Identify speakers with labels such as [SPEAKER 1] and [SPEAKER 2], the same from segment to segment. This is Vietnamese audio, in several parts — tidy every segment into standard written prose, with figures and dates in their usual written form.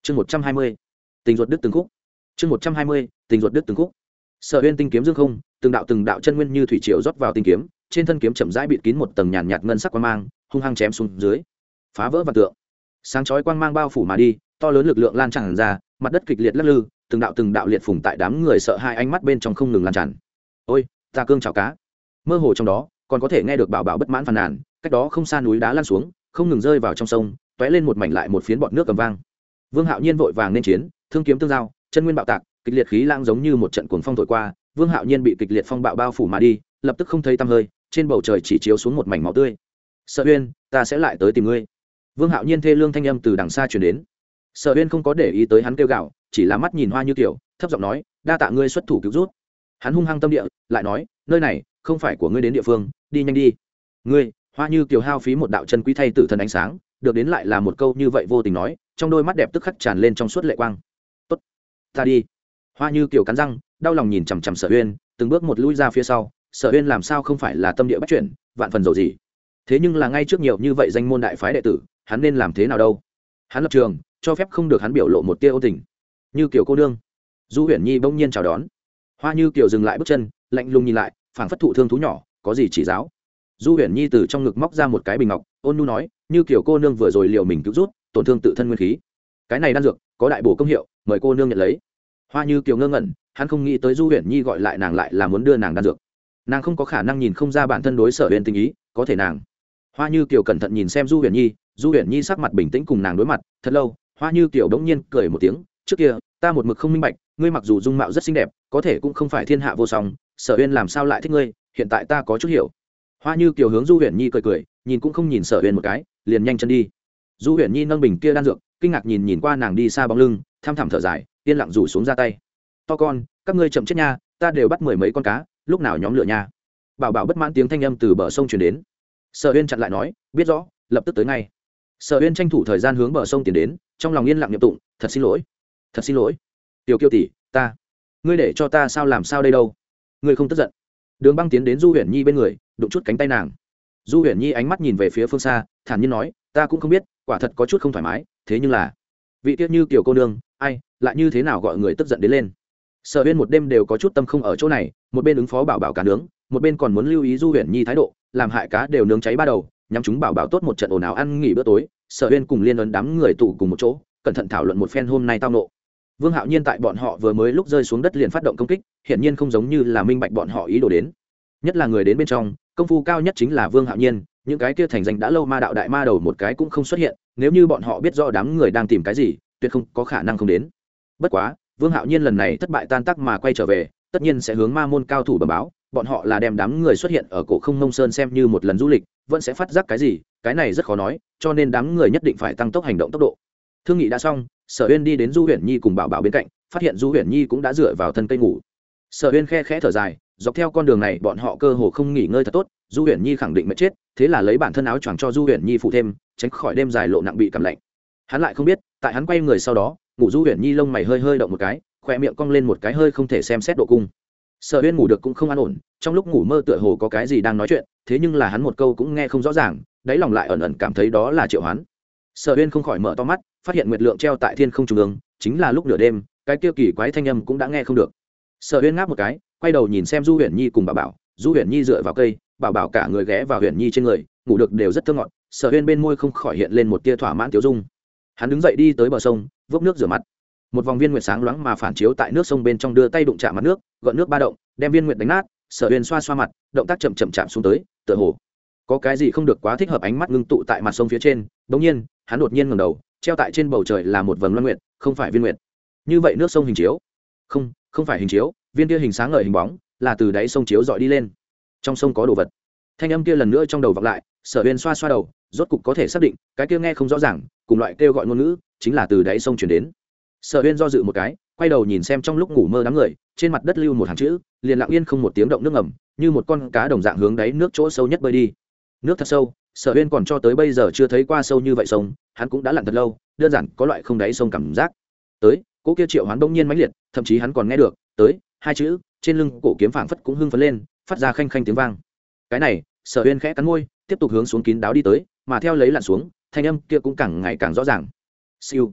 [SPEAKER 1] chương 120, tình ruột đứt từng khúc. chương 120, tình ruột đứt từng khúc. Sở Uyên tinh kiếm dương không, từng đạo chân nguyên như thủy triều rót vào tinh kiếm, trên thân kiếm chậm rãi bịt kín một tầng nhàn nhạt ngân sắc quang mang, hung hăng chém xuống dưới, phá vỡ vạn tượng. Sáng chói quang mang bao phủ mà đi, to lớn lực lượng lan tràn ra, mặt đất kịch liệt lắc lư, từng đạo liệt phùng tại đám người sợ hai ánh mắt bên trong không ngừng lan tràn. Ôi, ta cương chảo cá. Mơ hồ trong đó, còn có thể nghe được bảo bảo bất mãn phàn nàn, cách đó không xa núi đá lăn xuống, không ngừng rơi vào trong sông, tóe lên một mảnh lại một phiến bọt nước cầm vang. Vương Hạo Nhiên vội vàng nên chiến, thương kiếm tương giao, chân nguyên bạo tạc, kịch liệt khí lãng giống như một trận cuồng phong thổi qua, Vương Hạo Nhiên bị kịch liệt phong bạo bao phủ mà đi, lập tức không thấy tăm hơi, trên bầu trời chỉ chiếu xuống một mảnh máu tươi. Sở Uyên, ta sẽ lại tới tìm ngươi. Vương Hạo Nhiên thê lương thanh âm từ đằng xa truyền đến. Sở Uyên không có để ý tới hắn kêu gào, chỉ là mắt nhìn Hoa Như Kiều, thấp giọng nói, đa tạ ngươi xuất thủ cứu rút. Hắn hung hăng tâm địa, lại nói, nơi này không phải của ngươi đến địa phương, đi nhanh đi. Ngươi, Hoa Như Kiều hao phí một đạo chân quý thay tử thần ánh sáng, được đến lại là một câu như vậy vô tình nói, trong đôi mắt đẹp tức khắc tràn lên trong suốt lệ quang. Tốt, ta đi. Hoa Như Kiều cắn răng, đau lòng nhìn chằm chằm Sở Uyên, từng bước một lui ra phía sau. Sở Uyên làm sao không phải là tâm địa bất chuyển, vạn phần dầu gì. Thế nhưng là ngay trước nhiều như vậy danh môn đại phái đệ tử, hắn nên làm thế nào đâu? Hắn lập trường, cho phép không được hắn biểu lộ một tia ôn tình. Như Kiều cô nương. Du Huyền Nhi bỗng nhiên chào đón. Hoa Như Kiều dừng lại bước chân, lạnh lùng nhìn lại, phảng phất thụ thương thú nhỏ, có gì chỉ giáo. Du Huyền Nhi từ trong ngực móc ra một cái bình ngọc, ôn nhu nói, Như Kiều cô nương vừa rồi liều mình cứu rút, tổn thương tự thân nguyên khí. Cái này đan dược có đại bổ công hiệu, mời cô nương nhận lấy. Hoa Như Kiều ngơ ngẩn, hắn không nghĩ tới Du Huyền Nhi gọi lại nàng lại là muốn đưa nàng đan dược. Nàng không có khả năng nhìn không ra bản thân đối Sở Uyên tình ý, có thể nàng. Hoa Như Kiều cẩn thận nhìn xem Du Huyền Nhi, Du Huyền Nhi sắc mặt bình tĩnh cùng nàng đối mặt, thật lâu, Hoa Như Kiều đống nhiên cười một tiếng, trước kia, ta một mực không minh bạch, ngươi mặc dù dung mạo rất xinh đẹp, có thể cũng không phải thiên hạ vô song, Sở Uyên làm sao lại thích ngươi, hiện tại ta có chút hiểu. Hoa Như Kiều hướng Du Huyền Nhi cười cười, nhìn cũng không nhìn Sở Uyên một cái, liền nhanh chân đi. Du Huyền Nhi nâng bình kia đan dược, kinh ngạc nhìn qua nàng đi xa bóng lưng, thăm thẳm thở dài, yên lặng rủ xuống ra tay. To con, các ngươi chậm chết nha, ta đều bắt mười mấy con cá, lúc nào nhóm lửa nha. Bảo bảo bất mãn tiếng thanh âm từ bờ sông truyền đến. Sở Uyên chặn lại nói, biết rõ, lập tức tới ngay. Sở Uyên tranh thủ thời gian hướng bờ sông tiến đến, trong lòng yên lặng niệm tụng, thật xin lỗi, thật xin lỗi. Tiểu Kiều tỷ, ta, ngươi để cho ta sao làm sao đây đâu? Ngươi không tức giận? Đường Băng tiến đến Du Huyền Nhi bên người, đụng chút cánh tay nàng. Du Huyền Nhi ánh mắt nhìn về phía phương xa, thản nhiên nói, ta cũng không biết, quả thật có chút không thoải mái, thế nhưng là, vị tiết Như Kiều cô nương, ai, lại như thế nào gọi người tức giận đến lên? Sở Uyên một đêm đều có chút tâm không ở chỗ này, một bên ứng phó bảo bảo cá nướng, một bên còn muốn lưu ý Du Huyền Nhi thái độ, làm hại cá đều nướng cháy ba đầu, nhắm chúng bảo bảo tốt một trận ồn ào ăn nghỉ bữa tối. Sở Uyên cùng Liên ấn đám người tụ cùng một chỗ, cẩn thận thảo luận một phen hôm nay tao nộ. Vương Hạo Nhiên tại bọn họ vừa mới lúc rơi xuống đất liền phát động công kích, hiển nhiên không giống như là minh bạch bọn họ ý đồ đến. Nhất là người đến bên trong, công phu cao nhất chính là Vương Hạo Nhiên, những cái kia thành danh đã lâu ma đạo đại ma đầu một cái cũng không xuất hiện, nếu như bọn họ biết rõ đám người đang tìm cái gì, tuyệt không có khả năng không đến. Bất quá, Vương Hạo Nhiên lần này thất bại tan tác mà quay trở về, tất nhiên sẽ hướng ma môn cao thủ bẩm báo, bọn họ là đem đám người xuất hiện ở cổ Không Nông Sơn xem như một lần du lịch, vẫn sẽ phát giác cái gì, cái này rất khó nói, cho nên đám người nhất định phải tăng tốc hành động tốc độ. Thương nghị đã xong, Sở Uyên đi đến Du Huyền Nhi cùng bảo bảo bên cạnh, phát hiện Du Huyền Nhi cũng đã dựa vào thân cây ngủ. Sở Uyên khe khẽ thở dài, dọc theo con đường này bọn họ cơ hồ không nghỉ ngơi thật tốt, Du Huyền Nhi khẳng định mệt chết, thế là lấy bản thân áo choàng cho Du Huyền Nhi phụ thêm, tránh khỏi đêm dài lộ nặng bị cảm lạnh. Hắn lại không biết, tại hắn quay người sau đó, ngủ Du Huyền Nhi lông mày hơi hơi động một cái, khóe miệng cong lên một cái hơi không thể xem xét độ cung. Sở Uyên ngủ được cũng không an ổn, trong lúc ngủ mơ tựa hồ có cái gì đang nói chuyện, thế nhưng là hắn một câu cũng nghe không rõ ràng, đáy lòng lại ẩn ẩn cảm thấy đó là Triệu Hoán. Sở Uyên không khỏi mở to mắt, phát hiện nguyệt lượng treo tại thiên không trung ương, chính là lúc nửa đêm, cái kia kỳ quái thanh âm cũng đã nghe không được. Sở Uyên ngáp một cái, quay đầu nhìn xem Du Huyền Nhi cùng bảo bảo, Du Huyền Nhi dựa vào cây, bảo bảo cả người ghé vào Huyền Nhi trên người, ngủ được đều rất thơ ngọt. Sở Uyên bên môi không khỏi hiện lên một tia thỏa mãn tiêu dung. Hắn đứng dậy đi tới bờ sông, vốc nước rửa mặt. Một vòng viên nguyệt sáng loáng mà phản chiếu tại nước sông bên trong, đưa tay đụng chạm mặt nước, gợn nước ba động, đem viên nguyệt đánh nát. Sở Uyên xoa xoa mặt, động tác chậm chậm chạm xuống tới, tựa hồ có cái gì không được quá thích hợp, ánh mắt ngưng tụ tại mặt sông phía trên. Đống nhiên, hắn đột nhiên ngẩng đầu, treo tại trên bầu trời là một vầng loan nguyệt, không phải viên nguyệt. Như vậy nước sông hình chiếu? Không phải hình chiếu, viên kia hình sáng ngời hình bóng, là từ đáy sông chiếu dọi đi lên. Trong sông có đồ vật. Thanh âm kia lần nữa trong đầu vọng lại, Sở Uyên xoa xoa đầu, rốt cục có thể xác định, cái kia nghe không rõ ràng, cùng loại kêu gọi ngôn ngữ, chính là từ đáy sông truyền đến. Sở Uyên do dự một cái, quay đầu nhìn xem trong lúc ngủ mơ đám người, trên mặt đất lưu một hàng chữ, liền lặng yên không một tiếng động nước ngầm, như một con cá đồng dạng hướng đáy nước chỗ sâu nhất bơi đi. Nước thật sâu, Sở Uyên còn cho tới bây giờ chưa thấy qua sâu như vậy sông, hắn cũng đã lặn thật lâu, đơn giản có loại không đáy sông cảm giác. Tới, cỗ kia Triệu Hoán bỗng nhiên mãnh liệt, thậm chí hắn còn nghe được, tới, hai chữ, trên lưng cổ kiếm phảng phất cũng hưng phấn lên, phát ra khanh khanh tiếng vang. Cái này, Sở Uyên khẽ cắn môi, tiếp tục hướng xuống kín đáo đi tới, mà theo lấy lặn xuống, thanh âm kia cũng càng ngày càng rõ ràng. Siêu.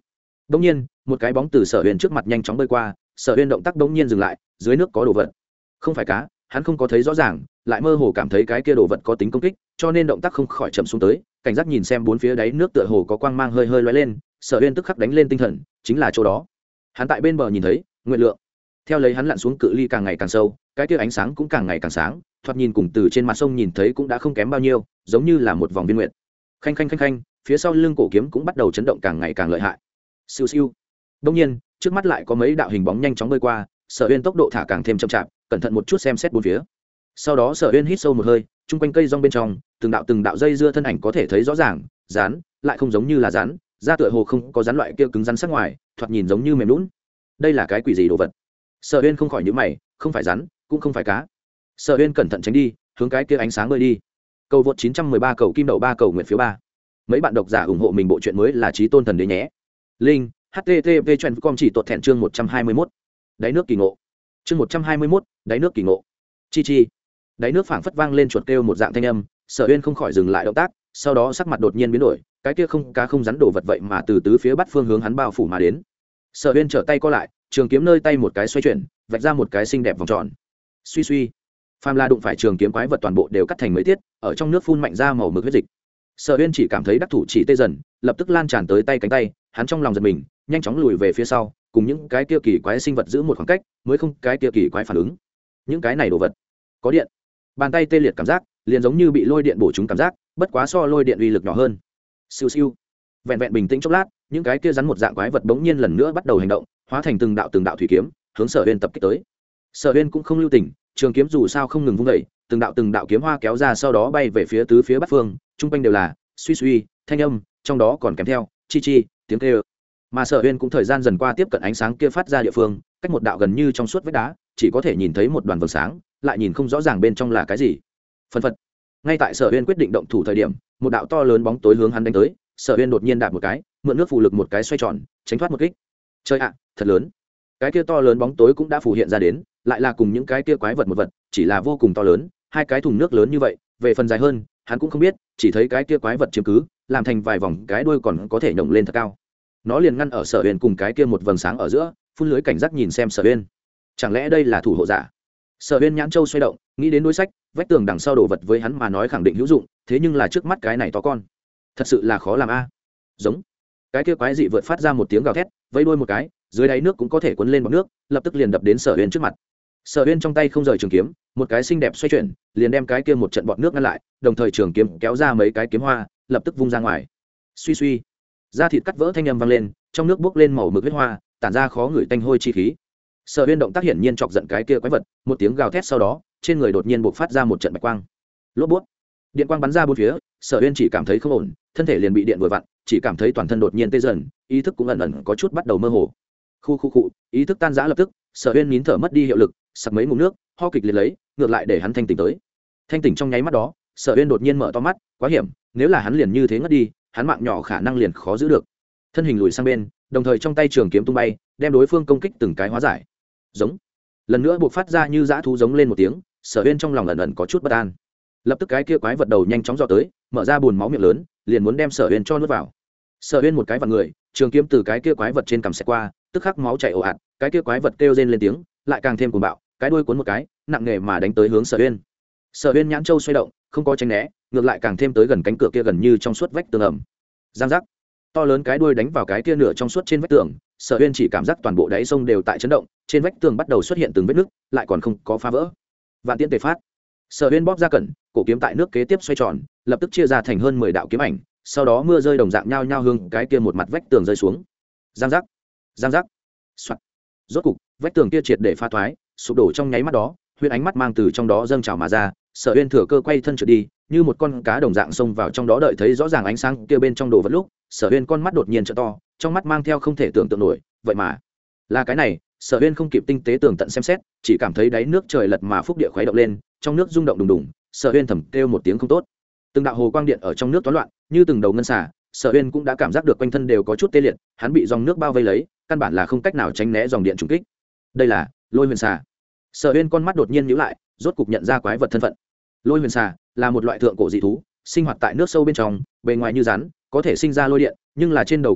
[SPEAKER 1] Đông nhiên, một cái bóng từ Sở Uyên trước mặt nhanh chóng bơi qua, Sở Uyên động tác đống nhiên dừng lại, dưới nước có đồ vật. Không phải cá, hắn không có thấy rõ ràng, lại mơ hồ cảm thấy cái kia đồ vật có tính công kích, cho nên động tác không khỏi chậm xuống tới, cảnh giác nhìn xem bốn phía đáy nước tựa hồ có quang mang hơi hơi lóe lên, Sở Uyên tức khắc đánh lên tinh thần, chính là chỗ đó. Hắn tại bên bờ nhìn thấy, nguyện lượng. Theo lấy hắn lặn xuống cự ly càng ngày càng sâu, cái kia ánh sáng cũng càng ngày càng sáng, thoạt nhìn cùng từ trên mặt sông nhìn thấy cũng đã không kém bao nhiêu, giống như là một vòng viên nguyện. Khanh khanh khanh khanh, phía sau lưng cổ kiếm cũng bắt đầu chấn động càng ngày càng lợi hại. Siêu siêu. Đương nhiên, trước mắt lại có mấy đạo hình bóng nhanh chóng bơi qua, Sở Uyên tốc độ thả càng thêm chậm chạp, cẩn thận một chút xem xét bốn phía. Sau đó Sở Uyên hít sâu một hơi, chung quanh cây rong bên trong, từng đạo dây dưa thân ảnh có thể thấy rõ ràng, rắn, lại không giống như là rắn, da tựa hồ không có rắn loại kia cứng rắn sắc ngoài, thoạt nhìn giống như mềm nhũn. Đây là cái quỷ gì đồ vật? Sở Uyên không khỏi nhíu mày, không phải rắn, cũng không phải cá. Sở Uyên cẩn thận tránh đi, hướng cái kia ánh sáng bơi đi. Cầu vượt 913 cầu kim đậu 3 cầu nguyện phiếu 3. Mấy bạn độc giả ủng hộ mình bộ truyện mới là Chí Tôn Thần Đế nhé. Linh http://com chỉ tuột thẹn chương 121. Đáy nước kỳ ngộ. Chương 121, đáy nước kỳ ngộ. Chi chi. Đáy nước phảng phất vang lên chuột kêu một dạng thanh âm, Sở Uyên không khỏi dừng lại động tác, sau đó sắc mặt đột nhiên biến đổi, cái kia không cá không rắn đồ vật vậy mà từ tứ phía bắt phương hướng hắn bao phủ mà đến. Sở Uyên trở tay co lại, trường kiếm nơi tay một cái xoay chuyển, vạch ra một cái xinh đẹp vòng tròn. Suy suy. Phàm La đụng phải trường kiếm quái vật toàn bộ đều cắt thành mấy tiết, ở trong nước phun mạnh ra màu mực huyết dịch. Sở Uyên chỉ cảm thấy đắc thủ chỉ tê dần, lập tức lan tràn tới tay cánh tay, hắn trong lòng giật mình, nhanh chóng lùi về phía sau, cùng những cái kia kỳ quái sinh vật giữ một khoảng cách, mới không cái kia kỳ quái phản ứng. Những cái này đồ vật có điện. Bàn tay tê liệt cảm giác, liền giống như bị lôi điện bổ trúng cảm giác, bất quá so lôi điện uy lực nhỏ hơn. Siêu siêu. Vẹn vẹn bình tĩnh chốc lát, những cái kia rắn một dạng quái vật bỗng nhiên lần nữa bắt đầu hành động, hóa thành từng đạo thủy kiếm, hướng Sở Uyên tập kích tới. Sở Uyên cũng không lưu tình, trường kiếm dù sao không ngừng vung dậy, từng đạo kiếm hoa kéo ra sau đó bay về phía tứ phía bát phương, trung quanh đều là suy suy thanh âm, trong đó còn kèm theo chi chi tiếng kêu. Mà Sở Uyên cũng thời gian dần qua tiếp cận ánh sáng kia phát ra địa phương, cách một đạo gần như trong suốt vách đá, chỉ có thể nhìn thấy một đoàn vầng sáng, lại nhìn không rõ ràng bên trong là cái gì. Phân phật. Ngay tại Sở Uyên quyết định động thủ thời điểm, một đạo to lớn bóng tối hướng hắn đánh tới, Sở Uyên đột nhiên đạp một cái, mượn nước phù lực một cái xoay tròn, tránh thoát một kích. Chơi ạ, thật lớn. Cái kia to lớn bóng tối cũng đã phù hiện ra đến, lại là cùng những cái kia quái vật một vật, chỉ là vô cùng to lớn, hai cái thùng nước lớn như vậy, về phần dài hơn, hắn cũng không biết, chỉ thấy cái kia quái vật chiếm cứ, làm thành vài vòng, cái đuôi còn có thể nhổng lên thật cao. Nó liền ngăn ở Sở Uyên cùng cái kia một vầng sáng ở giữa, phun lưới cảnh giác nhìn xem Sở Uyên. Chẳng lẽ đây là thủ hộ giả? Sở Uyên nhãn châu xoay động, nghĩ đến đối sách, vách tường đằng sau đổ vật với hắn mà nói khẳng định hữu dụng, thế nhưng là trước mắt cái này to con, thật sự là khó làm a. Giống. Cái kia quái dị vượt phát ra một tiếng gào thét, vẫy đuôi một cái, dưới đáy nước cũng có thể cuốn lên bọt nước, lập tức liền đập đến Sở Uyên trước mặt. Sở Uyên trong tay không rời trường kiếm, một cái xinh đẹp xoay chuyển, liền đem cái kia một trận bọt nước ngăn lại, đồng thời trường kiếm kéo ra mấy cái kiếm hoa, lập tức vung ra ngoài. Suy suy, da thịt cắt vỡ thanh âm vang lên, trong nước bốc lên màu mực huyết hoa, tản ra khó ngửi tanh hôi chi khí. Sở Uyên động tác hiển nhiên chọc giận cái kia quái vật, một tiếng gào thét sau đó, trên người đột nhiên bộc phát ra một trận bạch quang. Lốp bút, điện quang bắn ra bốn phía, Sở Uyên chỉ cảm thấy không ổn, thân thể liền bị điện vừa vặn, chỉ cảm thấy toàn thân đột nhiên tê dần, ý thức cũng ẩn ẩn có chút bắt đầu mơ hồ. Khu, ý thức tan rã lập tức, Sở Uyên nín thở mất đi hiệu lực, sặc mấy ngụm nước, ho kịch liệt lấy, ngược lại để hắn thanh tỉnh tới. Thanh tỉnh trong nháy mắt đó, Sở Uyên đột nhiên mở to mắt, quá hiểm, nếu là hắn liền như thế ngất đi, hắn mạng nhỏ khả năng liền khó giữ được. Thân hình lùi sang bên, đồng thời trong tay trường kiếm tung bay, đem đối phương công kích từng cái hóa giải. Giống. Lần nữa buộc phát ra như dã thú giống lên một tiếng, Sở Uyên trong lòng ẩn ẩn có chút bất an. Lập tức cái kia quái vật đầu nhanh chóng dò tới, mở ra buồn máu miệng lớn, liền muốn đem Sở Uyên cho nuốt vào. Sở Uyên một cái vặn người, trường kiếm từ cái kia quái vật trên cằm xẹt qua, tức khắc máu chảy ồ ạt, cái kia quái vật kêu rên lên tiếng, lại càng thêm cuồng bạo, cái đuôi cuốn một cái, nặng nề mà đánh tới hướng Sở Uyên. Sở Uyên nhãn châu xoay động, không có tránh né, ngược lại càng thêm tới gần cánh cửa kia gần như trong suốt vách tường ẩm. Giang giác. To lớn cái đuôi đánh vào cái kia nửa trong suốt trên vách tường, Sở Uyên chỉ cảm giác toàn bộ đáy sông đều tại chấn động, trên vách tường bắt đầu xuất hiện từng vết nứt, lại còn không có phá vỡ. Vạn tiễn tề phát. Sở Uyên bóp ra cẩn, cổ kiếm tại nước kế tiếp xoay tròn, lập tức chia ra thành hơn 10 đạo kiếm ảnh, sau đó mưa rơi đồng dạng nhao nhao hướng cái kia một mặt vách tường rơi xuống. Giang giác, giang giác. Soạt. Rốt cục, vách tường kia triệt để phá thoái, sụp đổ trong nháy mắt đó, huyễn ánh mắt mang từ trong đó dâng trào mà ra, Sở Uyên thừa cơ quay thân trượt đi, như một con cá đồng dạng xông vào trong đó đợi thấy rõ ràng ánh sáng kia bên trong đồ vật lúc, Sở Uyên con mắt đột nhiên trợ to, trong mắt mang theo không thể tưởng tượng nổi, vậy mà là cái này. Sở Uyên không kịp tinh tế tường tận xem xét, chỉ cảm thấy đáy nước trời lật mà phúc địa khuấy động lên, trong nước rung động đùng đùng, Sở Uyên thầm kêu một tiếng không tốt. Từng đạo hồ quang điện ở trong nước toán loạn, như từng đầu ngân xà, Sở Uyên cũng đã cảm giác được quanh thân đều có chút tê liệt, hắn bị dòng nước bao vây lấy, căn bản là không cách nào tránh né dòng điện trùng kích. Đây là Lôi Huyền Xà. Sở Uyên con mắt đột nhiên nhíu lại, rốt cục nhận ra quái vật thân phận. Lôi Huyền Xà là một loại thượng cổ dị thú, sinh hoạt tại nước sâu bên trong, bề ngoài như rắn, có thể sinh ra lôi điện, nhưng là trên đầu có góc,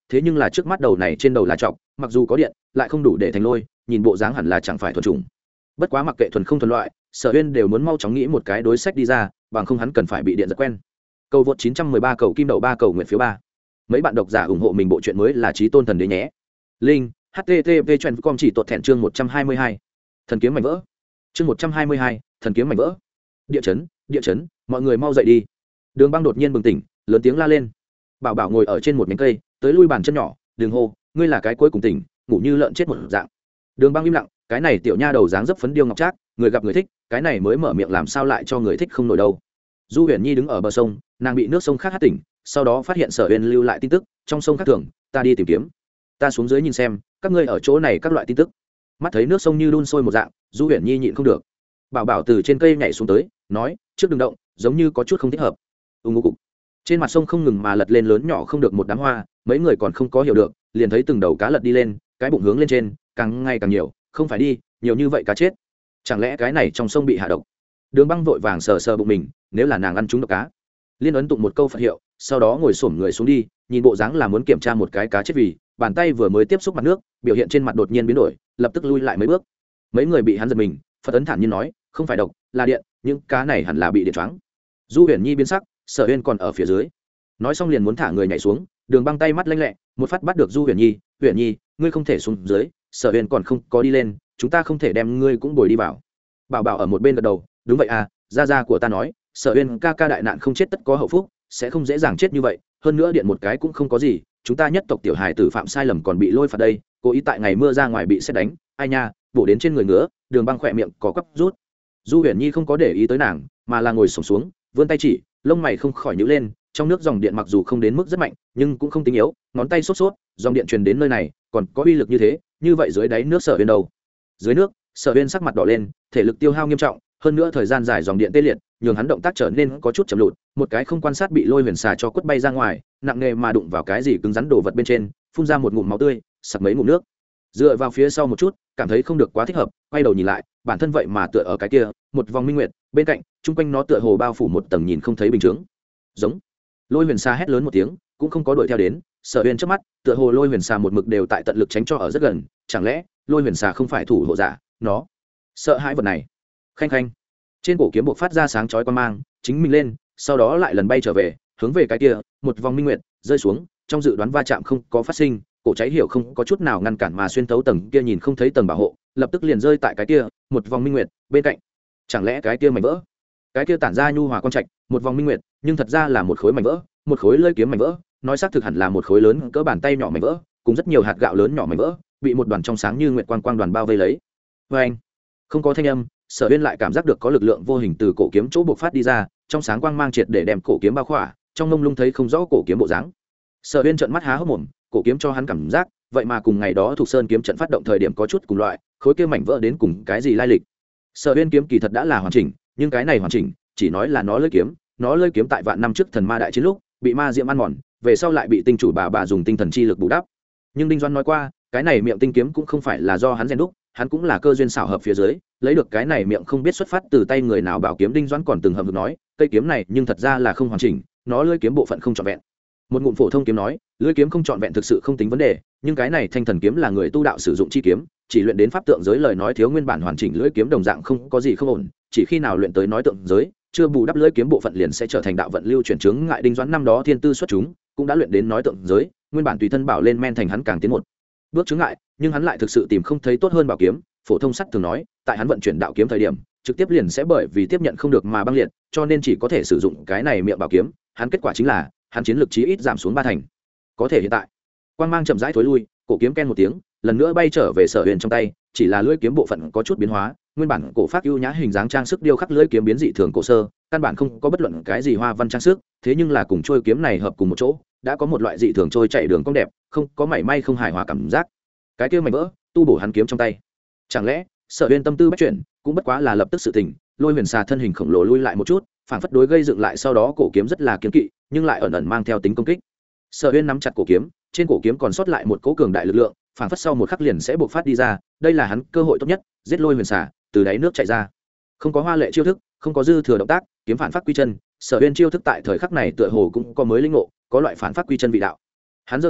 [SPEAKER 1] thế nhưng là trước mắt đầu này trên đầu là trọc, mặc dù có điện lại không đủ để thành lôi, nhìn bộ dáng hẳn là chẳng phải thuần chủng. Bất quá mặc kệ thuần không thuần loại, Sở Uyên đều muốn mau chóng nghĩ một cái đối sách đi ra, bằng không hắn cần phải bị điện giật quen. Cầu vượt 913 cầu kim đậu 3 cầu nguyện phiếu 3. Mấy bạn độc giả ủng hộ mình bộ truyện mới là Chí Tôn Thần Đế nhé. Linh http://com chỉ tuột thẹn chương 122. Thần kiếm mảnh vỡ. Chương 122, thần kiếm mảnh vỡ. Địa chấn, mọi người mau dậy đi. Đường Băng đột nhiên bừng tỉnh, lớn tiếng la lên. Bảo Bảo ngồi ở trên một nhánh cây, tới lui bàn chân nhỏ, "Đường hô, ngươi là cái cuối cùng tỉnh, ngủ như lợn chết một dạng." Đường Băng im lặng, cái này tiểu nha đầu dáng dấp phấn điêu ngọc trác, người gặp người thích, cái này mới mở miệng làm sao lại cho người thích không nổi đâu. Du Huyền Nhi đứng ở bờ sông, nàng bị nước sông khác hát tỉnh, sau đó phát hiện Sở Uyên lưu lại tin tức, trong sông khác thường, ta đi tìm kiếm. Ta xuống dưới nhìn xem, các ngươi ở chỗ này các loại tin tức. Mắt thấy nước sông như đun sôi một dạng, Du Huyền Nhi nhịn không được. Bảo Bảo từ trên cây nhảy xuống tới, nói, trước đừng động, giống như có chút không thích hợp. Ngô cục. Trên mặt sông không ngừng mà lật lên lớn nhỏ không được một đám hoa, mấy người còn không có hiểu được, liền thấy từng đầu cá lật đi lên, cái bụng hướng lên trên, càng ngày càng nhiều, không phải đi, nhiều như vậy cá chết. Chẳng lẽ cái này trong sông bị hạ độc? Đường Băng vội vàng sờ sờ bụng mình, nếu là nàng ăn trúng độc cá. Liên ấn tụng một câu Phật hiệu, sau đó ngồi xổm người xuống đi, nhìn bộ dáng là muốn kiểm tra một cái cá chết vì, bàn tay vừa mới tiếp xúc mặt nước, biểu hiện trên mặt đột nhiên biến đổi, lập tức lui lại mấy bước. Mấy người bị hắn giật mình, Phật ấn thản nhiên nói, không phải độc, là điện, những cá này hẳn là bị điện choáng. Du Huyền Nhi biến sắc, Sở Uyên còn ở phía dưới. Nói xong liền muốn thả người nhảy xuống, Đường Băng tay mắt lanh lẹ, một phát bắt được Du Huyền Nhi, "Huyền Nhi, ngươi không thể xuống dưới, Sở Uyên còn không có đi lên, chúng ta không thể đem ngươi cũng bồi đi vào." Bảo Bảo ở một bên gật đầu, "Đúng vậy à, gia gia của ta nói, Sở Uyên ca ca đại nạn không chết tất có hậu phúc, sẽ không dễ dàng chết như vậy, hơn nữa điện một cái cũng không có gì, chúng ta nhất tộc tiểu hài tử phạm sai lầm còn bị lôi phạt đây, cố ý tại ngày mưa ra ngoài bị sét đánh, ai nha, bổ đến trên người ngứa." Đường Băng khỏe miệng có quắp rút. Du Huyền Nhi không có để ý tới nàng, mà là ngồi xổm xuống, vươn tay chỉ, lông mày không khỏi nhíu lên, trong nước dòng điện mặc dù không đến mức rất mạnh, nhưng cũng không tính yếu, ngón tay sốt sốt, dòng điện truyền đến nơi này, còn có uy lực như thế, như vậy dưới đáy nước Sở Uyên đâu? Dưới nước, Sở Uyên sắc mặt đỏ lên, thể lực tiêu hao nghiêm trọng, hơn nữa thời gian dài dòng điện tê liệt, nhường hắn động tác trở nên có chút chậm lụt, một cái không quan sát bị lôi huyền xà cho quất bay ra ngoài, nặng nề mà đụng vào cái gì cứng rắn đồ vật bên trên, phun ra một ngụm máu tươi, sặc mấy ngụm nước. Dựa vào phía sau một chút, cảm thấy không được quá thích hợp, quay đầu nhìn lại, bản thân vậy mà tựa ở cái kia, một vòng minh nguyệt, bên cạnh, chung quanh nó tựa hồ bao phủ một tầng nhìn không thấy bình chứng. Giống. Lôi huyền xà hét lớn một tiếng, cũng không có đuổi theo đến, Sở Uyên trước mắt, tựa hồ lôi huyền xà một mực đều tại tận lực tránh cho ở rất gần, chẳng lẽ lôi huyền xà không phải thủ hộ giả, nó sợ hãi vật này. Khanh khanh. Trên cổ kiếm buộc phát ra sáng chói quan mang, chính mình lên, sau đó lại lần bay trở về, hướng về cái kia, một vòng minh nguyệt rơi xuống, trong dự đoán va chạm không có phát sinh, cổ cháy hiểu không có chút nào ngăn cản mà xuyên thấu tầng kia nhìn không thấy tầng bảo hộ, lập tức liền rơi tại cái kia, một vòng minh nguyệt bên cạnh. Chẳng lẽ cái kia mảnh vỡ? Cái kia tản ra nhu hòa quang trạch, một vòng minh nguyệt, nhưng thật ra là một khối mảnh vỡ, một khối lưỡi kiếm mảnh vỡ, nói xác thực hẳn là một khối lớn cỡ bàn tay nhỏ mảnh vỡ, cùng rất nhiều hạt gạo lớn nhỏ mảnh vỡ, bị một đoàn trong sáng như nguyệt quang quang đoàn bao vây lấy. Và anh, không có thanh âm, Sở Uyên lại cảm giác được có lực lượng vô hình từ cổ kiếm chỗ bộc phát đi ra, trong sáng quang mang triệt để đem cổ kiếm bao khỏa, trong mông lung thấy không rõ cổ kiếm bộ dáng. Sở Uyên trợn mắt há hốc mồm, cổ kiếm cho hắn cảm giác, vậy mà cùng ngày đó Thục Sơn kiếm trận phát động thời điểm có chút cùng loại, khối kia mảnh vỡ đến cùng cái gì lai lịch. Sở Uyên kiếm kỳ thật đã là hoàn chỉnh, nhưng cái này hoàn chỉnh, chỉ nói là nó lưỡi kiếm tại vạn năm trước thần ma đại chiến lúc, bị ma diễm ăn mòn, về sau lại bị tinh chủ bà dùng tinh thần chi lực bù đắp. Nhưng Đinh Doan nói qua, cái này miệng tinh kiếm cũng không phải là do hắn rèn đúc, hắn cũng là cơ duyên xảo hợp phía dưới, lấy được cái này miệng không biết xuất phát từ tay người nào bảo kiếm. Đinh Doan còn từng hầm hực nói, cây kiếm này nhưng thật ra là không hoàn chỉnh, nó lưỡi kiếm bộ phận không trọn vẹn. Một ngụm phổ thông kiếm nói, lưỡi kiếm không trọn vẹn thực sự không tính vấn đề, nhưng cái này thanh thần kiếm là người tu đạo sử dụng chi kiếm, chỉ luyện đến pháp tượng giới lời nói thiếu nguyên bản hoàn chỉnh lưỡi kiếm đồng dạng không có gì không ổn, chỉ khi nào luyện tới nói tượng giới, chưa bù đắp lưỡi kiếm bộ phận liền sẽ trở thành đạo vận lưu chuyển chướng ngại. Đinh Doãn năm đó thiên tư xuất chúng, cũng đã luyện đến nói tượng giới, nguyên bản tùy thân bảo lên men thành hắn càng tiến một bước chướng ngại, nhưng hắn lại thực sự tìm không thấy tốt hơn bảo kiếm. Phổ thông sắt thường nói, tại hắn vận chuyển đạo kiếm thời điểm, trực tiếp liền sẽ bởi vì tiếp nhận không được mà băng liệt, cho nên chỉ có thể sử dụng cái này miệng bảo kiếm. Hắn kết quả chính là, hắn chiến lực chí ít giảm xuống 3 thành. Có thể hiện tại, quang mang chậm rãi thối lui, cổ kiếm ken một tiếng, lần nữa bay trở về Sở Huyền trong tay, chỉ là lưỡi kiếm bộ phận có chút biến hóa, nguyên bản cổ pháp ưu nhã hình dáng trang sức điêu khắc lưỡi kiếm biến dị thường cổ sơ, căn bản không có bất luận cái gì hoa văn trang sức, thế nhưng là cùng trôi kiếm này hợp cùng một chỗ, đã có một loại dị thường trôi chạy đường cong đẹp, không có mảy may không hài hòa cảm giác. Cái kia mảnh vỡ, tu bổ hắn kiếm trong tay. Chẳng lẽ, Sở Huyền tâm tư bất chuyển, cũng bất quá là lập tức sự tình, lôi huyền xà thân hình khổng lồ lui lại một chút, phản phất đối gây dựng lại, sau đó cổ kiếm rất là kiên kỵ, nhưng lại ẩn ẩn mang theo tính công kích. Sở Huyền nắm chặt cổ kiếm, trên cổ kiếm còn sót lại một cỗ cường đại lực lượng, phản phất sau một khắc liền sẽ bộc phát đi ra, đây là hắn cơ hội tốt nhất, giết lôi huyền xà, từ đáy nước chạy ra. Không có hoa lệ chiêu thức, không có dư thừa động tác, kiếm phản phát quy chân, Sở Huyền chiêu thức tại thời khắc này tựa hồ cũng có mới linh ngộ, có loại phản phát quy chân vị đạo. Hắn giơ tay,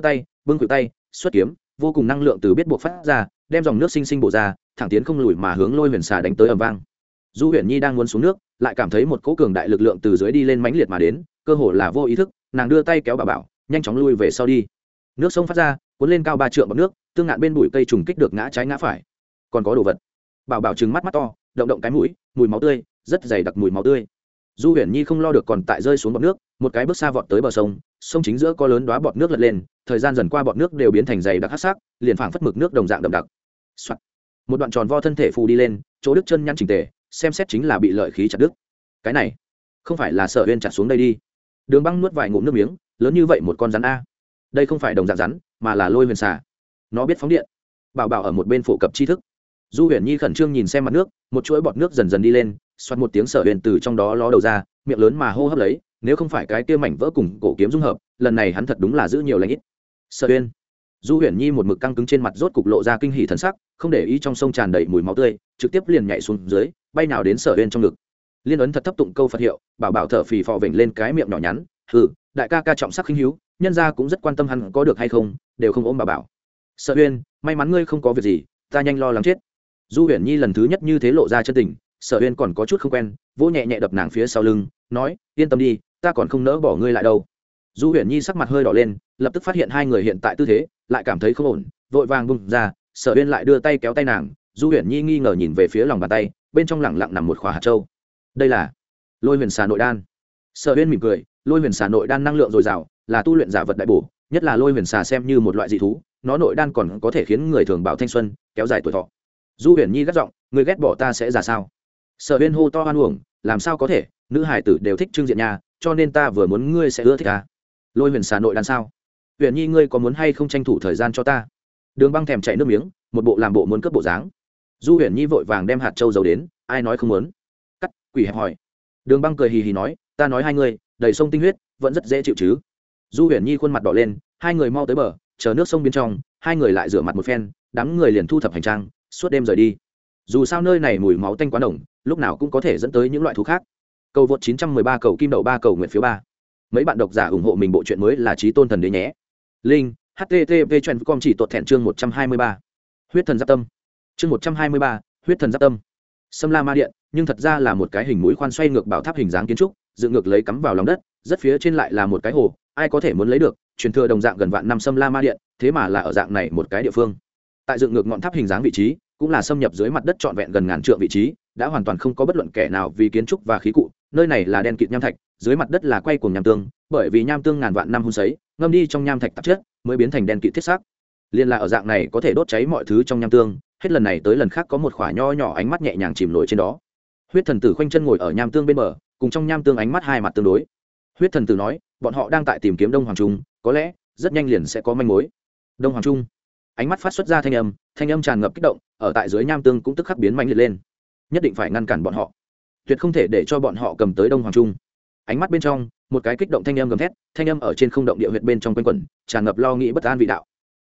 [SPEAKER 1] bưng cự tay xuất kiếm, vô cùng năng lượng từ biết buộc phát ra, đem dòng nước sinh sinh bổ ra, thẳng tiến không lùi mà hướng Lôi Huyền Xà đánh tới ầm vang. Du Huyền Nhi đang muốn xuống nước, lại cảm thấy một cỗ cường đại lực lượng từ dưới đi lên mãnh liệt mà đến, cơ hồ là vô ý thức, nàng đưa tay kéo Bảo Bảo, nhanh chóng lui về sau đi. Nước sông phát ra, cuốn lên cao 3 trượng bọt nước, tương ngạn bên bụi cây trùng kích được ngã trái ngã phải. Còn có đồ vật. Bảo Bảo trừng mắt mắt to, động động cái mũi, mùi máu tươi, rất dày đặc mùi máu tươi. Du Huyền Nhi không lo được còn tại rơi xuống bọt nước, một cái bước xa vọt tới bờ sông, sông chính giữa có lớn đóa bọt nước lật lên, thời gian dần qua bọt nước đều biến thành dày đặc hắc sắc, liền phảng phất mực nước đồng dạng đậm đặc. Soạt. Một đoạn tròn vo thân thể phù đi lên, chỗ đứt chân nhăn chỉnh tề, xem xét chính là bị lợi khí chặt đứt. Cái này, không phải là Sở Uyên chặt xuống đây đi. Đường Băng nuốt vài ngụm nước miếng, lớn như vậy một con rắn a. Đây không phải đồng dạng rắn, mà là Lôi Huyền Xà. Nó biết phóng điện. Bảo Bảo ở một bên phổ cập tri thức. Du Huyền Nhi khẩn trương nhìn xem mặt nước, một chuỗi bọt nước dần dần đi lên, xoát một tiếng Sở Uyên từ trong đó ló đầu ra, miệng lớn mà hô hấp lấy, nếu không phải cái kia mảnh vỡ cùng cổ kiếm dung hợp, lần này hắn thật đúng là giữ nhiều lành ít. Sở Uyên. Du Huyền Nhi một mực căng cứng trên mặt rốt cục lộ ra kinh hỉ thần sắc, không để ý trong sông tràn đầy mùi máu tươi, trực tiếp liền nhảy xuống dưới, bay nào đến Sở Uyên trong ngực. Liên ấn thật thấp tụng câu Phật hiệu, Bảo Bảo thở phì phò vểnh lên cái miệng nhỏ nhắn, "Hừ, đại ca ca trọng sắc khinh hiếu, nhân gia cũng rất quan tâm hắn có được hay không, đều không ôm Bảo Bảo." Sở Uyên, may mắn ngươi không có việc gì, ta nhanh lo lắng chết. Du Huyền Nhi lần thứ nhất như thế lộ ra chân tình, Sở Uyên còn có chút không quen, vỗ nhẹ nhẹ đập nàng phía sau lưng, nói, "Yên tâm đi, ta còn không nỡ bỏ ngươi lại đâu." Du Huyền Nhi sắc mặt hơi đỏ lên, lập tức phát hiện hai người hiện tại tư thế, lại cảm thấy không ổn, vội vàng bung ra, Sở Uyên lại đưa tay kéo tay nàng, Du Huyền Nhi nghi ngờ nhìn về phía lòng bàn tay, bên trong lẳng lặng nằm một khỏa hạt châu. Đây là Lôi Huyền Xà nội đan. Sở Uyên mỉm cười, Lôi Huyền Xà nội đan năng lượng dồi dào, là tu luyện giả vật đại bổ, nhất là Lôi Huyền Xà xem như một loại dị thú, nó nội đan còn có thể khiến người thường bảo thanh xuân, kéo dài tuổi thọ. Du Huyền Nhi gắt giọng, "Ngươi ghét bỏ ta sẽ ra sao?" Sở Uyên hô to hoan uổng, "Làm sao có thể, nữ hài tử đều thích trưng diện nhà, cho nên ta vừa muốn ngươi sẽ ưa thích ta." Lôi Huyền Xà nội đan sao? Huyền Nhi ngươi có muốn hay không tranh thủ thời gian cho ta? Đường Băng thèm chảy nước miếng, một bộ làm bộ muốn cướp bộ dáng. Du Huyền Nhi vội vàng đem hạt châu giấu đến, ai nói không muốn? Cắt, quỷ hẹp hỏi. Đường Băng cười hì hì nói, "Ta nói hai người, đầy sông tinh huyết, vẫn rất dễ chịu chứ?" Du Huyền Nhi khuôn mặt đỏ lên, hai người mau tới bờ, chờ nước sông bên trong, hai người lại rửa mặt một phen, đám người liền thu thập hành trang, suốt đêm rời đi. Dù sao nơi này mùi máu tanh quá nồng, lúc nào cũng có thể dẫn tới những loại thú khác. Cầu vượt 913 cầu kim đậu 3 cầu nguyện phiếu 3. Mấy bạn độc giả ủng hộ mình bộ truyện mới là Chí Tôn Thần Đế nhé. Linh http://com chỉ tuột thẹn chương 123. Huyết thần giáp tâm. Chương 123, huyết thần giáp tâm. Sâm La Ma Điện, nhưng thật ra là một cái hình mũi khoan xoay ngược bảo tháp hình dáng kiến trúc, dựng ngược lấy cắm vào lòng đất, rất phía trên lại là một cái hồ, ai có thể muốn lấy được, truyền thừa đồng dạng gần vạn năm Sâm La Ma Điện, thế mà là ở dạng này một cái địa phương. Tại dựng ngược ngọn tháp hình dáng vị trí, cũng là xâm nhập dưới mặt đất trọn vẹn gần ngàn trượng vị trí, đã hoàn toàn không có bất luận kẻ nào vì kiến trúc và khí cụ, nơi này là đen kịt nham thạch, dưới mặt đất là quay cuồng nham tương, bởi vì nham tương ngàn vạn năm hun sấy, ngâm đi trong nham thạch tạp chất, mới biến thành đen kịt thiết xác. Liên là ở dạng này có thể đốt cháy mọi thứ trong nham tương, hết lần này tới lần khác có một khỏa nho nhỏ ánh mắt nhẹ nhàng chìm nổi trên đó. Huyết thần tử khoanh chân ngồi ở nham tương bên bờ, cùng trong nham tương ánh mắt hai mặt tương đối. Huyết thần tử nói, bọn họ đang tại tìm kiếm Đông Hoàng Trung, có lẽ rất nhanh liền sẽ có manh mối. Đông Hoàng Trung, ánh mắt phát xuất ra thanh âm tràn ngập kích động, ở tại dưới nham tương cũng tức khắc biến mạnh liệt lên. Nhất định phải ngăn cản bọn họ, tuyệt không thể để cho bọn họ cầm tới Đông Hoàng Trung. Ánh mắt bên trong, một cái kích động thanh âm gầm thét, thanh âm ở trên không động địa huyệt bên trong quanh quẩn, tràn ngập lo nghĩ bất an vị đạo.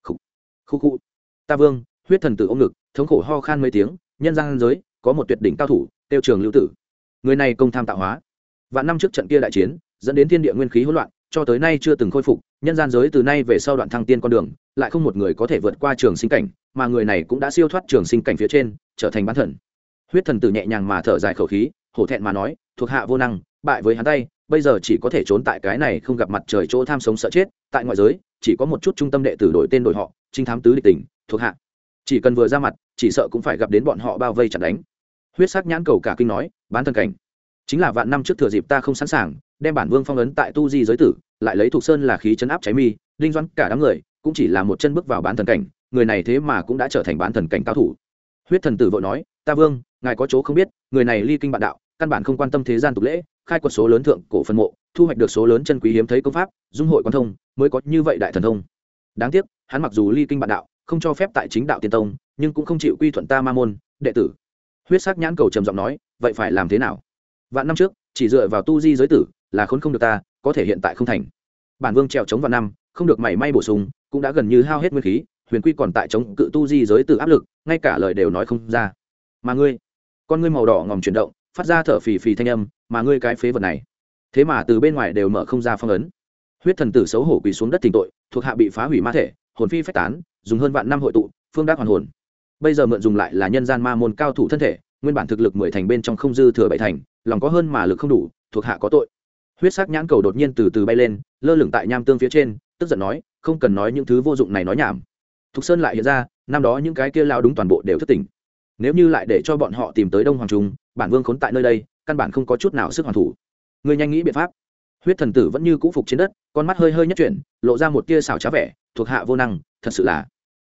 [SPEAKER 1] Khu. Ta Vương, huyết thần tử ôm ngực, thống khổ ho khan mấy tiếng, nhân gian giới có một tuyệt đỉnh cao thủ, tiêu Trường Lưu Tử. Người này công tham tạo hóa. Vạn năm trước trận kia đại chiến, dẫn đến thiên địa nguyên khí hỗn loạn, cho tới nay chưa từng khôi phục, nhân gian giới từ nay về sau đoạn thăng tiên con đường, lại không một người có thể vượt qua trường sinh cảnh, mà người này cũng đã siêu thoát trường sinh cảnh phía trên, trở thành bán thần. Huyết thần tử nhẹ nhàng mà thở dài khẩu khí, hổ thẹn mà nói, thuộc hạ vô năng, bại với hắn tay, bây giờ chỉ có thể trốn tại cái này không gặp mặt trời chỗ tham sống sợ chết, tại ngoại giới, chỉ có một chút trung tâm đệ tử đổi tên đổi họ, trinh thám tứ địch tỉnh, thuộc hạ chỉ cần vừa ra mặt, chỉ sợ cũng phải gặp đến bọn họ bao vây chặt đánh. Huyết sắc nhãn cầu cả kinh nói, bán thần cảnh chính là vạn năm trước thừa dịp ta không sẵn sàng, đem bản vương phong ấn tại tu di giới tử, lại lấy thuộc sơn là khí chấn áp cháy mi, linh doãn cả đám người cũng chỉ là một chân bước vào bán thần cảnh, người này thế mà cũng đã trở thành bán thần cảnh cao thủ. Huyết thần tử vội nói, ta Vương, ngài có chỗ không biết, người này ly kinh bạn đạo, căn bản không quan tâm thế gian tục lễ, khai quật số lớn thượng cổ phân mộ, thu hoạch được số lớn chân quý hiếm thấy công pháp, dung hội quan thông, mới có như vậy đại thần thông. Đáng tiếc, hắn mặc dù ly kinh bạn đạo, không cho phép tại chính đạo tiên tông, nhưng cũng không chịu quy thuận ta ma môn đệ tử. Huyết sắc nhãn cầu trầm giọng nói, vậy phải làm thế nào? Vạn năm trước, chỉ dựa vào tu di giới tử, là khốn không được ta, có thể hiện tại không thành. Bản vương trèo chống vạn năm, không được mảy may bổ sung, cũng đã gần như hao hết nguyên khí, huyền quy còn tại chống cự tu di giới tử áp lực, ngay cả lời đều nói không ra. Mà ngươi, con ngươi màu đỏ ngòm chuyển động, phát ra thở phì phì thanh âm, mà ngươi cái phế vật này, thế mà từ bên ngoài đều mở không ra phong ấn. Huyết thần tử xấu hổ quỳ xuống đất thỉnh tội, thuộc hạ bị phá hủy ma thể, hồn phi phách tán, dùng hơn vạn năm hội tụ phương đắc hoàn hồn. Bây giờ mượn dùng lại là nhân gian ma môn cao thủ thân thể, nguyên bản thực lực 10 thành bên trong không dư thừa 7 thành, lòng có hơn mà lực không đủ, thuộc hạ có tội. Huyết sắc nhãn cầu đột nhiên từ từ bay lên, lơ lửng tại nham tương phía trên, tức giận nói, không cần nói những thứ vô dụng này nói nhảm. Thục Sơn lại hiện ra, năm đó những cái kia lao đúng toàn bộ đều thất tỉnh. Nếu như lại để cho bọn họ tìm tới Đông Hoàng Trung, bản vương khốn tại nơi đây, căn bản không có chút nào sức hoàn thủ. Ngươi nhanh nghĩ biện pháp. Huyết thần tử vẫn như cũ phục trên đất, con mắt hơi hơi nhất chuyển, lộ ra một tia xảo trá vẻ, thuộc hạ vô năng, thật sự là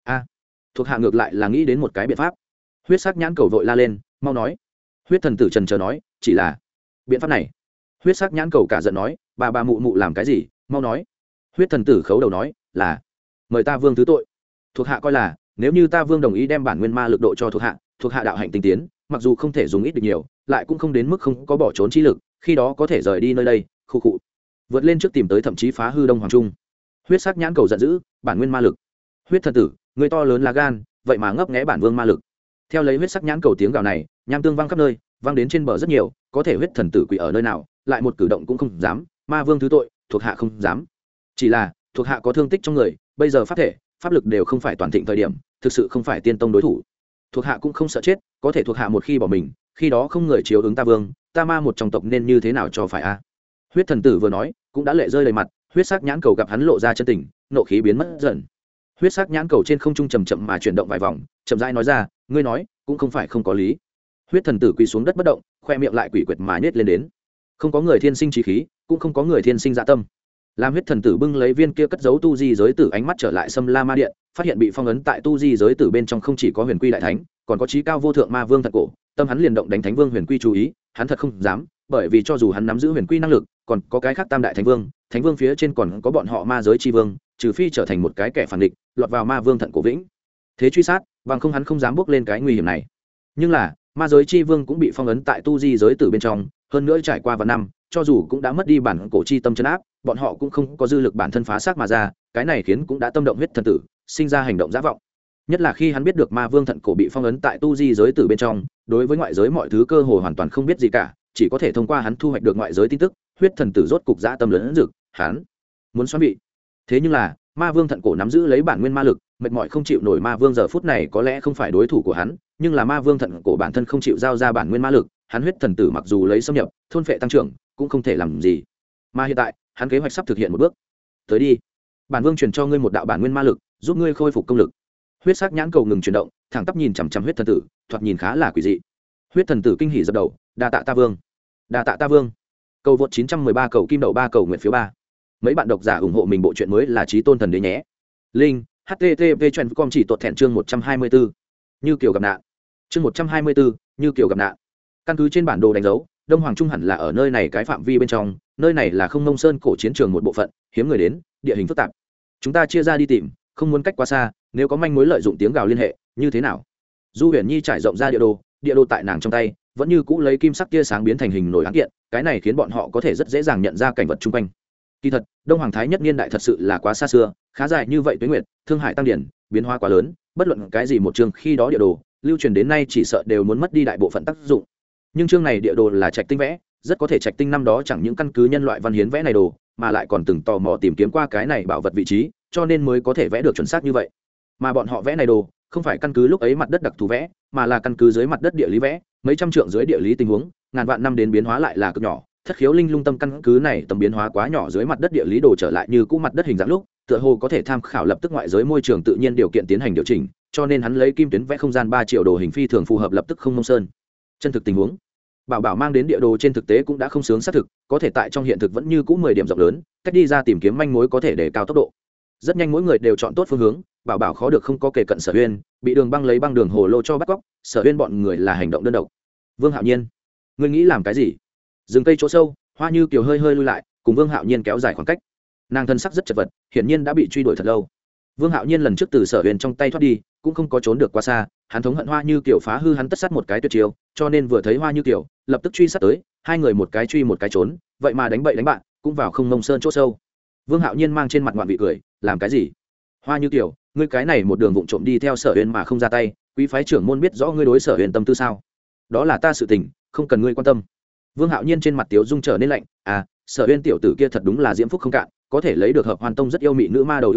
[SPEAKER 1] thuộc hạ ngược lại là nghĩ đến một cái biện pháp. Huyết sắc nhãn cầu vội la lên, mau nói. Huyết thần tử trần chờ nói, chỉ là biện pháp này. Huyết sắc nhãn cầu cả giận nói, bà mụ mụ làm cái gì, mau nói. Huyết thần tử khấu đầu nói, là mời ta vương thứ tội. Thuộc hạ coi là nếu như ta vương đồng ý đem bản nguyên ma lực độ cho thuộc hạ đạo hạnh tinh tiến, mặc dù không thể dùng ít được nhiều, lại cũng không đến mức không có bỏ trốn chi lực, khi đó có thể rời đi nơi đây, khu cụ vượt lên trước tìm tới thậm chí phá hư Đông Hoàng Trung. Huyết sắc nhãn cầu giận dữ, bản nguyên ma lực. Huyết thần tử, người to lớn là gan, vậy mà ngấp nghé bản vương ma lực. Theo lấy huyết sắc nhãn cầu tiếng gào này, nham tương vang khắp nơi, vang đến trên bờ rất nhiều, có thể huyết thần tử quỷ ở nơi nào, lại một cử động cũng không dám, ma vương thứ tội, thuộc hạ không dám. Chỉ là thuộc hạ có thương tích trong người, bây giờ pháp thể pháp lực đều không phải toàn thịnh thời điểm, thực sự không phải tiên tông đối thủ. Thuộc hạ cũng không sợ chết, có thể thuộc hạ một khi bỏ mình, khi đó không người chiếu ứng ta vương, ta ma một trong tộc nên như thế nào cho phải a? Huyết thần tử vừa nói, cũng đã lệ rơi đầy mặt. Huyết sắc nhãn cầu gặp hắn lộ ra chân tình, nộ khí biến mất dần. Huyết sắc nhãn cầu trên không trung chậm chậm mà chuyển động vài vòng, chậm rãi nói ra, ngươi nói cũng không phải không có lý. Huyết thần tử quỳ xuống đất bất động, khoe miệng lại quỷ quyệt mà nhếch lên đến. Không có người thiên sinh trí khí, cũng không có người thiên sinh dạ tâm. Làm huyết thần tử bưng lấy viên kia cất giấu tu di giới tử ánh mắt trở lại Sâm La Ma Điện, phát hiện bị phong ấn tại tu di giới tử bên trong không chỉ có Huyền Quy đại thánh, còn có chí cao vô thượng ma vương thật cổ. Tâm hắn liền động đánh thánh vương Huyền Quy chú ý, hắn thật không dám, bởi vì cho dù hắn nắm giữ Huyền Quy năng lực, còn có cái khác tam đại thánh vương phía trên còn có bọn họ ma giới chi vương, trừ phi trở thành một cái kẻ phản địch, lọt vào ma vương thận cổ vĩnh thế truy sát, bằng không hắn không dám bước lên cái nguy hiểm này. Nhưng là ma giới chi vương cũng bị phong ấn tại tu di giới tử bên trong, hơn nữa trải qua vài năm, cho dù cũng đã mất đi bản cổ chi tâm trấn áp, bọn họ cũng không có dư lực bản thân phá xác mà ra, cái này khiến cũng đã tâm động huyết thần tử, sinh ra hành động dã vọng. Nhất là khi hắn biết được ma vương thận cổ bị phong ấn tại tu di giới tử bên trong, đối với ngoại giới mọi thứ cơ hồ hoàn toàn không biết gì cả, chỉ có thể thông qua hắn thu hoạch được ngoại giới tin tức. Huyết thần tử rốt cục dã tâm lớn rực, hắn muốn xoắn vị. Thế nhưng là ma vương thận cổ nắm giữ lấy bản nguyên ma lực, mệt mỏi không chịu nổi ma vương giờ phút này có lẽ không phải đối thủ của hắn, nhưng là ma vương thận cổ bản thân không chịu giao ra bản nguyên ma lực, hắn huyết thần tử mặc dù lấy xâm nhập thôn phệ tăng trưởng cũng không thể làm gì. Mà hiện tại hắn kế hoạch sắp thực hiện một bước. Tới đi, bản vương truyền cho ngươi một đạo bản nguyên ma lực, giúp ngươi khôi phục công lực. Huyết sắc nhãn cầu ngừng chuyển động, thẳng tắp nhìn chằm chằm huyết thần tử, thoạt nhìn khá là quỷ dị. Huyết thần tử kinh hỉ dập đầu, đa tạ ta vương, đa tạ ta vương. Cầu vượt 913 cầu kim đậu 3 cầu nguyện phiếu 3. Mấy bạn độc giả ủng hộ mình bộ truyện mới là Chí Tôn Thần Đế nhé. Linh http://com chỉ tuột thẹn chương 124. Như kiểu gặp nạn. Chương 124, như kiểu gặp nạn. Căn cứ trên bản đồ đánh dấu, Đông Hoàng Trung hẳn là ở nơi này cái phạm vi bên trong, nơi này là Không Nông Sơn cổ chiến trường một bộ phận, hiếm người đến, địa hình phức tạp. Chúng ta chia ra đi tìm, không muốn cách quá xa, nếu có manh mối lợi dụng tiếng gào liên hệ, như thế nào? Du Huyền Nhi trải rộng ra địa đồ tại nàng trong tay, vẫn như cũ lấy kim sắc tia sáng biến thành hình nổi án kiện, cái này khiến bọn họ có thể rất dễ dàng nhận ra cảnh vật xung quanh. Kỳ thật, Đông Hoàng Thái nhất niên đại thật sự là quá xa xưa, khá dài như vậy tuế nguyệt, thương hải tăng điển, biến hóa quá lớn, bất luận cái gì một chương khi đó địa đồ, lưu truyền đến nay chỉ sợ đều muốn mất đi đại bộ phận tác dụng. Nhưng chương này địa đồ là Trạch Tinh vẽ, rất có thể Trạch Tinh năm đó chẳng những căn cứ nhân loại văn hiến vẽ này đồ, mà lại còn từng tò mò tìm kiếm qua cái này bảo vật vị trí, cho nên mới có thể vẽ được chuẩn xác như vậy. Mà bọn họ vẽ này đồ, không phải căn cứ lúc ấy mặt đất đặc thù vẽ, mà là căn cứ dưới mặt đất địa lý vẽ, mấy trăm trượng dưới địa lý tình huống, ngàn vạn năm đến biến hóa lại là cực nhỏ. Thất khiếu linh lung tâm căn cứ này tầm biến hóa quá nhỏ dưới mặt đất địa lý đồ trở lại như cũ mặt đất hình dạng lúc, tựa hồ có thể tham khảo lập tức ngoại giới môi trường tự nhiên điều kiện tiến hành điều chỉnh, cho nên hắn lấy kim tuyến vẽ không gian 3 triệu đồ hình phi thường phù hợp lập tức Không Nông Sơn. Chân thực tình huống, bảo mang đến địa đồ trên thực tế cũng đã không sướng xác thực, có thể tại trong hiện thực vẫn như cũ 10 điểm rộng lớn, cách đi ra tìm kiếm manh mối có thể để cao tốc độ. Rất nhanh mỗi người đều chọn tốt phương hướng, bảo khó được không có kề cận Sở Uyên, bị Đường Băng lấy băng đường hồ lô cho bắt cóc, Sở Uyên bọn người là hành động đơn độc. Vương Hạo Nhiên, ngươi nghĩ làm cái gì? Rừng cây chỗ sâu, Hoa Như Kiều hơi lui lại, cùng Vương Hạo Nhiên kéo dài khoảng cách. Nàng thân sắc rất chật vật, hiển nhiên đã bị truy đuổi thật lâu. Vương Hạo Nhiên lần trước từ Sở Uyên trong tay thoát đi, cũng không có trốn được quá xa, hắn thống hận Hoa Như Kiều phá hư hắn tất sát một cái tuyệt chiêu, cho nên vừa thấy Hoa Như Kiều, lập tức truy sát tới, hai người một cái truy một cái trốn, vậy mà đánh bậy đánh bạn, cũng vào Không Nông Sơn chỗ sâu. Vương Hạo Nhiên mang trên mặt ngoạn vị cười, làm cái gì? Hoa Như Kiều, ngươi cái này một đường vụng trộm đi theo Sở Uyên mà không ra tay, quý phái trưởng môn biết rõ ngươi đối Sở Uyên tâm tư sao? Đó là ta sự tình, không cần ngươi quan tâm. Vương Hạo Nhiên trên mặt tiếu dung trở nên lạnh, Sở Uyên tiểu tử kia thật đúng là diễm phúc không cạn, có thể lấy được Hợp Hoan Tông rất yêu mị nữ ma đầu ưu ái,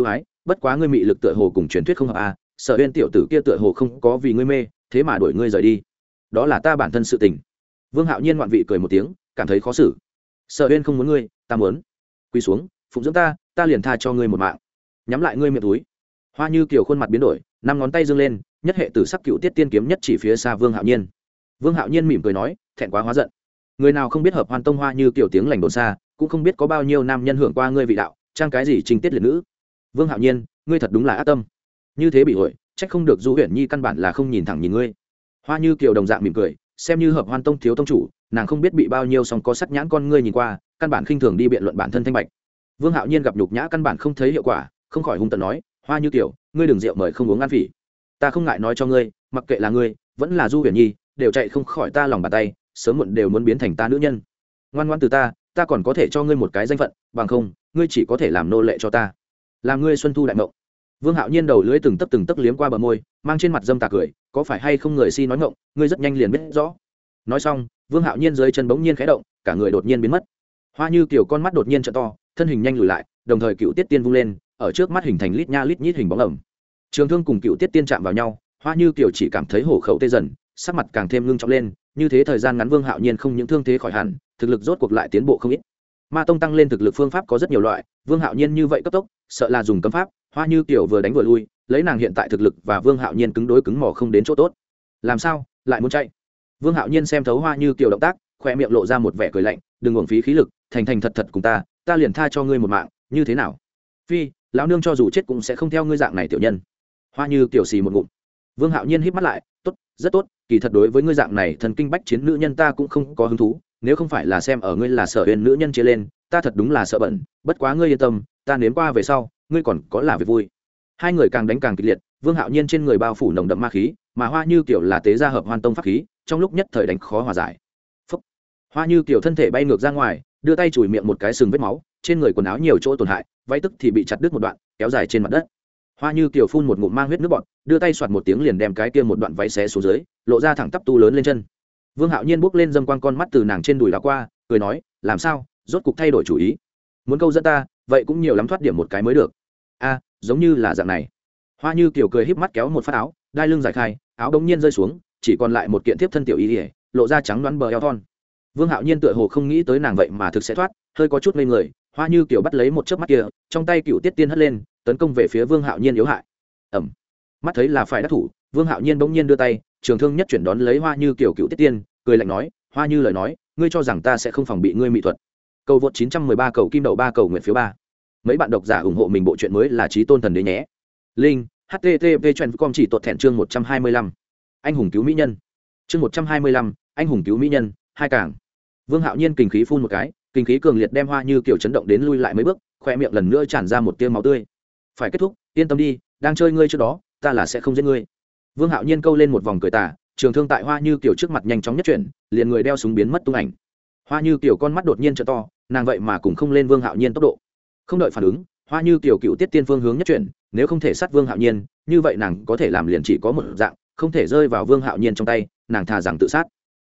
[SPEAKER 1] bất quá ngươi mị lực tựa hồ cùng truyền thuyết không hợp a. Sở Uyên tiểu tử kia tựa hồ không có vì ngươi mê, thế mà đuổi ngươi rời đi. Đó là ta bản thân sự tình. Vương Hạo Nhiên ngoạn vị cười một tiếng, cảm thấy khó xử. Sở Uyên không muốn ngươi, ta muốn. Quỳ xuống, phụng dưỡng ta liền tha cho ngươi một mạng. Nhắm lại ngươi miệng túi. Hoa Như Kiều khuôn mặt biến đổi, năm ngón tay giương lên, nhất hệ tử sắc cựu tiết tiên kiếm nhất chỉ phía xa Vương Hạo Nhiên. Vương Hạo Nhiên mỉm cười nói, thẹn quá hóa giận. Người nào không biết hợp hoan tông Hoa Như Kiều tiếng lành đồn xa, cũng không biết có bao nhiêu nam nhân hưởng qua ngươi vị đạo, trang cái gì trình tiết liệt nữ. Vương Hạo Nhiên, ngươi thật đúng là ác tâm. Như thế bị hội, trách không được Du Huyền Nhi căn bản là không nhìn thẳng nhìn ngươi. Hoa Như Kiều đồng dạng mỉm cười, xem như hợp hoan tông thiếu tông chủ, nàng không biết bị bao nhiêu song có sắc nhãn con ngươi nhìn qua, căn bản khinh thường đi biện luận bản thân thanh bạch. Vương Hạo Nhiên gặp nhục nhã căn bản không thấy hiệu quả, không khỏi hung tợn nói, Hoa Như Kiều, ngươi đừng rượu mời không uống ăn phỉ. Ta không ngại nói cho ngươi, mặc kệ là ngươi vẫn là Du Huyền Nhi, đều chạy không khỏi ta lòng bàn tay, sớm muộn đều muốn biến thành ta nữ nhân. Ngoan ngoãn từ ta còn có thể cho ngươi một cái danh phận, bằng không ngươi chỉ có thể làm nô lệ cho ta, làm ngươi xuân thu đại mộng. Vương Hạo Nhiên đầu lưỡi từng tấc liếm qua bờ môi, mang trên mặt dâm tà cười, có phải hay không người si nói ngọng, ngươi rất nhanh liền biết rõ. Nói xong, Vương Hạo Nhiên dưới chân bỗng nhiên khẽ động, cả người đột nhiên biến mất. Hoa Như Kiều con mắt đột nhiên trợ to, thân hình nhanh lùi lại, đồng thời cựu tiết tiên vung lên, ở trước mắt hình thành lít nha lít nhít hình bóng ẩm. Trường thương cùng cựu tiết tiên chạm vào nhau, Hoa Như Kiều chỉ cảm thấy hổ khẩu tê dần, sắc mặt càng thêm ngưng trọng lên, như thế thời gian ngắn Vương Hạo Nhiên không những thương thế khỏi hẳn, thực lực rốt cuộc lại tiến bộ không ít. Ma tông tăng lên thực lực phương pháp có rất nhiều loại, Vương Hạo Nhiên như vậy cấp tốc, sợ là dùng cấm pháp. Hoa Như Kiều vừa đánh vừa lui, lấy nàng hiện tại thực lực và Vương Hạo Nhiên cứng đối cứng mò không đến chỗ tốt. Làm sao lại muốn chạy? Vương Hạo Nhiên xem thấu Hoa Như Kiều động tác, khoe miệng lộ ra một vẻ cười lạnh, đừng uổng phí khí lực, thành thành thật thật cùng ta liền tha cho ngươi một mạng, như thế nào? Phi, lão nương cho dù chết cũng sẽ không theo ngươi dạng này tiểu nhân. Hoa Như Kiều xì một ngụm. Vương Hạo Nhiên híp mắt lại, tốt, rất tốt, kỳ thật đối với ngươi dạng này thần kinh bách chiến nữ nhân ta cũng không có hứng thú, nếu không phải là xem ở ngươi là Sở Uyên nữ nhân chia lên, ta thật đúng là sợ bẩn, bất quá ngươi yên tâm, ta nếm qua về sau, ngươi còn có là việc vui. Hai người càng đánh càng kịch liệt, Vương Hạo Nhiên trên người bao phủ nồng đậm ma khí, mà Hoa Như Kiều là tế gia hợp hoan tông pháp khí, trong lúc nhất thời đánh khó hòa giải. Phúc. Hoa Như Kiều thân thể bay ngược ra ngoài, đưa tay chùi miệng một cái sừng vết máu, trên người quần áo nhiều chỗ tổn hại, váy tức thì bị chặt đứt một đoạn, kéo dài trên mặt đất. Hoa Như Kiều phun một ngụm mang huyết nước bọt, đưa tay xoạt một tiếng liền đem cái kia một đoạn váy xé xuống dưới, lộ ra thẳng tắp tu lớn lên chân. Vương Hạo Nhiên bước lên dâm quang con mắt từ nàng trên đùi đảo qua, cười nói, làm sao, rốt cục thay đổi chủ ý, muốn câu dẫn ta, vậy cũng nhiều lắm thoát điểm một cái mới được. A, giống như là dạng này. Hoa Như Kiều cười híp mắt kéo một phát áo, đai lưng giải khai, áo đống nhiên rơi xuống, chỉ còn lại một kiện tiếp thân tiểu y, lộ ra trắng đoán bờ eo thon. Vương Hạo Nhiên tựa hồ không nghĩ tới nàng vậy mà thực sẽ thoát, hơi có chút ngây người. Hoa Như Kiều bắt lấy một chớp mắt kia, trong tay cựu tiết tiên hất lên, tấn công về phía Vương Hạo Nhiên yếu hại. Ẩm. Mắt thấy là phải đắc thủ, Vương Hạo Nhiên bỗng nhiên đưa tay, trường thương nhất chuyển đón lấy Hoa Như Kiều cựu tiết tiên, cười lạnh nói, Hoa Như lời nói, ngươi cho rằng ta sẽ không phòng bị ngươi mỹ thuật. Cầu vượt 913 cầu kim đậu 3 cầu nguyện phiếu 3. Mấy bạn độc giả ủng hộ mình bộ truyện mới là Chí Tôn Thần Đế nhé. Linh http://com chỉ tuột thẹn chương 125. Anh hùng cứu mỹ nhân. Chương 125, anh hùng cứu mỹ nhân, hai càng. Vương Hạo Nhiên kình khí phun một cái, kình khí cường liệt đem Hoa Như Kiều chấn động đến lui lại mấy bước, khoe miệng lần nữa tràn ra một tia máu tươi. Phải kết thúc, yên tâm đi, đang chơi ngươi trước đó, ta là sẽ không giết ngươi. Vương Hạo Nhiên câu lên một vòng cười tà, trường thương tại Hoa Như Kiều trước mặt nhanh chóng nhất chuyển, liền người đeo súng biến mất tung ảnh. Hoa Như Kiều con mắt đột nhiên trợ to, nàng vậy mà cũng không lên Vương Hạo Nhiên tốc độ. Không đợi phản ứng, Hoa Như Kiều cựu tiết tiên phương hướng nhất chuyển, nếu không thể sát Vương Hạo Nhiên, như vậy nàng có thể làm liền chỉ có một dạng, không thể rơi vào Vương Hạo Nhiên trong tay, nàng thà rằng tự sát.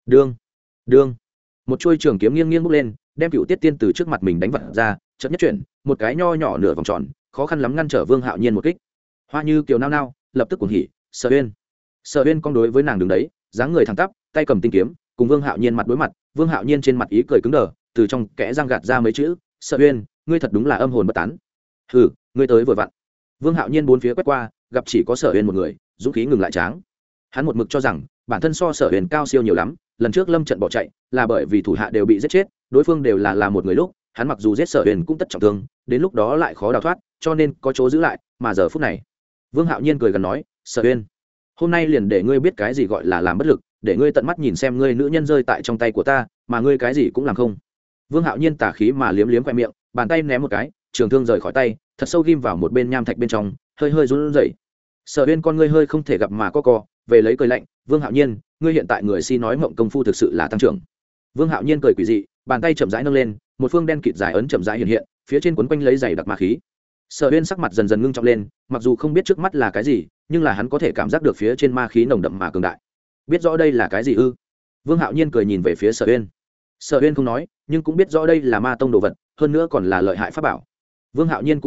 [SPEAKER 1] Đương, một chuôi trường kiếm nghiêng bốc lên, đem cựu tiết tiên từ trước mặt mình đánh vặt ra, chợt nhất chuyển, một cái nho nhỏ nửa vòng tròn, khó khăn lắm ngăn trở Vương Hạo Nhiên một kích. Hoa Như Kiều nao nao, lập tức cuồng hỉ, Sở Uyên con đối với nàng đứng đấy, dáng người thẳng tắp, tay cầm tinh kiếm, cùng Vương Hạo Nhiên mặt đối mặt, Vương Hạo Nhiên trên mặt ý cười cứng đờ, từ trong kẽ răng gạt ra mấy chữ, Sở Uyên, ngươi thật đúng là âm hồn bất tán. Hừ, ngươi tới vừa vặn. Vương Hạo Nhiên bốn phía quét qua, gặp chỉ có Sở Uyên một người, dũng khí ngừng lại tráng. Hắn một mực cho rằng bản thân so Sở Uyên cao siêu nhiều lắm, lần trước lâm trận bỏ chạy là bởi vì thủ hạ đều bị giết chết, đối phương đều là một người lúc, hắn mặc dù giết Sở Uyên cũng tất trọng thương, đến lúc đó lại khó đào thoát, cho nên có chỗ giữ lại, mà giờ phút này, Vương Hạo Nhiên cười gần nói, Sở Uyên, hôm nay liền để ngươi biết cái gì gọi là làm bất lực, để ngươi tận mắt nhìn xem ngươi nữ nhân rơi tại trong tay của ta, mà ngươi cái gì cũng làm không. Vương Hạo Nhiên tà khí mà liếm khoe miệng, bàn tay ném một cái, trường thương rời khỏi tay, thật sâu ghim vào một bên nham thạch bên trong, hơi run rẩy. Sở Uyên con ngươi hơi không thể gặp mà co, về lấy cười lạnh, Vương Hạo Nhiên, ngươi hiện tại người si nói mộng công phu thực sự là tăng trưởng. Vương Hạo Nhiên cười quỷ dị, bàn tay chậm rãi nâng lên, một phương đen kịt dài ấn chậm rãi hiện hiện, phía trên quấn quanh lấy dày đặc ma khí. Sở Uyên sắc mặt dần dần ngưng trọng lên, mặc dù không biết trước mắt là cái gì, nhưng là hắn có thể cảm giác được phía trên ma khí nồng đậm mà cường đại. Biết rõ đây là cái gì ư? Vương Hạo Nhiên cười nhìn về phía Sở Uyên. Sở Uyên không nói, nhưng cũng biết rõ đây là ma tông đồ vật, hơn nữa còn là lợi hại pháp bảo. Vương Hạo Nhiên cũng không giận,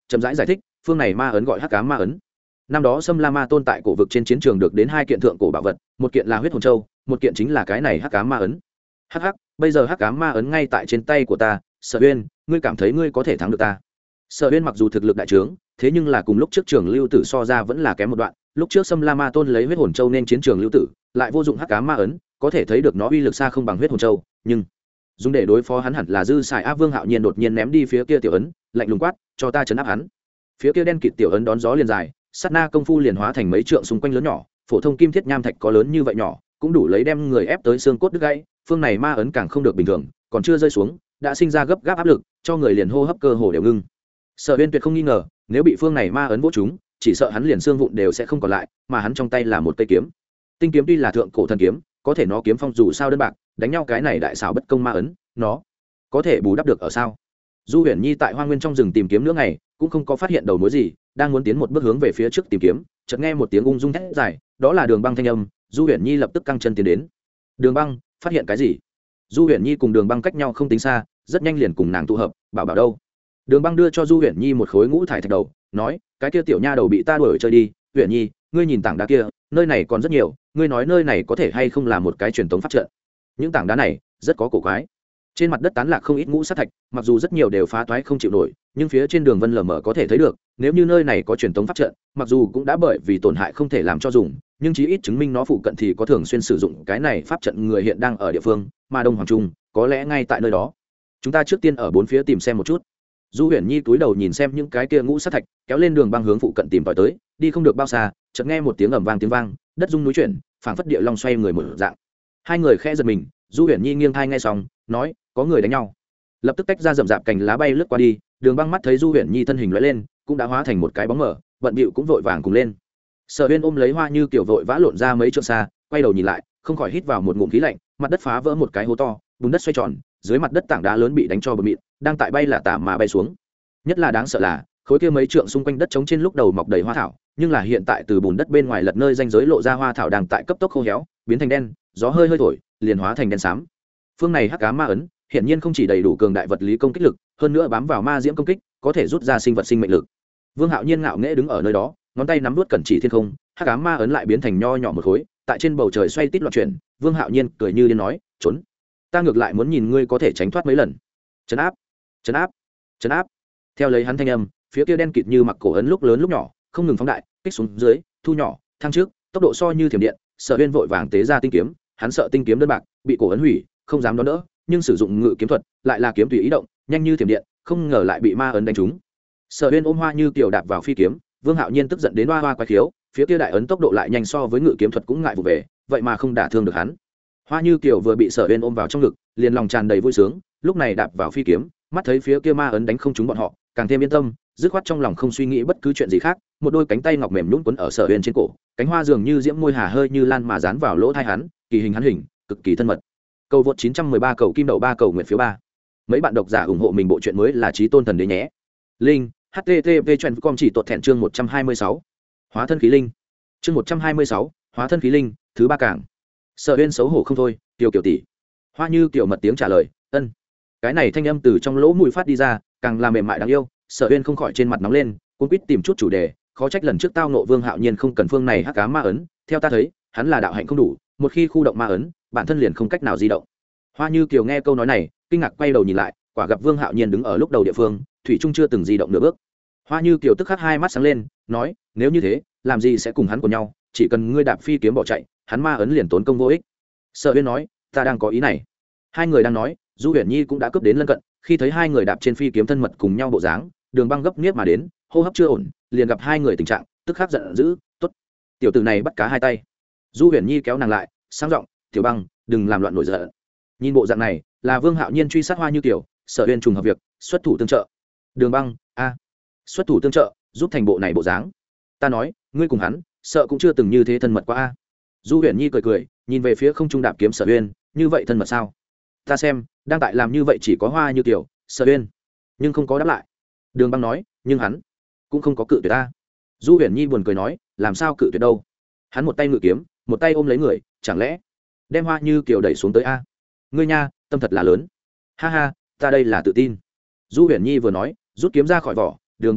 [SPEAKER 1] chậm rãi giải thích phương này ma ấn gọi hắc ám ma ấn. Năm đó Sâm La Ma Tôn tại cổ vực trên chiến trường được đến 2 kiện thượng cổ bảo vật, một kiện là huyết hồn châu, một kiện chính là cái này hắc ám ma ấn. Hắc hắc, bây giờ hắc ám ma ấn ngay tại trên tay của ta, Sở Uyên, ngươi cảm thấy ngươi có thể thắng được ta? Sở Uyên mặc dù thực lực đại trướng, thế nhưng là cùng lúc trước Trường Lưu Tử so ra vẫn là kém một đoạn. Lúc trước Sâm La Ma Tôn lấy huyết hồn châu nên chiến Trường Lưu Tử, lại vô dụng hắc ám ma ấn, có thể thấy được nó uy lực xa không bằng huyết hồn châu, nhưng dùng để đối phó hắn hẳn là dư xài áp. Vương Hạo Nhiên đột nhiên ném đi phía kia tiểu ấn, lạnh lùng quát, cho ta trấn áp hắn. Phía kia đen kịt tiểu ấn đón gió liền dài, sát na công phu liền hóa thành mấy trượng xung quanh lớn nhỏ, phổ thông kim thiết nham thạch có lớn như vậy nhỏ, cũng đủ lấy đem người ép tới xương cốt đứt gãy. Phương này ma ấn càng không được bình thường, còn chưa rơi xuống, đã sinh ra gấp gáp áp lực, cho người liền hô hấp cơ hồ đều ngưng. Sở Uyên tuyệt không nghi ngờ, nếu bị phương này ma ấn vỗ trúng, chỉ sợ hắn liền xương vụn đều sẽ không còn lại, mà hắn trong tay là một cây kiếm. Tinh kiếm tuy là thượng cổ thần kiếm, có thể nó kiếm phong dù sao đơn bạc, đánh nhau cái này đại xảo bất công ma ấn, nó có thể bù đắp được ở sao? Du Huyền Nhi tại hoang nguyên trong rừng tìm kiếm nửa ngày, cũng không có phát hiện đầu mối gì, đang muốn tiến một bước hướng về phía trước tìm kiếm, chợt nghe một tiếng ung dung thét dài, đó là Đường Băng thanh âm. Du Huyền Nhi lập tức căng chân tiến đến. Đường Băng, phát hiện cái gì? Du Huyền Nhi cùng Đường Băng cách nhau không tính xa, rất nhanh liền cùng nàng tụ hợp, bảo bảo đâu? Đường Băng đưa cho Du Huyền Nhi một khối ngũ thải thạch đầu, nói, cái kia tiểu nha đầu bị ta đuổi chơi đi. Huyền Nhi, ngươi nhìn tảng đá kia, nơi này còn rất nhiều, ngươi nói nơi này có thể hay không là một cái truyền tống pháp trận? Những tảng đá này rất có cổ quái. Trên mặt đất tán lạc không ít ngũ sát thạch, mặc dù rất nhiều đều phá toái không chịu nổi, nhưng phía trên đường vân lờ mờ có thể thấy được, nếu như nơi này có truyền tống pháp trận, mặc dù cũng đã bởi vì tổn hại không thể làm cho dùng, nhưng chí ít chứng minh nó phụ cận thì có thường xuyên sử dụng cái này pháp trận người hiện đang ở địa phương, mà Đông Hoàng Trung có lẽ ngay tại nơi đó. Chúng ta trước tiên ở bốn phía tìm xem một chút. Du Huyền Nhi túi đầu nhìn xem những cái kia ngũ sát thạch, kéo lên đường băng hướng phụ cận tìm tòi tới, đi không được bao xa, chợt nghe một tiếng ầm vang tiếng vang, đất rung núi chuyển, phảng phất địa long xoay người một dạng. Hai người khẽ giật mình, Du Huyền Nhi nghiêng tai nghe xong, nói, có người đánh nhau. Lập tức tách ra rậm rạp cành lá bay lướt qua đi, Đường Băng mắt thấy Du Huyền Nhi thân hình lóe lên, cũng đã hóa thành một cái bóng mờ, bận bịu cũng vội vàng cùng lên. Sở Uyên ôm lấy Hoa Như Kiều vội vã lộn ra mấy trượng xa, quay đầu nhìn lại, không khỏi hít vào một ngụm khí lạnh, mặt đất phá vỡ một cái hố to, bùn đất xoay tròn, dưới mặt đất tảng đá lớn bị đánh cho bờ mịn, đang tại bay là tả mà bay xuống. Nhất là đáng sợ là, khối kia mấy trượng xung quanh đất trống trên lúc đầu mọc đầy hoa thảo, nhưng là hiện tại từ bùn đất bên ngoài lật nơi ranh giới lộ ra hoa thảo đang tại cấp tốc khô héo, biến thành đen, gió hơi hơi thổi, liền hóa thành đen xám. Phương này hắc ám ma ấn, hiển nhiên không chỉ đầy đủ cường đại vật lý công kích lực, hơn nữa bám vào ma diễm công kích, có thể rút ra sinh vật sinh mệnh lực. Vương Hạo Nhiên ngạo nghễ đứng ở nơi đó, ngón tay nắm nuốt cẩn chỉ thiên không, hắc ám ma ấn lại biến thành nho nhỏ một khối, tại trên bầu trời xoay tít loạn chuyển. Vương Hạo Nhiên cười như điên nói, trốn, ta ngược lại muốn nhìn ngươi có thể tránh thoát mấy lần. Trấn áp, trấn áp, trấn áp. Theo lấy hắn thanh âm, phía kia đen kịt như mặc cổ ấn lúc lớn lúc nhỏ, không ngừng phóng đại, kích xuống dưới, thu nhỏ, thăng trước, tốc độ so như thiểm điện. Sở Uyên vội vàng tế ra tinh kiếm, hắn sợ tinh kiếm đơn bạc bị cổ ấn hủy, không dám đón đỡ, nhưng sử dụng ngự kiếm thuật, lại là kiếm tùy ý động, nhanh như thiểm điện, không ngờ lại bị ma ấn đánh trúng. Sở Uyên ôm Hoa Như Kiều đạp vào phi kiếm, Vương Hạo Nhiên tức giận đến hoa hoa quái khiếu, phía kia đại ấn tốc độ lại nhanh so với ngự kiếm thuật cũng ngại vụ về, vậy mà không đả thương được hắn. Hoa Như Kiều vừa bị Sở Uyên ôm vào trong ngực, liền lòng tràn đầy vui sướng, lúc này đạp vào phi kiếm, mắt thấy phía kia ma ấn đánh không trúng bọn họ, càng thêm yên tâm, dứt khoát trong lòng không suy nghĩ bất cứ chuyện gì khác, một đôi cánh tay ngọc mềm nhũn quấn ở Sở Uyên trên cổ, cánh hoa dường như diễm môi hà hơi như lan mà dán vào lỗ tai hắn, kỳ hình hắn hình, cực kỳ thân mật. Cầu vượt 913 cầu kim đậu 3 cầu nguyện phiếu 3. Mấy bạn độc giả ủng hộ mình bộ truyện mới là Chí Tôn Thần Đế nhé. Linh http://com chỉ tuột thẹn chương 126. Hóa thân khí linh. Chương 126, hóa thân khí linh, thứ ba cảng. Sở Uyên xấu hổ không thôi, Kiều Kiều tỷ. Hoa Như Kiều mật tiếng trả lời, "Ân." Cái này thanh âm từ trong lỗ mũi phát đi ra, càng làm mềm mại đáng yêu, Sở Uyên không khỏi trên mặt nóng lên, cuống quýt tìm chút chủ đề, khó trách lần trước tao nộ Vương Hạo Nhiên không cần phương này hắc ám ma ấn, theo ta thấy, hắn là đạo hạnh không đủ, một khi khu động ma ấn, bản thân liền không cách nào di động. Hoa Như Kiều nghe câu nói này, kinh ngạc quay đầu nhìn lại, quả gặp Vương Hạo Nhiên đứng ở lúc đầu địa phương, thủy trung chưa từng di động nửa bước. Hoa Như Kiều tức khắc hai mắt sáng lên, nói, nếu như thế, làm gì sẽ cùng hắn của nhau, chỉ cần ngươi đạp phi kiếm bỏ chạy, hắn ma ấn liền tốn công vô ích. Sở Uyên nói, ta đang có ý này. Hai người đang nói, Du Huyền Nhi cũng đã cướp đến lân cận, khi thấy hai người đạp trên phi kiếm thân mật cùng nhau bộ dáng, Đường Băng gấp niết mà đến, hô hấp chưa ổn, liền gặp hai người tình trạng, tức khắc giận dữ, tốt, tiểu tử này bắt cá hai tay. Du Huyền Nhi kéo nàng lại, sang giọng, tiểu Băng, đừng làm loạn nổi giận. Nhìn bộ dạng này, là Vương Hạo Nhiên truy sát Hoa Như Kiều, Sở Uyên trùng hợp việc, xuất thủ tương trợ. Đường Băng, a, xuất thủ tương trợ, giúp thành bộ này bộ dáng. Ta nói, ngươi cùng hắn, sợ cũng chưa từng như thế thân mật quá a. Du Huyền Nhi cười cười, nhìn về phía không trung đạp kiếm Sở Uyên, như vậy thân mật sao? Ta xem, đang tại làm như vậy chỉ có Hoa Như Kiều, Sở Uyên, nhưng không có đáp lại. Đường Băng nói, nhưng hắn cũng không có cự tuyệt ta. Du Huyền Nhi buồn cười nói, làm sao cự tuyệt đâu? Hắn một tay ngự kiếm, một tay ôm lấy người, chẳng lẽ đem Hoa Như Kiều đẩy xuống tới a? Ngươi nha, tâm thật là lớn. Ha ha, ta đây là tự tin. Du Huyền Nhi vừa nói, rút kiếm ra khỏi vỏ, Đường Băng nói,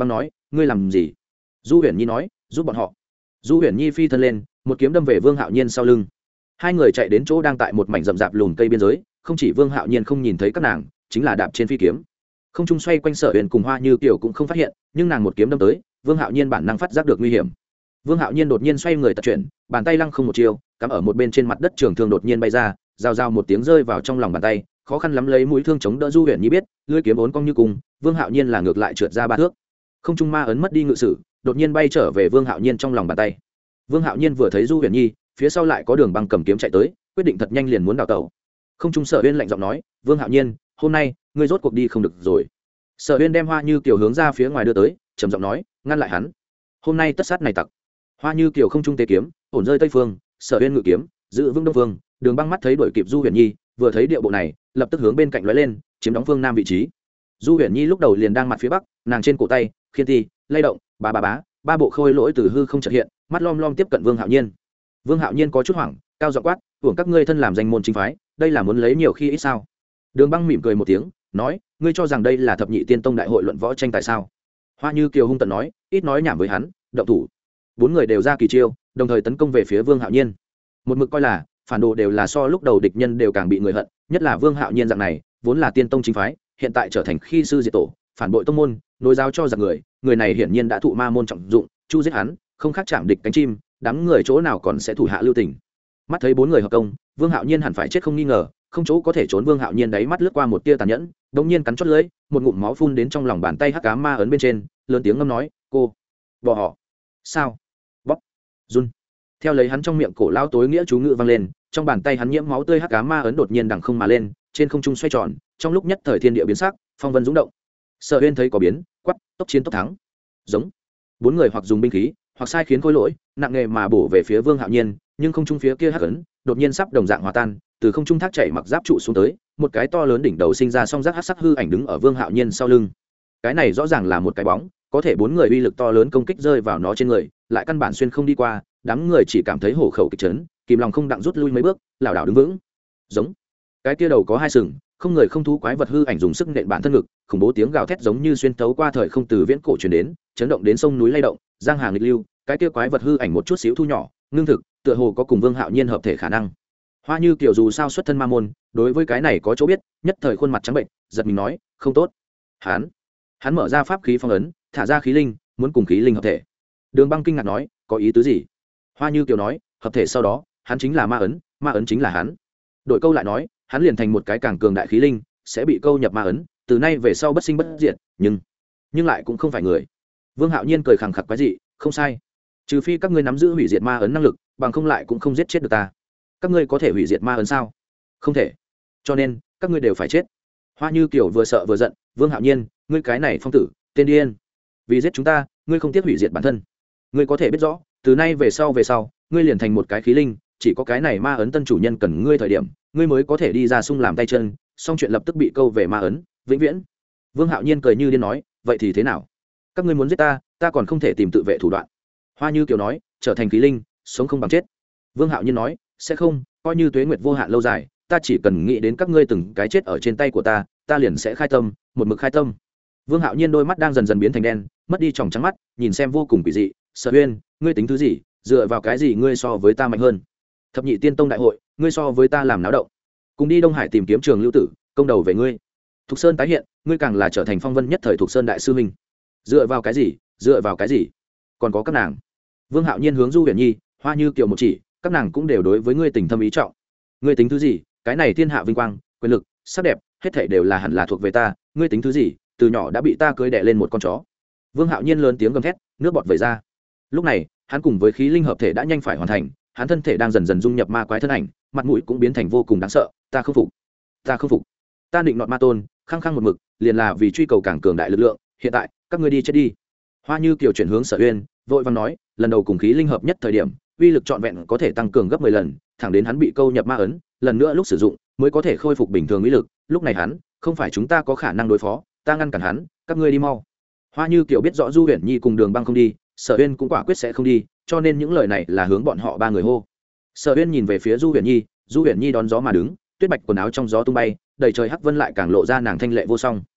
[SPEAKER 1] ngươi làm gì? Du huyền nhi nói, giúp bọn họ. Du huyền nhi phi thân lên, một kiếm đâm về Vương Hạo Nhiên sau lưng. Hai người chạy đến chỗ đang tại một mảnh rậm rạp lùm cây biên giới, không chỉ Vương Hạo Nhiên không nhìn thấy các nàng, chính là đạp trên phi kiếm. Không trung xoay quanh Sở Huyền cùng Hoa Như Kiều cũng không phát hiện, nhưng nàng một kiếm đâm tới, Vương Hạo Nhiên bản năng phát giác được nguy hiểm. Vương Hạo Nhiên đột nhiên xoay người tật chuyển, bàn tay lăng không một chiều, cắm ở một bên trên mặt đất, trường thương đột nhiên bay ra, rào rào một tiếng rơi vào trong lòng bàn tay, khó khăn lắm lấy mũi thương chống đỡ. Du Huyền Nhi biết, lưỡi kiếm vốn cong như cùng, Vương Hạo Nhiên là ngược lại trượt ra 3 thước. Không trung ma ấn mất đi ngự sử, đột nhiên bay trở về Vương Hạo Nhiên trong lòng bàn tay. Vương Hạo Nhiên vừa thấy Du Huyền Nhi, phía sau lại có Đường Băng cầm kiếm chạy tới, quyết định thật nhanh liền muốn đào tẩu. Không trung Sở Uyên lạnh giọng nói, Vương Hạo Nhiên, hôm nay ngươi rốt cuộc đi không được rồi. Sở Uyên đem Hoa Như Kiều hướng ra phía ngoài đưa tới, trầm giọng nói, ngăn lại hắn. Hôm nay tất sát này tặc. Hoa Như Kiều không trung tế kiếm, ổn rơi tây phương, Sở Uyên ngự kiếm, giữ vững đông phương. Đường Băng mắt thấy đuổi kịp Du Huyền Nhi, vừa thấy địa bộ này, lập tức hướng bên cạnh lóe lên, chiếm đóng phương nam vị trí. Du Huyền Nhi lúc đầu liền đang mặt phía bắc, nàng trên cổ tay, khiên ti, lay động, ba bộ khôi lỗi từ hư không chợt hiện, mắt lom lom tiếp cận Vương Hạo Nhiên. Vương Hạo Nhiên có chút hoảng, cao giọng quát, "Hưởng các ngươi thân làm danh môn chính phái, đây là muốn lấy nhiều khi ít sao?" Đường Băng mỉm cười một tiếng, nói, "Ngươi cho rằng đây là thập nhị tiên tông đại hội luận võ tranh tại sao?" Hoa Như Kiều hung tận nói, ít nói nhảm với hắn, động thủ. 4 người đều ra kỳ chiêu, đồng thời tấn công về phía Vương Hạo Nhiên. Một mực coi là phản đồ đều là so lúc đầu địch nhân đều càng bị người hận, nhất là Vương Hạo Nhiên dạng này, vốn là tiên tông chính phái, hiện tại trở thành khi sư diệt tổ, phản bội tông môn, nối giáo cho giặc người này hiển nhiên đã thụ ma môn trọng dụng, chu giết hắn, không khác chạm địch cánh chim, đám người chỗ nào còn sẽ thủ hạ lưu tình. Mắt thấy 4 người hợp công, Vương Hạo Nhiên hẳn phải chết không nghi ngờ, không chỗ có thể trốn. Vương Hạo Nhiên đáy mắt lướt qua một tia tàn nhẫn, đột nhiên cắn chót lưỡi, một ngụm máu phun đến trong lòng bàn tay hắc ám ma ấn bên trên, lớn tiếng ngâm nói, "Cô, bỏ họ." "Sao?" "Bóp." "Run." Theo lấy hắn trong miệng cổ lao tối nghĩa chú ngữ vang lên, trong bàn tay hắn nhiễm máu tươi hắc ám ma ấn đột nhiên đằng không mà lên, trên không trung xoay tròn, trong lúc nhất thời thiên địa biến sắc, phong vân rung động. Sở Uyên thấy có biến, quát, "Tốc chiến tốc thắng." Giống. 4 người hoặc dùng binh khí, hoặc sai khiến khối lỗi, nặng nghề mà bổ về phía Vương Hạo Nhiên, nhưng không trung phía kia hắc ấn đột nhiên sắp đồng dạng hòa tan, từ không trung thác chạy mặc giáp trụ xuống tới, một cái to lớn đỉnh đầu sinh ra song giác hắc sắc hư ảnh đứng ở Vương Hạo Nhiên sau lưng. Cái này rõ ràng là một cái bóng, có thể 4 người uy lực to lớn công kích rơi vào nó trên người, lại căn bản xuyên không đi qua, đám người chỉ cảm thấy hổ khẩu kịch chấn, kìm lòng không đặng rút lui mấy bước, lảo đảo đứng vững. Giống. Cái kia đầu có 2 sừng, không người không thú quái vật hư ảnh dùng sức nện bản thân ngực, khủng bố tiếng gào thét giống như xuyên thấu qua thời không từ viễn cổ truyền đến, chấn động đến sông núi lay động, giang hà nghịch lưu. Cái kia quái vật hư ảnh một chút xíu thu nhỏ, ngưng thực, tựa hồ có cùng Vương Hạo Nhiên hợp thể khả năng. Hoa Như Kiều dù sao xuất thân ma môn, đối với cái này có chỗ biết, nhất thời khuôn mặt trắng bệnh, giật mình nói, "Không tốt." Hắn mở ra pháp khí phong ấn, thả ra khí linh, muốn cùng khí linh hợp thể. Đường Băng kinh ngạc nói, "Có ý tứ gì?" Hoa Như Kiều nói, "Hợp thể sau đó, hắn chính là ma ấn chính là hắn." Đội câu lại nói, "Hắn liền thành một cái càng cường đại khí linh, sẽ bị câu nhập ma ấn, từ nay về sau bất sinh bất diệt, nhưng lại cũng không phải người." Vương Hạo Nhiên cười khẳng khặc quái dị, "Không sai, trừ phi các ngươi nắm giữ hủy diệt ma ấn năng lực, bằng không lại cũng không giết chết được ta." "Các ngươi có thể hủy diệt ma ấn sao?" "Không thể, cho nên các ngươi đều phải chết." Hoa Như Kiều vừa sợ vừa giận, "Vương Hạo Nhiên, ngươi cái này phong tử, tên điên, vì giết chúng ta, ngươi không tiếc hủy diệt bản thân. Ngươi có thể biết rõ, từ nay về sau, ngươi liền thành một cái khí linh, chỉ có cái này ma ấn tân chủ nhân cần ngươi thời điểm, ngươi mới có thể đi ra xung làm tay chân, xong chuyện lập tức bị câu về ma ấn, vĩnh viễn." Vương Hạo Nhiên cười như điên nói, "Vậy thì thế nào? Các ngươi muốn giết ta, ta còn không thể tìm tự vệ thủ đoạn." Hoa Như Kiều nói, "Trở thành khí linh, sống không bằng chết." Vương Hạo Nhiên nói, "Sẽ không, coi như tuế nguyệt vô hạn lâu dài, ta chỉ cần nghĩ đến các ngươi từng cái chết ở trên tay của ta, ta liền sẽ khai tâm, một mực khai tâm." Vương Hạo Nhiên đôi mắt đang dần dần biến thành đen, mất đi tròng trắng mắt, nhìn xem vô cùng quỷ dị, "Sở Uyên, ngươi tính thứ gì, dựa vào cái gì ngươi so với ta mạnh hơn? Thập nhị tiên tông đại hội, ngươi so với ta làm náo động. Cùng đi Đông Hải tìm kiếm Trường Lưu Tử, công đầu về ngươi. Thục Sơn tái hiện, ngươi càng là trở thành phong vân nhất thời Thục Sơn đại sư huynh. Dựa vào cái gì? Dựa vào cái gì? Còn có các nàng." Vương Hạo Nhiên hướng Du Huyền Nhi, Hoa Như Kiều một chỉ, "Các nàng cũng đều đối với ngươi tình thâm ý trọng. Ngươi tính thứ gì? Cái này thiên hạ vinh quang, quyền lực, sắc đẹp, hết thảy đều là hẳn là thuộc về ta, ngươi tính thứ gì? Từ nhỏ đã bị ta cưới đẻ lên một con chó." Vương Hạo Nhiên lớn tiếng gầm thét, nước bọt vẩy ra. Lúc này, hắn cùng với khí linh hợp thể đã nhanh phải hoàn thành, hắn thân thể đang dần dần dung nhập ma quái thân ảnh, mặt mũi cũng biến thành vô cùng đáng sợ, "Ta không phục, ta không phục. Ta định nọt ma tôn, khăng khăng một mực, liền là vì truy cầu càng cường đại lực lượng, hiện tại, các ngươi đi chết đi." Hoa Như Kiều chuyển hướng Sở Uyên, vội vàng nói, "Lần đầu cùng khí linh hợp nhất thời điểm, uy lực trọn vẹn có thể tăng cường gấp 10 lần, thẳng đến hắn bị câu nhập ma ấn, lần nữa lúc sử dụng mới có thể khôi phục bình thường uy lực, lúc này hắn không phải chúng ta có khả năng đối phó, ta ngăn cản hắn, các ngươi đi mau." Hoa Như Kiều biết rõ Du Huyền Nhi cùng Đường Băng không đi, Sở Uyên cũng quả quyết sẽ không đi, cho nên những lời này là hướng bọn họ 3 người hô. Sở Uyên nhìn về phía Du Huyền Nhi đón gió mà đứng, tuyết bạch quần áo trong gió tung bay, đầy trời hắc vân lại càng lộ ra nàng thanh lệ vô song.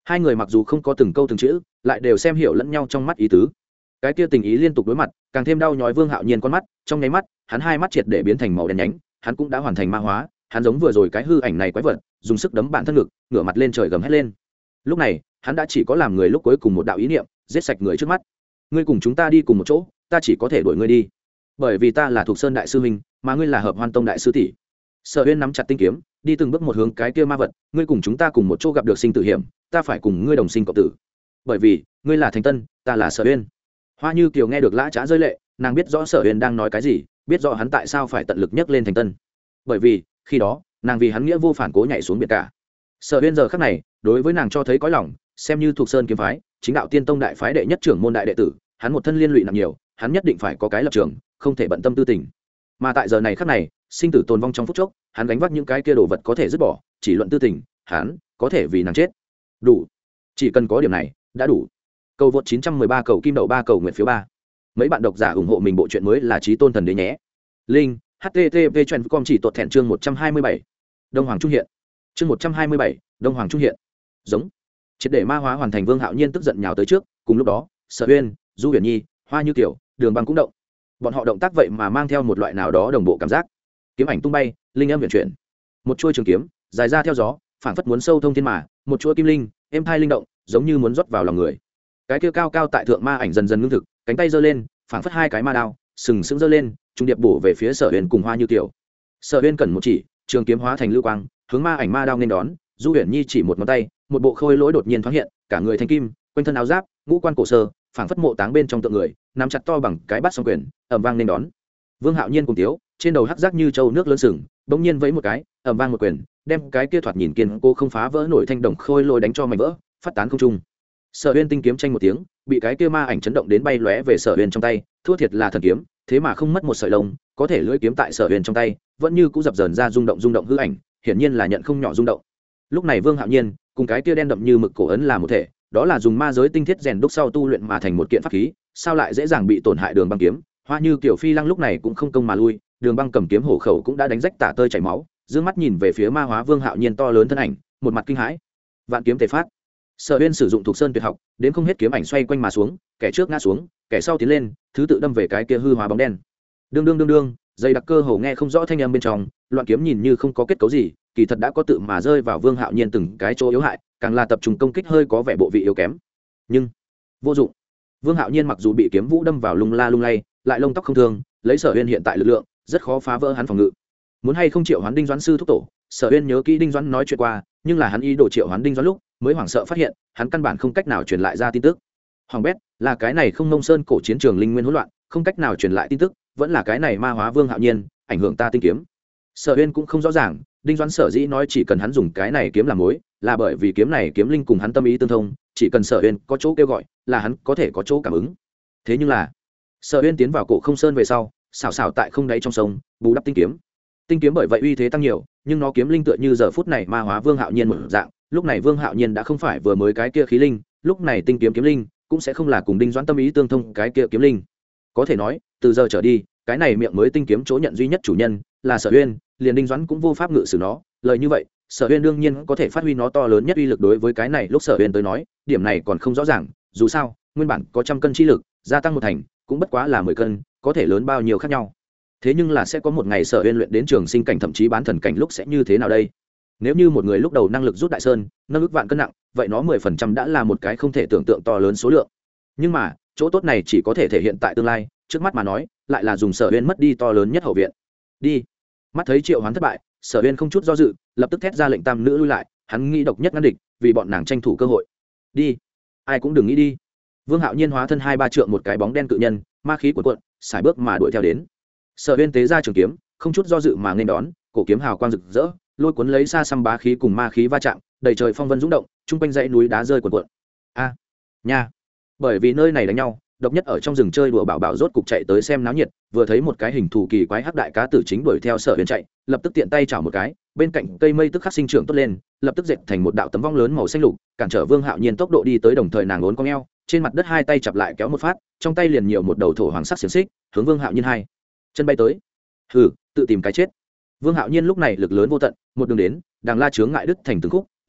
[SPEAKER 1] Hai người mặc dù không có từng câu từng chữ, lại đều xem hiểu lẫn nhau trong mắt ý tứ. Cái kia tình ý liên tục đối mặt, càng thêm đau nhói Vương Hạo Nhiên con mắt, trong nháy mắt, hắn hai mắt triệt để biến thành màu đen nhánh, hắn cũng đã hoàn thành ma hóa, hắn giống vừa rồi cái hư ảnh này quái vật, dùng sức đấm bản thân ngực, ngửa mặt lên trời gầm hét lên. Lúc này, hắn đã chỉ có làm người lúc cuối cùng một đạo ý niệm, giết sạch người trước mắt. Ngươi cùng chúng ta đi cùng một chỗ, ta chỉ có thể đuổi ngươi đi, bởi vì ta là Thuộc Sơn đại sư huynh, mà ngươi là Hợp Hoan Tông đại sư tỷ. Sở Uyên nắm chặt tinh kiếm, đi từng bước một hướng cái kia ma vật, ngươi cùng chúng ta cùng một chỗ gặp được sinh tử hiểm, ta phải cùng ngươi đồng sinh cộng tử, bởi vì ngươi là Thành Tân, ta là Sở Uyên. Hoa Như Kiều nghe được lã chã rơi lệ, nàng biết rõ Sở Uyên đang nói cái gì, biết rõ hắn tại sao phải tận lực nhấc lên Thành Tân, bởi vì khi đó nàng vì hắn nghĩa vô phản cố nhảy xuống biển cả. Sở Uyên giờ khắc này đối với nàng cho thấy cõi lòng, xem như Thuộc Sơn kiếm phái chính đạo tiên tông đại phái đệ nhất trưởng môn đại đệ tử, hắn một thân liên lụy nặng nhiều, hắn nhất định phải có cái lập trường, không thể bận tâm tư tình. Mà tại giờ này khắc này, sinh tử tồn vong trong phút chốc, hắn gánh vác những cái kia đồ vật có thể dứt bỏ, chỉ luận tư tình, hắn có thể vì nàng chết. Đủ. Chỉ cần có điểm này, đã đủ. Cầu vượt 913 cầu kim đậu 3 cầu nguyện phiếu 3. Mấy bạn độc giả ủng hộ mình bộ truyện mới là Chí Tôn Thần Đế nhé. Linh http://com chỉ tuột thẹn chương 127. Đông Hoàng Trung hiện. Chương 127, Đông Hoàng Trung hiện. Giống. Triệt để ma hóa hoàn thành, Vương Hạo Nhiên tức giận nhào tới trước, cùng lúc đó, Sở Uyên, Du Huyền Nhi, Hoa Như Kiều, Đường Băng cũng động. Bọn họ động tác vậy mà mang theo một loại nào đó đồng bộ cảm giác. Kiếm ảnh tung bay, linh âm huyền chuyển. Một chuôi trường kiếm, dài ra theo gió, phảng phất muốn sâu thông thiên mà, một chuôi kim linh, êm thai linh động, giống như muốn rót vào lòng người. Cái kia cao cao tại thượng ma ảnh dần dần ngưng thực, cánh tay giơ lên, phảng phất hai cái ma đao, sừng sững giơ lên, trung điệp bổ về phía Sở Uyên cùng Hoa Như Kiều. Sở Uyên cần một chỉ, trường kiếm hóa thành lưu quang, hướng ma ảnh ma đao nên đón. Du Huyền Nhi chỉ một ngón tay, một bộ khôi lỗi đột nhiên thoáng hiện, cả người thanh kim, quanh thân áo giáp, ngũ quan cổ sơ, phảng phất mộ táng bên trong tượng người, nắm chặt to bằng cái bát song quyền, ầm vang nên đón. Vương Hạo Nhiên cùng tiếu, trên đầu hắc giác như châu nước lớn sừng, bỗng nhiên vẫy một cái, ầm vang một quyền, đem cái kia thoạt nhìn kiên cố không phá vỡ nổi thanh đồng khôi lỗi đánh cho mảnh vỡ, phát tán không trung. Sở Uyên tinh kiếm tranh một tiếng, bị cái kia ma ảnh chấn động đến bay lóe về Sở Uyên trong tay, thua thiệt là thần kiếm, thế mà không mất một sợi lông, có thể lưỡi kiếm tại Sở Uyên trong tay, vẫn như cũ dập dờn ra rung động hư ảnh, hiển nhiên là nhận không nhỏ rung động. Lúc này Vương Hạo Nhiên cùng cái kia đen đậm như mực cổ ấn là một thể, đó là dùng ma giới tinh thiết rèn đúc sau tu luyện mà thành một kiện pháp khí, sao lại dễ dàng bị tổn hại? Đường Băng kiếm, Hoa Như Kiều Phi Lăng lúc này cũng không công mà lui, Đường Băng cầm kiếm hổ khẩu cũng đã đánh rách tả tơi chảy máu, dương mắt nhìn về phía ma hóa Vương Hạo Nhiên to lớn thân ảnh, một mặt kinh hãi. Vạn kiếm tề phát. Sở Uyên sử dụng Thuộc Sơn tuyệt học, đến không hết kiếm ảnh xoay quanh mà xuống, kẻ trước ngã xuống, kẻ sau tiến lên, thứ tự đâm về cái kia hư hóa bóng đen. Đương, dây đặc cơ hồ nghe không rõ thanh âm bên trong, loạn kiếm nhìn như không có kết cấu gì, kỳ thật đã có tự mà rơi vào Vương Hạo Nhiên từng cái chỗ yếu hại, càng là tập trung công kích hơi có vẻ bộ vị yếu kém. Nhưng vô dụng. Vương Hạo Nhiên mặc dù bị kiếm vũ đâm vào lung lay, lại lông tóc không thương, lấy Sở Uyên hiện tại lực lượng, rất khó phá vỡ hắn phòng ngự. Muốn hay không triệu hoán Đinh Doãn sư thúc tổ, Sở Uyên nhớ kỹ Đinh Doãn nói chuyện qua, nhưng là hắn ý đồ triệu hoán Đinh Doãn lúc, mới hoảng sợ phát hiện, hắn căn bản không cách nào truyền lại ra tin tức. Hoàng bét, là cái này không Nông Sơn cổ chiến trường linh nguyên hỗn loạn, không cách nào truyền lại tin tức, vẫn là cái này ma hóa Vương Hạo Nhiên ảnh hưởng ta tinh kiếm. Sở Uyên cũng không rõ ràng, Đinh Doãn sở dĩ nói chỉ cần hắn dùng cái này kiếm làm mối, là bởi vì kiếm này kiếm linh cùng hắn tâm ý tương thông, chỉ cần Sở Uyên có chỗ kêu gọi, là hắn có thể có chỗ cảm ứng. Thế nhưng là, Sở Uyên tiến vào cổ không sơn về sau, xảo tại không đáy trong sông, bù đắp tinh kiếm bởi vậy uy thế tăng nhiều, nhưng nó kiếm linh tựa như giờ phút này ma hóa Vương Hạo Nhiên một dạng, lúc này Vương Hạo Nhiên đã không phải vừa mới cái kia khí linh, lúc này tinh kiếm kiếm linh cũng sẽ không là cùng Đinh Doãn tâm ý tương thông cái kia kiếm linh. Có thể nói, từ giờ trở đi, cái này miệng mới tinh kiếm chỗ nhận duy nhất chủ nhân là Sở Uyên, liền Đinh Doãn cũng vô pháp ngự sử nó. Lời như vậy, Sở Uyên đương nhiên có thể phát huy nó to lớn nhất uy lực. Đối với cái này lúc Sở Uyên tới nói, điểm này còn không rõ ràng, dù sao, nguyên bản có 100 cân chi lực, gia tăng một thành, cũng bất quá là 10 cân, có thể lớn bao nhiêu khác nhau. Thế nhưng là sẽ có một ngày Sở Uyên luyện đến trường sinh cảnh thậm chí bán thần cảnh lúc sẽ như thế nào đây? Nếu như một người lúc đầu năng lực rút đại sơn, nâng ức vạn cân nặng, vậy nó 10% đã là một cái không thể tưởng tượng to lớn số lượng. Nhưng mà, chỗ tốt này chỉ có thể thể hiện tại tương lai, trước mắt mà nói, lại là dùng Sở Uyên mất đi to lớn nhất hậu viện. Đi. Mắt thấy triệu hoán thất bại, Sở Uyên không chút do dự, lập tức thét ra lệnh tam nữ lui lại, hắn nghĩ độc nhất ngăn địch, vì bọn nàng tranh thủ cơ hội. Đi. Ai cũng đừng nghĩ đi. Vương Hạo Nhiên hóa thân 2-3 trượng một cái bóng đen cự nhân, ma khí cuộn cuộn, xài bước mà đuổi theo đến. Sở Uyên tế ra trường kiếm, không chút do dự mà nghênh đón, cổ kiếm hào quang rực rỡ, lôi cuốn lấy xa xăm bá khí cùng ma khí va chạm, đầy trời phong vân dũng động, trung quanh dãy núi đá rơi cuộn cuộn. A, nha. Bởi vì nơi này đánh nhau, độc nhất ở trong rừng chơi đùa bảo bảo rốt cục chạy tới xem náo nhiệt, vừa thấy một cái hình thù kỳ quái hắc đại cá tử chính đuổi theo Sở Uyên chạy, lập tức tiện tay chảo một cái, bên cạnh cây mây tức khắc sinh trưởng tốt lên, lập tức dệt thành một đạo tấm vong lớn màu xanh lục, cản trở Vương Hạo Nhiên tốc độ đi tới, đồng thời nàng uốn cong eo, trên mặt đất hai tay chập lại kéo một phát, trong tay liền nhiều một đầu thổ hoàng sắc xiềng xích, hướng Vương Hạo Nhiên hai chân bay tới. Hừ, tự tìm cái chết. Vương Hạo Nhiên lúc này lực lớn vô tận, một đường đến, đàng la chướng ngại đứt thành từng khúc,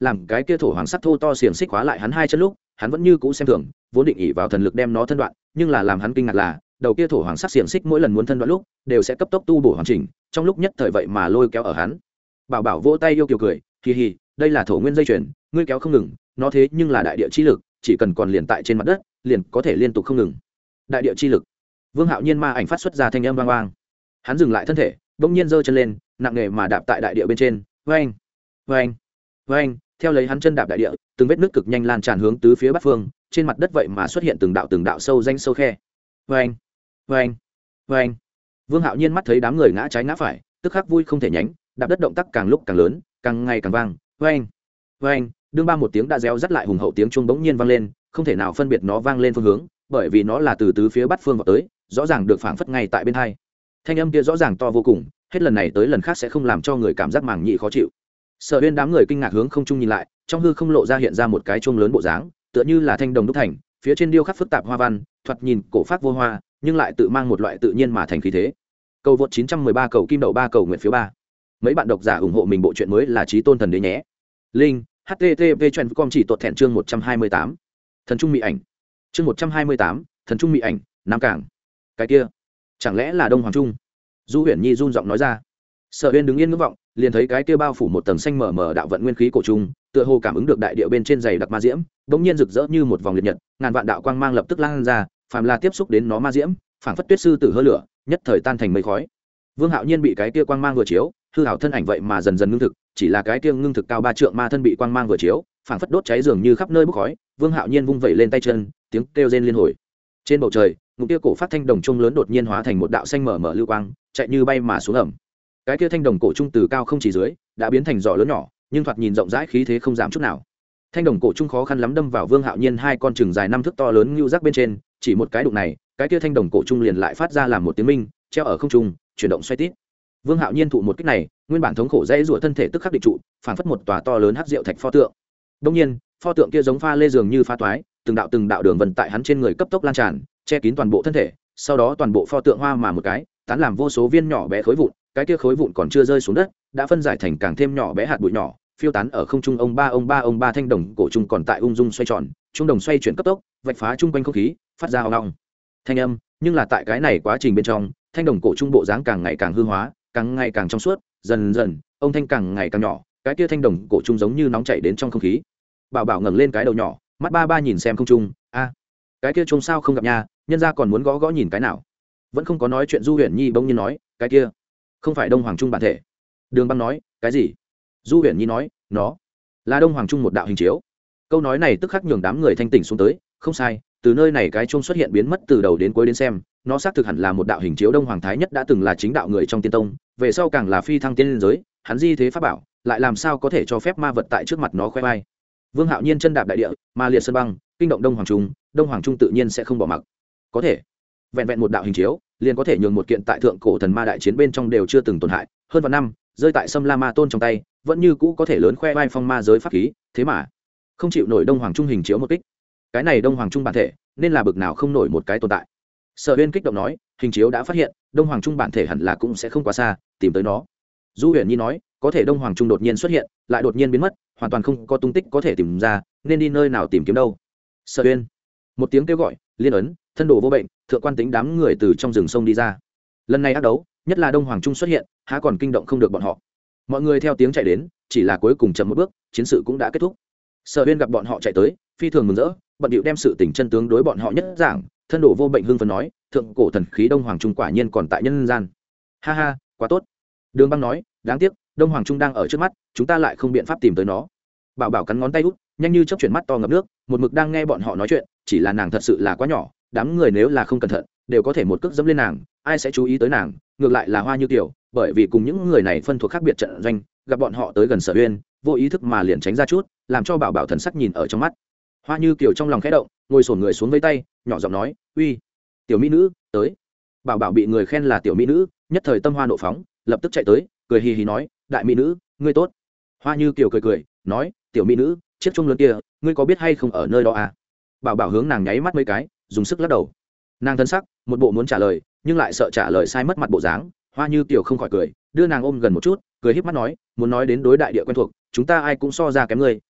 [SPEAKER 1] làm cái kia thổ hoàng sắc thô to xiềng xích khóa lại hắn hai chân lúc hắn vẫn như cũ xem thường, vốn định ỉ vào thần lực đem nó thân đoạn, nhưng là làm hắn kinh ngạc là đầu kia thổ hoàng sắc xiềng xích mỗi lần muốn thân đoạn lúc đều sẽ cấp tốc tu bổ hoàn chỉnh, trong lúc nhất thời vậy mà lôi kéo ở hắn. Bảo Bảo vỗ tay yêu kiều cười, hì hì, đây là thổ nguyên dây chuyền, ngươi kéo không ngừng, nó thế nhưng là đại địa chi lực, chỉ cần còn liền tại trên mặt đất liền có thể liên tục không ngừng. Đại địa chi lực. Vương Hạo Nhiên ma ảnh phát xuất ra thanh âm vang vang, hắn dừng lại thân thể, bỗng nhiên giơ chân lên, nặng nề mà đạp tại đại địa bên trên, vang vang vang, theo lấy hắn chân đạp đại địa, từng vết nước cực nhanh lan tràn hướng tứ phía bát phương, trên mặt đất vậy mà xuất hiện từng đạo sâu danh sâu khe. Vang vang vang. Vương Hạo Nhiên mắt thấy đám người ngã trái ngã phải, tức khắc vui không thể nhánh, đạp đất động tác càng lúc càng lớn, càng ngày càng vang. Vang vang, đương ba một tiếng đã réo rắt lại hùng hậu tiếng chuông bỗng nhiên vang lên, không thể nào phân biệt nó vang lên phương hướng, bởi vì nó là từ tứ phía bát phương vào tới, rõ ràng được phảng phất ngay tại bên hai. Thanh âm kia rõ ràng to vô cùng, hết lần này tới lần khác sẽ không làm cho người cảm giác màng nhĩ khó chịu. Sở Uyên đám người kinh ngạc hướng không trung nhìn lại, trong hư không lộ ra hiện ra một cái chuông lớn bộ dáng, tựa như là thanh đồng đúc thành, phía trên điêu khắc phức tạp hoa văn, thoạt nhìn cổ phác vô hoa, nhưng lại tự mang một loại tự nhiên mà thành khí thế. Cầu vượt 913 cầu kim đậu 3 cầu nguyện phiếu 3. Mấy bạn độc giả ủng hộ mình bộ truyện mới là Chí Tôn Thần Đế nhé. Linh http://com chỉ tuột thẹn chương 128. Thần trung mỹ ảnh. Chương 128, thần trung mỹ ảnh, Nam Cảng. Cái kia, chẳng lẽ là Đông Hoàng Trung? Du Huyền Nhi run giọng nói ra. Sở Uyên đứng yên ngưỡng vọng, liền thấy cái kia bao phủ một tầng xanh mờ mờ đạo vận nguyên khí cổ trung, tựa hồ cảm ứng được đại địa bên trên dày đặc ma diễm, bỗng nhiên rực rỡ như một vòng liệt nhật, ngàn vạn đạo quang mang lập tức lan ra, phàm là tiếp xúc đến nó ma diễm, phảng phất tuyết sư tử hơ lửa, nhất thời tan thành mây khói. Vương Hạo Nhiên bị cái kia quang mang vừa chiếu, hư hảo thân ảnh vậy mà dần dần ngưng thực, chỉ là cái kia ngưng thực cao 3 trượng ma thân bị quang mang vừa chiếu, phảng phất đốt cháy dường như khắp nơi bốc khói. Vương Hạo Nhiên vung vẩy lên tay chân, tiếng kêu rên liên hồi. Trên bầu trời, ngục kia cổ phát thanh đồng trung lớn đột nhiên hóa thành một đạo xanh mờ mờ lưu quang, chạy như bay mà xuống ẩm. Cái kia thanh đồng cổ trung từ cao không chỉ dưới, đã biến thành giỏ lớn nhỏ, nhưng thoạt nhìn rộng rãi khí thế không giảm chút nào. Thanh đồng cổ trung khó khăn lắm đâm vào Vương Hạo Nhiên hai con chừng dài 5 thước to lớn lưu giác bên trên, chỉ một cái đụng này, cái kia thanh đồng cổ trung liền lại phát ra làm một tiếng minh, treo ở không trung, chuyển động xoay tít. Vương Hạo Nhiên thụ một kích này, nguyên bản thống khổ dãy rủa thân thể tức khắc định trụ, phảng phất một tòa to lớn hắc diệu thạch pho tượng. Đương nhiên, pho tượng kia giống pha lê dường như phá toái, từng đạo đường vân tại hắn trên người cấp tốc lan tràn, che kín toàn bộ thân thể, sau đó toàn bộ pho tượng hoa mà một cái, tán làm vô số viên nhỏ bé khối vụn, cái kia khối vụn còn chưa rơi xuống đất, đã phân giải thành càng thêm nhỏ bé hạt bụi nhỏ, phiêu tán ở không trung. Ông ba thanh đồng cổ trung còn tại ung dung xoay tròn, trung đồng xoay chuyển cấp tốc, vạch phá trung quanh không khí, phát ra ong ong thanh âm, nhưng là tại cái này quá trình bên trong, thanh đồng cổ trung bộ dáng càng ngày càng hư hóa, càng ngày càng trong suốt, dần dần, ông thanh càng ngày càng nhỏ, cái kia thanh đồng cổ trung giống như nóng chảy đến trong không khí. Bảo Bảo ngẩng lên cái đầu nhỏ, mắt ba nhìn xem không trung, a, cái kia trung sao không gặp nha, nhân gia còn muốn gõ nhìn cái nào. Vẫn không có nói chuyện Du Huyền Nhi bỗng nhiên nói, cái kia không phải Đông Hoàng Trung bản thể. Đường Băng nói, cái gì? Du Huyền Nhi nói, nó là Đông Hoàng Trung một đạo hình chiếu. Câu nói này tức khắc nhường đám người thanh tỉnh xuống tới, không sai, từ nơi này cái chuông xuất hiện biến mất từ đầu đến cuối đến xem, nó xác thực hẳn là một đạo hình chiếu. Đông Hoàng Thái Nhất đã từng là chính đạo người trong tiên tông, về sau càng là phi thăng tiên giới, hắn di thế pháp bảo, lại làm sao có thể cho phép ma vật tại trước mặt nó khoe vai. Vương Hạo Nhiên chân đạp đại địa, ma liệt sơn băng, kinh động Đông Hoàng Trung tự nhiên sẽ không bỏ mặc. Có thể, vẹn vẹn một đạo hình chiếu, liền có thể nhường một kiện tại thượng cổ thần ma đại chiến bên trong đều chưa từng tổn hại, hơn vạn năm, rơi tại Sâm La Ma Tôn trong tay, vẫn như cũ có thể lớn khoe vai phong ma giới pháp khí, thế mà không chịu nổi Đông Hoàng Trung hình chiếu một kích. Cái này Đông Hoàng Trung bản thể, nên là bực nào không nổi một cái tồn tại. Sở Uyên kích động nói, hình chiếu đã phát hiện, Đông Hoàng Trung bản thể hẳn là cũng sẽ không quá xa, tìm tới nó. Du Huyền Nhi nói, có thể Đông Hoàng Trung đột nhiên xuất hiện, lại đột nhiên biến mất, hoàn toàn không có tung tích có thể tìm ra, nên đi nơi nào tìm kiếm đâu. Sở Uyên, một tiếng kêu gọi, liên ấn, thân đồ vô bệnh, thượng quan tính đám người từ trong rừng sông đi ra. Lần này ác đấu, nhất là Đông Hoàng Trung xuất hiện, há còn kinh động không được bọn họ. Mọi người theo tiếng chạy đến, chỉ là cuối cùng chậm một bước, chiến sự cũng đã kết thúc. Sở Uyên gặp bọn họ chạy tới, phi thường mừng rỡ, bận điệu đem sự tình chân tướng đối bọn họ nhất giảng. Thân đồ vô bệnh hưng phấn nói, thượng cổ thần khí Đông Hoàng Trung quả nhiên còn tại nhân gian. Ha ha, quá tốt. Đường Băng nói, đáng tiếc, Đông Hoàng Trung đang ở trước mắt, chúng ta lại không biện pháp tìm tới nó. Bảo Bảo cắn ngón tay út, nhanh như chớp chuyển mắt to ngập nước, một mực đang nghe bọn họ nói chuyện, chỉ là nàng thật sự là quá nhỏ, đám người nếu là không cẩn thận, đều có thể một cước dẫm lên nàng, ai sẽ chú ý tới nàng, ngược lại là Hoa Như Kiều, bởi vì cùng những người này phân thuộc khác biệt trận doanh, gặp bọn họ tới gần Sở Uyên, vô ý thức mà liền tránh ra chút, làm cho Bảo Bảo thần sắc nhìn ở trong mắt. Hoa Như Kiều trong lòng khẽ động, ngồi xổm người xuống với tay, nhỏ giọng nói, uy, tiểu mỹ nữ, tới. Bảo Bảo bị người khen là tiểu mỹ nữ, nhất thời tâm hoa nộ phóng, lập tức chạy tới, cười hì hì nói, đại mỹ nữ, ngươi tốt. Hoa Như Kiều cười nói, tiểu mỹ nữ, chiếc chuông lớn kia, ngươi có biết hay không ở nơi đó à? Bảo Bảo hướng nàng nháy mắt mấy cái, dùng sức lắc đầu. Nàng thân sắc, một bộ muốn trả lời, nhưng lại sợ trả lời sai mất mặt bộ dáng. Hoa Như Kiều không khỏi cười, đưa nàng ôm gần một chút, cười híp mắt nói, muốn nói đến đối đại địa quen thuộc, chúng ta ai cũng so ra kém ngươi,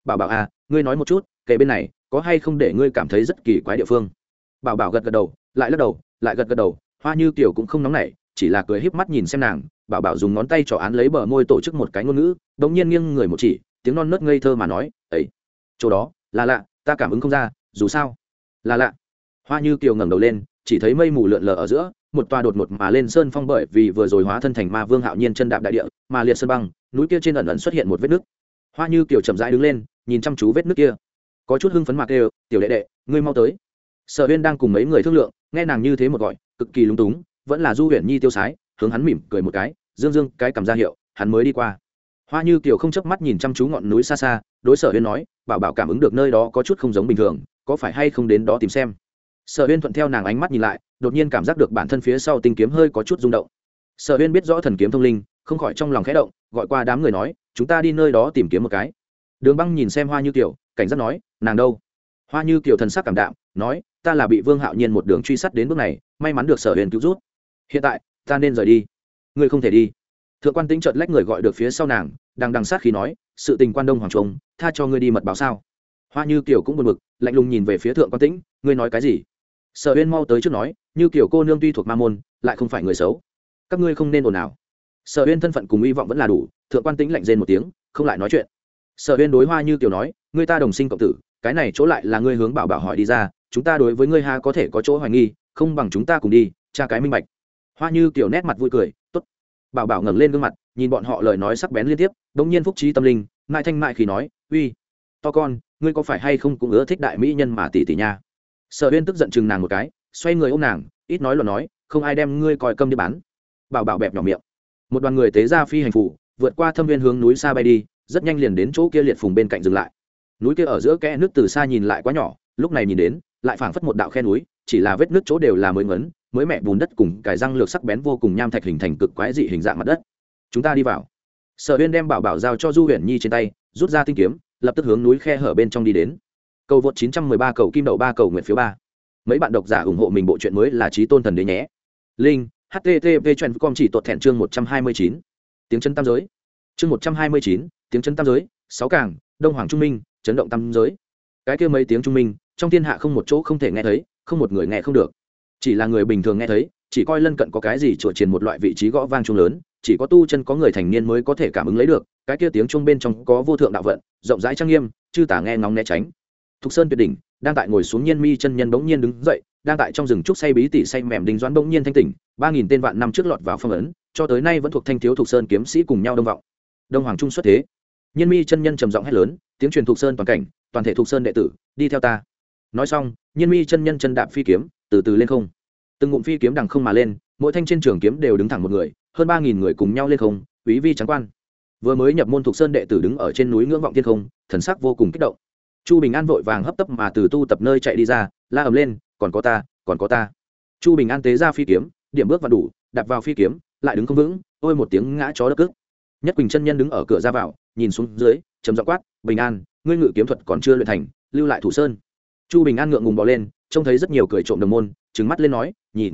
[SPEAKER 1] bảo bảo à, ngươi nói một chút kể bên này có hay không để ngươi cảm thấy rất kỳ quái địa phương. Bảo bảo gật gật đầu, lại lắc đầu, lại gật gật đầu. Hoa Như Kiều cũng không nóng nảy, chỉ là cười híp mắt nhìn xem nàng. Bảo bảo dùng ngón tay trỏ án lấy bờ môi tổ chức một cái ngôn ngữ, đống nhiên nghiêng người một chỉ, tiếng non nớt ngây thơ mà nói, ấy, chỗ đó là lạ, ta cảm ứng không ra, dù sao là lạ. Hoa Như Kiều ngẩng đầu lên, chỉ thấy mây mù lượn lờ ở giữa, một tòa đột ngột mà lên sơn phong, bởi vì vừa rồi hóa thân thành ma vương Hạo Nhiên chân đạp đại địa, mà liệt sơn băng, núi kia trên ẩn ẩn xuất hiện một vết nứt. Hoa Như Kiều chậm rãi đứng lên, nhìn chăm chú vết nứt kia, có chút hưng phấn mà kêu, tiểu đệ đệ, ngươi mau tới. Sở Uyên đang cùng mấy người thương lượng, nghe nàng như thế một gọi, cực kỳ lúng túng, vẫn là Du Huyền Nhi tiêu sái, hướng hắn mỉm cười một cái, dương dương cái cầm ra hiệu, hắn mới đi qua. Hoa Như Kiều không chớp mắt nhìn chăm chú ngọn núi xa xa, đối Sở Uyên nói, bảo bảo cảm ứng được nơi đó có chút không giống bình thường, có phải hay không đến đó tìm xem. Sở Uyên thuận theo nàng ánh mắt nhìn lại, đột nhiên cảm giác được bản thân phía sau tinh kiếm hơi có chút rung động. Sở Uyên biết rõ thần kiếm thông linh, không khỏi trong lòng khẽ động, gọi qua đám người nói, chúng ta đi nơi đó tìm kiếm một cái. Đường Băng nhìn xem Hoa Như Kiều, cảnh giác nói, nàng đâu? Hoa Như Kiều thần sắc cảm đạm, nói, ta là bị Vương Hạo Nhiên một đường truy sát đến bước này, may mắn được Sở Uyên cứu giúp. Hiện tại, ta nên rời đi. Ngươi không thể đi. Thượng quan Tĩnh chợt lách người gọi được phía sau nàng, đằng sát khí nói, sự tình quan Đông Hoàng Trung, tha cho ngươi đi mật báo sao? Hoa Như Kiều cũng buồn bực, lạnh lùng nhìn về phía Thượng quan Tĩnh, ngươi nói cái gì? Sở Uyên mau tới trước nói, Như Kiều cô nương tuy thuộc ma môn, lại không phải người xấu, các ngươi không nên ồn ào. Sở Uyên thân phận cùng hy vọng vẫn là đủ. Thượng quan Tĩnh lạnh rên một tiếng, không lại nói chuyện. Sở Uyên đối Hoa Như Kiều nói, ngươi ta đồng sinh cộng tử, cái này chỗ lại là ngươi hướng bảo bảo hỏi đi ra, chúng ta đối với ngươi ha có thể có chỗ hoài nghi, không bằng chúng ta cùng đi, tra cái minh bạch. Hoa Như Kiều nét mặt vui cười, tốt. Bảo bảo ngẩng lên gương mặt, nhìn bọn họ lời nói sắc bén liên tiếp, đống nhiên phúc trí tâm linh, mại thanh mại khi nói, uy, to con, ngươi có phải hay không cũng ưa thích đại mỹ nhân mà tỷ tỷ nha. Sở Uyên tức giận chừng nàng một cái, xoay người ôm nàng, ít nói luận nói, không ai đem ngươi coi câm đi bán. Bảo bảo bẹp nhỏ miệng. Một đoàn người tế ra phi hành phủ, vượt qua thâm viên hướng núi xa bay đi, rất nhanh liền đến chỗ kia liệt phùng bên cạnh dừng lại. Núi kia ở giữa kẽ nước từ xa nhìn lại quá nhỏ, lúc này nhìn đến lại phảng phất một đạo khe núi, chỉ là vết nước chỗ đều là mới ngấn mới mẹ bùn đất cùng cải răng lược sắc bén vô cùng nham thạch hình thành cực quái dị hình dạng mặt đất. Chúng ta đi vào. Sở Uyên đem bảo bảo giao cho Du Huyền Nhi trên tay, rút ra tinh kiếm, lập tức hướng núi khe hở bên trong đi đến. Cầu vượt 913 cầu kim đậu 3 cầu nguyện phiếu 3. Mấy bạn độc giả ủng hộ mình bộ truyện mới là Chí Tôn Thần Đế nhé. Linh http://com chỉ tuột thẹn chương 129. Tiếng chân tam giới. Chương 129, tiếng chân tam giới, 6 càng, Đông Hoàng Trung Minh, chấn động tam giới. Cái kia mấy tiếng trung minh, trong thiên hạ không một chỗ không thể nghe thấy, không một người nghe không được. Chỉ là người bình thường nghe thấy, chỉ coi lân cận có cái gì chùa triền một loại vị trí gõ vang chuông lớn, chỉ có tu chân có người thành niên mới có thể cảm ứng lấy được, cái kia tiếng chuông bên trong có vô thượng đạo vận, rộng rãi trang nghiêm, chư tả nghe ngóng né tránh. Thục Sơn tuyệt đỉnh, đang tại ngồi xuống Nhiên Mi chân nhân bỗng nhiên đứng dậy, đang tại trong rừng trúc say bí tỉ say mềm đinh doãn bỗng nhiên thanh tỉnh, 3000 tên vạn năm trước lọt vào phong ấn, cho tới nay vẫn thuộc thanh thiếu Thục Sơn kiếm sĩ cùng nhau đông vọng. Đông Hoàng Trung xuất thế. Nhiên Mi chân nhân trầm giọng hét lớn, tiếng truyền Thục Sơn toàn cảnh, toàn thể Thục Sơn đệ tử, đi theo ta. Nói xong, Nhiên Mi chân nhân chân đạp phi kiếm, từ từ lên không. Từng ngụm phi kiếm đằng không mà lên, mỗi thanh trên trường kiếm đều đứng thẳng một người, hơn 3000 người cùng nhau lên không, quý vi trắng quan. Vừa mới nhập môn Thục Sơn đệ tử đứng ở trên núi ngưỡng vọng thiên không, thần sắc vô cùng kích động. Chu Bình An vội vàng hấp tấp mà từ tu tập nơi chạy đi ra, la ầm lên, còn có ta, còn có ta. Chu Bình An tế ra phi kiếm, điểm bước và đủ, đạp vào phi kiếm, lại đứng không vững, ôi một tiếng ngã chó đất cức. Nhất Quỳnh chân nhân đứng ở cửa ra vào, nhìn xuống dưới, trầm giọng quát, Bình An, ngươi ngự kiếm thuật còn chưa luyện thành, lưu lại Thủ Sơn. Chu Bình An ngượng ngùng bò lên, trông thấy rất nhiều cười trộm đồng môn, trừng mắt lên nói,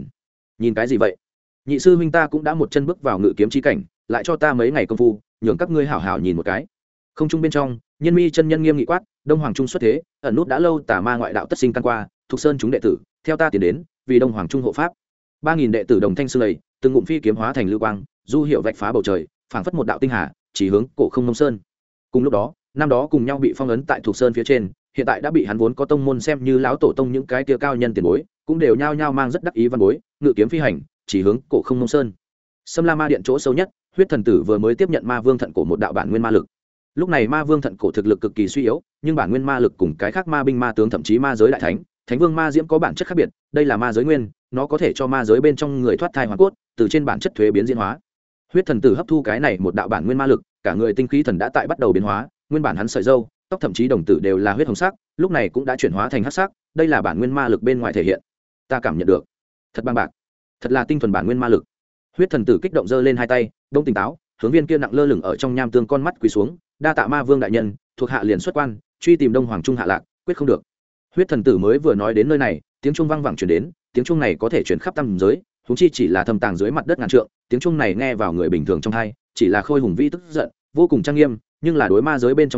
[SPEAKER 1] nhìn cái gì vậy? Nhị sư huynh ta cũng đã một chân bước vào ngự kiếm chi cảnh, lại cho ta mấy ngày công phu, nhường các ngươi hảo hảo nhìn một cái. Không trung bên trong, Nhiên Mi chân nhân nghiêm nghị quát, Đông Hoàng Trung xuất thế, ẩn nút đã lâu tà ma ngoại đạo tất sinh căn qua, Thục Sơn chúng đệ tử, theo ta tiến đến, vì Đông Hoàng Trung hộ pháp. 3000 đệ tử đồng thanh sư lầy, từng ngụm phi kiếm hóa thành lưu quang, du hiệu vạch phá bầu trời, phảng phất một đạo tinh hà, chỉ hướng cổ không Mông Sơn. Cùng lúc đó, năm đó cùng nhau bị phong ấn tại Thục Sơn phía trên, hiện tại đã bị hắn vốn có tông môn xem như lão tổ tông những cái kia cao nhân tiền bối, cũng đều nhao nhao mang rất đắc ý văn bối, ngự kiếm phi hành, chỉ hướng cổ không Mông Sơn. Sâm La Ma điện chỗ sâu nhất, huyết thần tử vừa mới tiếp nhận ma vương thận cổ một đạo bản nguyên ma lực. Lúc này ma vương thận cổ thực lực cực kỳ suy yếu, nhưng bản nguyên ma lực cùng cái khác ma binh ma tướng thậm chí ma giới đại thánh, thánh vương ma diễm có bản chất khác biệt, đây là ma giới nguyên, nó có thể cho ma giới bên trong người thoát thai hoàn cốt, từ trên bản chất thuế biến diễn hóa. Huyết thần tử hấp thu cái này một đạo bản nguyên ma lực, cả người tinh khí thần đã tại bắt đầu biến hóa, nguyên bản hắn sợi râu, tóc thậm chí đồng tử đều là huyết hồng sắc, lúc này cũng đã chuyển hóa thành hắc sắc, đây là bản nguyên ma lực bên ngoài thể hiện. Ta cảm nhận được, thật băng bạc, thật là tinh thuần bản nguyên ma lực. Huyết thần tử kích động giơ lên hai tay, đông tỉnh táo, hướng viên kia nặng lơ lửng ở trong nham tương con mắt quỳ xuống, đa tạ ma vương đại nhân, thuộc hạ liền xuất quan, truy tìm Đông Hoàng Trung hạ lạc, quyết không được. Huyết thần tử mới vừa nói đến nơi này, tiếng chuông vang vẳng truyền đến, tiếng chuông này có thể truyền khắp tam giới, huống chi chỉ là thâm tàng dưới mặt đất ngàn trượng, tiếng chuông này nghe vào người bình thường trong tai, chỉ là khôi hùng vĩ tức giận, vô cùng trang nghiêm, nhưng là đối ma giới bên trong người,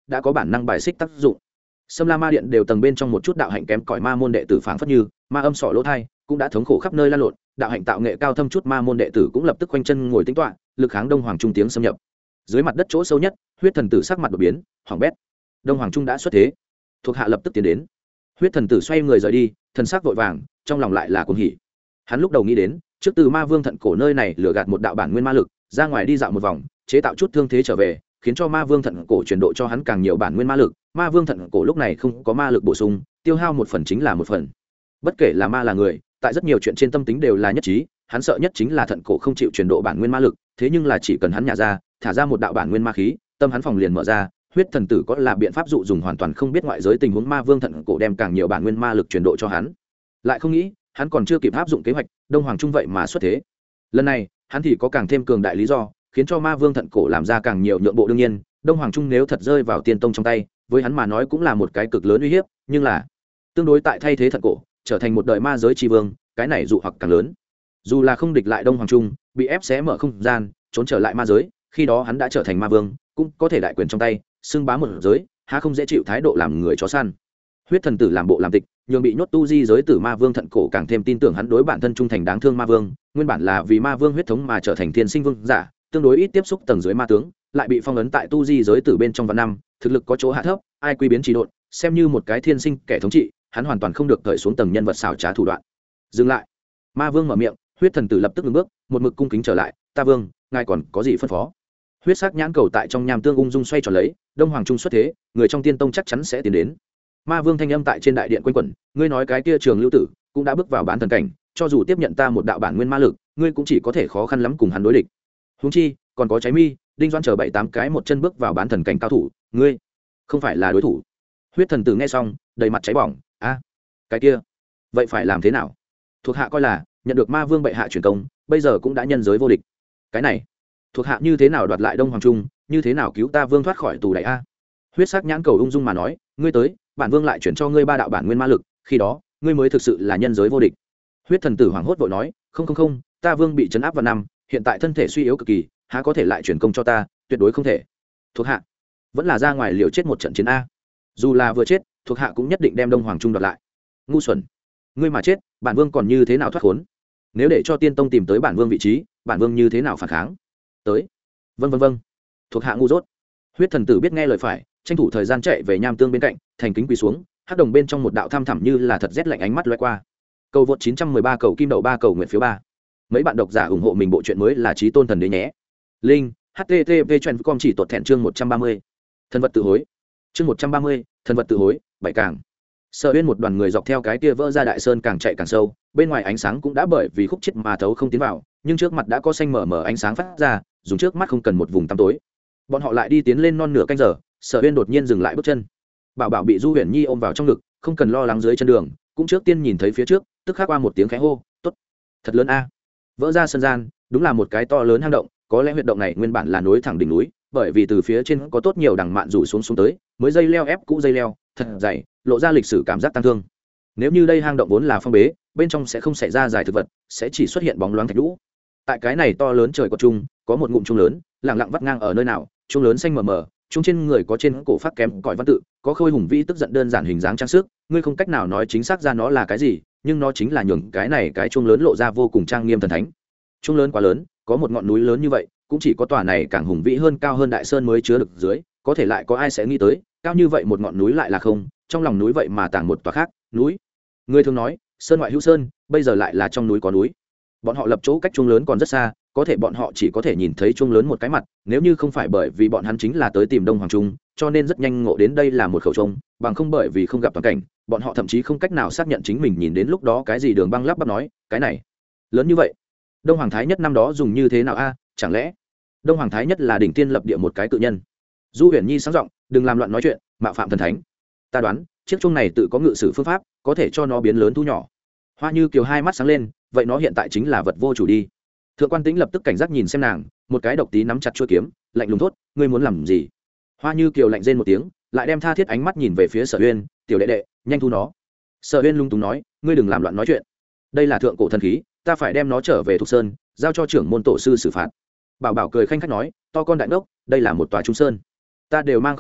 [SPEAKER 1] đã có bản năng bài xích tác dụng. Sâm La Ma Điện đều tầng bên trong một chút đạo hạnh kém cỏi ma môn đệ tử phảng phất như ma âm sọ lỗ thai, cũng đã thống khổ khắp nơi lan lộn, đạo hạnh tạo nghệ cao thâm chút ma môn đệ tử cũng lập tức khoanh chân ngồi tĩnh tọa, lực kháng Đông Hoàng Trung tiếng xâm nhập. Dưới mặt đất chỗ sâu nhất, huyết thần tử sắc mặt đột biến, hoảng bét. Đông Hoàng Trung đã xuất thế, thuộc hạ lập tức tiến đến. Huyết thần tử xoay người rời đi, thần sắc vội vàng, trong lòng lại là cuồng hỉ. Hắn lúc đầu nghĩ đến, trước từ Ma Vương Thận Cổ nơi này lừa gạt một đạo bản nguyên ma lực, ra ngoài đi dạo một vòng, chế tạo chút thương thế trở về, khiến cho Ma Vương Thận Cổ chuyển độ cho hắn càng nhiều bản nguyên ma lực. Ma Vương Thận Cổ lúc này không có ma lực bổ sung, tiêu hao một phần chính là một phần. Bất kể là ma là người, tại rất nhiều chuyện trên tâm tính đều là nhất trí, hắn sợ nhất chính là Thận Cổ không chịu chuyển độ bản nguyên ma lực, thế nhưng là chỉ cần hắn nhả ra, thả ra một đạo bản nguyên ma khí, tâm hắn phòng liền mở ra. Huyết thần tử có là biện pháp dụ dùng hoàn toàn không biết ngoại giới tình huống Ma Vương Thận Cổ đem càng nhiều bản nguyên ma lực chuyển độ cho hắn. Lại không nghĩ, hắn còn chưa kịp áp dụng kế hoạch, Đông Hoàng Trung vậy mà xuất thế. Lần này, hắn thì có càng thêm cường đại lý do, khiến cho Ma Vương Thận Cổ làm ra càng nhiều nhượng bộ. Đương nhiên, Đông Hoàng Trung nếu thật rơi vào Tiên Tông trong tay, với hắn mà nói cũng là một cái cực lớn uy hiếp, nhưng là tương đối tại thay thế Thận Cổ, trở thành một đời ma giới tri vương, cái này dụ hoặc càng lớn. Dù là không địch lại Đông Hoàng Trung, bị ép xé mở không gian, trốn trở lại ma giới, khi đó hắn đã trở thành ma vương, cũng có thể đại quyền trong tay, xưng bá một giới, há không dễ chịu thái độ làm người chó săn. Huyết thần tử làm bộ làm tịch, nhường bị nhốt tu di giới tử Ma Vương Thận Cổ càng thêm tin tưởng hắn đối bản thân trung thành đáng thương ma vương, nguyên bản là vì ma vương huyết thống mà trở thành thiên sinh vương giả, tương đối ít tiếp xúc tầng dưới ma tướng, lại bị phong ấn tại tu di giới tử bên trong vạn năm, thực lực có chỗ hạ thấp, ai quy biến trì độn, xem như một cái thiên sinh kẻ thống trị, hắn hoàn toàn không được cởi xuống tầng nhân vật xảo trá thủ đoạn. Dừng lại. Ma vương mở miệng, huyết thần tử lập tức ngừng bước, một mực cung kính trở lại, "Ta vương, ngài còn có gì phân phó?" Huyết sắc nhãn cầu tại trong nham tương ung dung xoay tròn lấy, Đông Hoàng Trung xuất thế, người trong Tiên Tông chắc chắn sẽ tiến đến. Ma vương thanh âm tại trên đại điện quanh quẩn, "Ngươi nói cái kia Trường Lưu tử cũng đã bước vào bán thần cảnh, cho dù tiếp nhận ta một đạo bản nguyên ma lực, ngươi cũng chỉ có thể khó khăn lắm cùng hắn đối địch. Huống chi, còn có Cháy Mi, Đinh Doãn chờ 7-8 cái một chân bước vào bán thần cảnh cao thủ, ngươi không phải là đối thủ." Huyết thần tử nghe xong, đầy mặt cháy bỏng, "A, cái kia, vậy phải làm thế nào?" Thuộc hạ coi là nhận được Ma vương bệ hạ truyền công, bây giờ cũng đã nhân giới vô địch. Cái này, thuộc hạ như thế nào đoạt lại Đông Hoàng Trung, như thế nào cứu ta vương thoát khỏi tù đày a? Huyết sắc nhãn cầu ung dung mà nói, "Ngươi tới, bản vương lại chuyển cho ngươi 3 đạo bản nguyên ma lực, khi đó ngươi mới thực sự là nhân giới vô địch." Huyết thần tử hoảng hốt vội nói, "Không, ta vương bị trấn áp vào năm, hiện tại thân thể suy yếu cực kỳ, há có thể lại chuyển công cho ta, tuyệt đối không thể. Thuộc hạ vẫn là ra ngoài liều chết một trận chiến a. Dù là vừa chết, thuộc hạ cũng nhất định đem Đông Hoàng Trung đoạt lại." Ngu xuẩn, ngươi mà chết, bản vương còn như thế nào thoát khốn? Nếu để cho Tiên Tông tìm tới bản vương vị trí, bản vương như thế nào phản kháng? Tới. Vâng, thuộc hạ ngu dốt. Huyết thần tử biết nghe lời phải, tranh thủ thời gian chạy về nham tương bên cạnh, thành kính quỳ xuống, hắc đồng bên trong một đạo thăm thẳm như là thật rét lạnh ánh mắt lóe qua. Cầu vượt 913 cầu kim đậu 3 cầu nguyện phiếu 3. Mấy bạn độc giả ủng hộ mình bộ truyện mới là Chí Tôn Thần Đế nhé. Linh http://com chỉ tuột thẹn chương 130. Thần vật tự hối. Chương 130, thần vật tự hối, 7 càng. Sở Uyên một đoàn người dọc theo cái kia vỡ ra đại sơn càng chạy càng sâu, bên ngoài ánh sáng cũng đã bởi vì khúc chết mà thấu không tiến vào, nhưng trước mặt đã có xanh mờ mờ ánh sáng phát ra, dùng trước mắt không cần một vùng tăm tối. Bọn họ lại đi tiến lên non nửa canh giờ, Sở Uyên đột nhiên dừng lại bước chân. Bảo Bảo bị Du Huyền Nhi ôm vào trong ngực, không cần lo lắng dưới chân đường, cũng trước tiên nhìn thấy phía trước, tức khắc qua một tiếng khẽ hô, "Tốt." Thật lớn a. Vỡ ra sân gian, đúng là một cái to lớn hang động, có lẽ huyệt động này nguyên bản là nối thẳng đỉnh núi, bởi vì từ phía trên có tốt nhiều đằng mạn rủ xuống tới, mới dây leo ép cũ dây leo, thật dày, lộ ra lịch sử cảm giác tăng thương. Nếu như đây hang động vốn là phong bế, bên trong sẽ không xảy ra dài thực vật, sẽ chỉ xuất hiện bóng loáng thạch lũ. Tại cái này to lớn trời có chung, có một ngụm chuông lớn, lặng lặng vắt ngang ở nơi nào, chuông lớn xanh mờ mờ, chuông trên người có trên cổ phát kém cõi văn tự, có khôi hùng vĩ tức giận đơn giản hình dáng trang sức, ngươi không cách nào nói chính xác ra nó là cái gì, nhưng nó chính là nhường cái này cái chuông lớn lộ ra vô cùng trang nghiêm thần thánh. Chuông lớn quá lớn, có một ngọn núi lớn như vậy, cũng chỉ có tòa này càng hùng vĩ hơn cao hơn đại sơn mới chứa được dưới, có thể lại có ai sẽ nghĩ tới, cao như vậy một ngọn núi lại là không, trong lòng núi vậy mà tàng một tòa khác, núi. Người thường nói, sơn ngoại hữu sơn, bây giờ lại là trong núi có núi. Bọn họ lập chỗ cách chuông lớn còn rất xa, có thể bọn họ chỉ có thể nhìn thấy chuông lớn một cái mặt, nếu như không phải bởi vì bọn hắn chính là tới tìm Đông Hoàng Trung, cho nên rất nhanh ngộ đến đây là một khẩu chuông, bằng không bởi vì không gặp toàn cảnh, bọn họ thậm chí không cách nào xác nhận chính mình nhìn đến lúc đó cái gì Đường Băng lắp bắp nói, cái này lớn như vậy, Đông Hoàng Thái Nhất năm đó dùng như thế nào a? Chẳng lẽ Đông Hoàng Thái Nhất là đỉnh tiên lập địa một cái cự nhân? Du Huyền Nhi sáng giọng, đừng làm loạn nói chuyện, mạo phạm thần thánh. Ta đoán, chiếc chuông này tự có ngự sử phương pháp, có thể cho nó biến lớn thu nhỏ. Hoa Như Kiều hai mắt sáng lên, vậy nó hiện tại chính là vật vô chủ đi. Thượng quan Tĩnh lập tức cảnh giác nhìn xem nàng, một cái độc tí nắm chặt chuôi kiếm, lạnh lùng thốt, ngươi muốn làm gì? Hoa Như Kiều lạnh rên một tiếng, lại đem tha thiết ánh mắt nhìn về phía Sở Uyên, tiểu đệ đệ, nhanh thu nó. Sở Uyên lung túng nói, ngươi đừng làm loạn nói chuyện. Đây là thượng cổ thần khí, ta phải đem nó trở về Thục Sơn, giao cho trưởng môn tổ sư xử phạt. Bảo Bảo cười khanh khách nói, to con đại ngốc, đây là một tòa trung sơn, ta đều mang không nổi,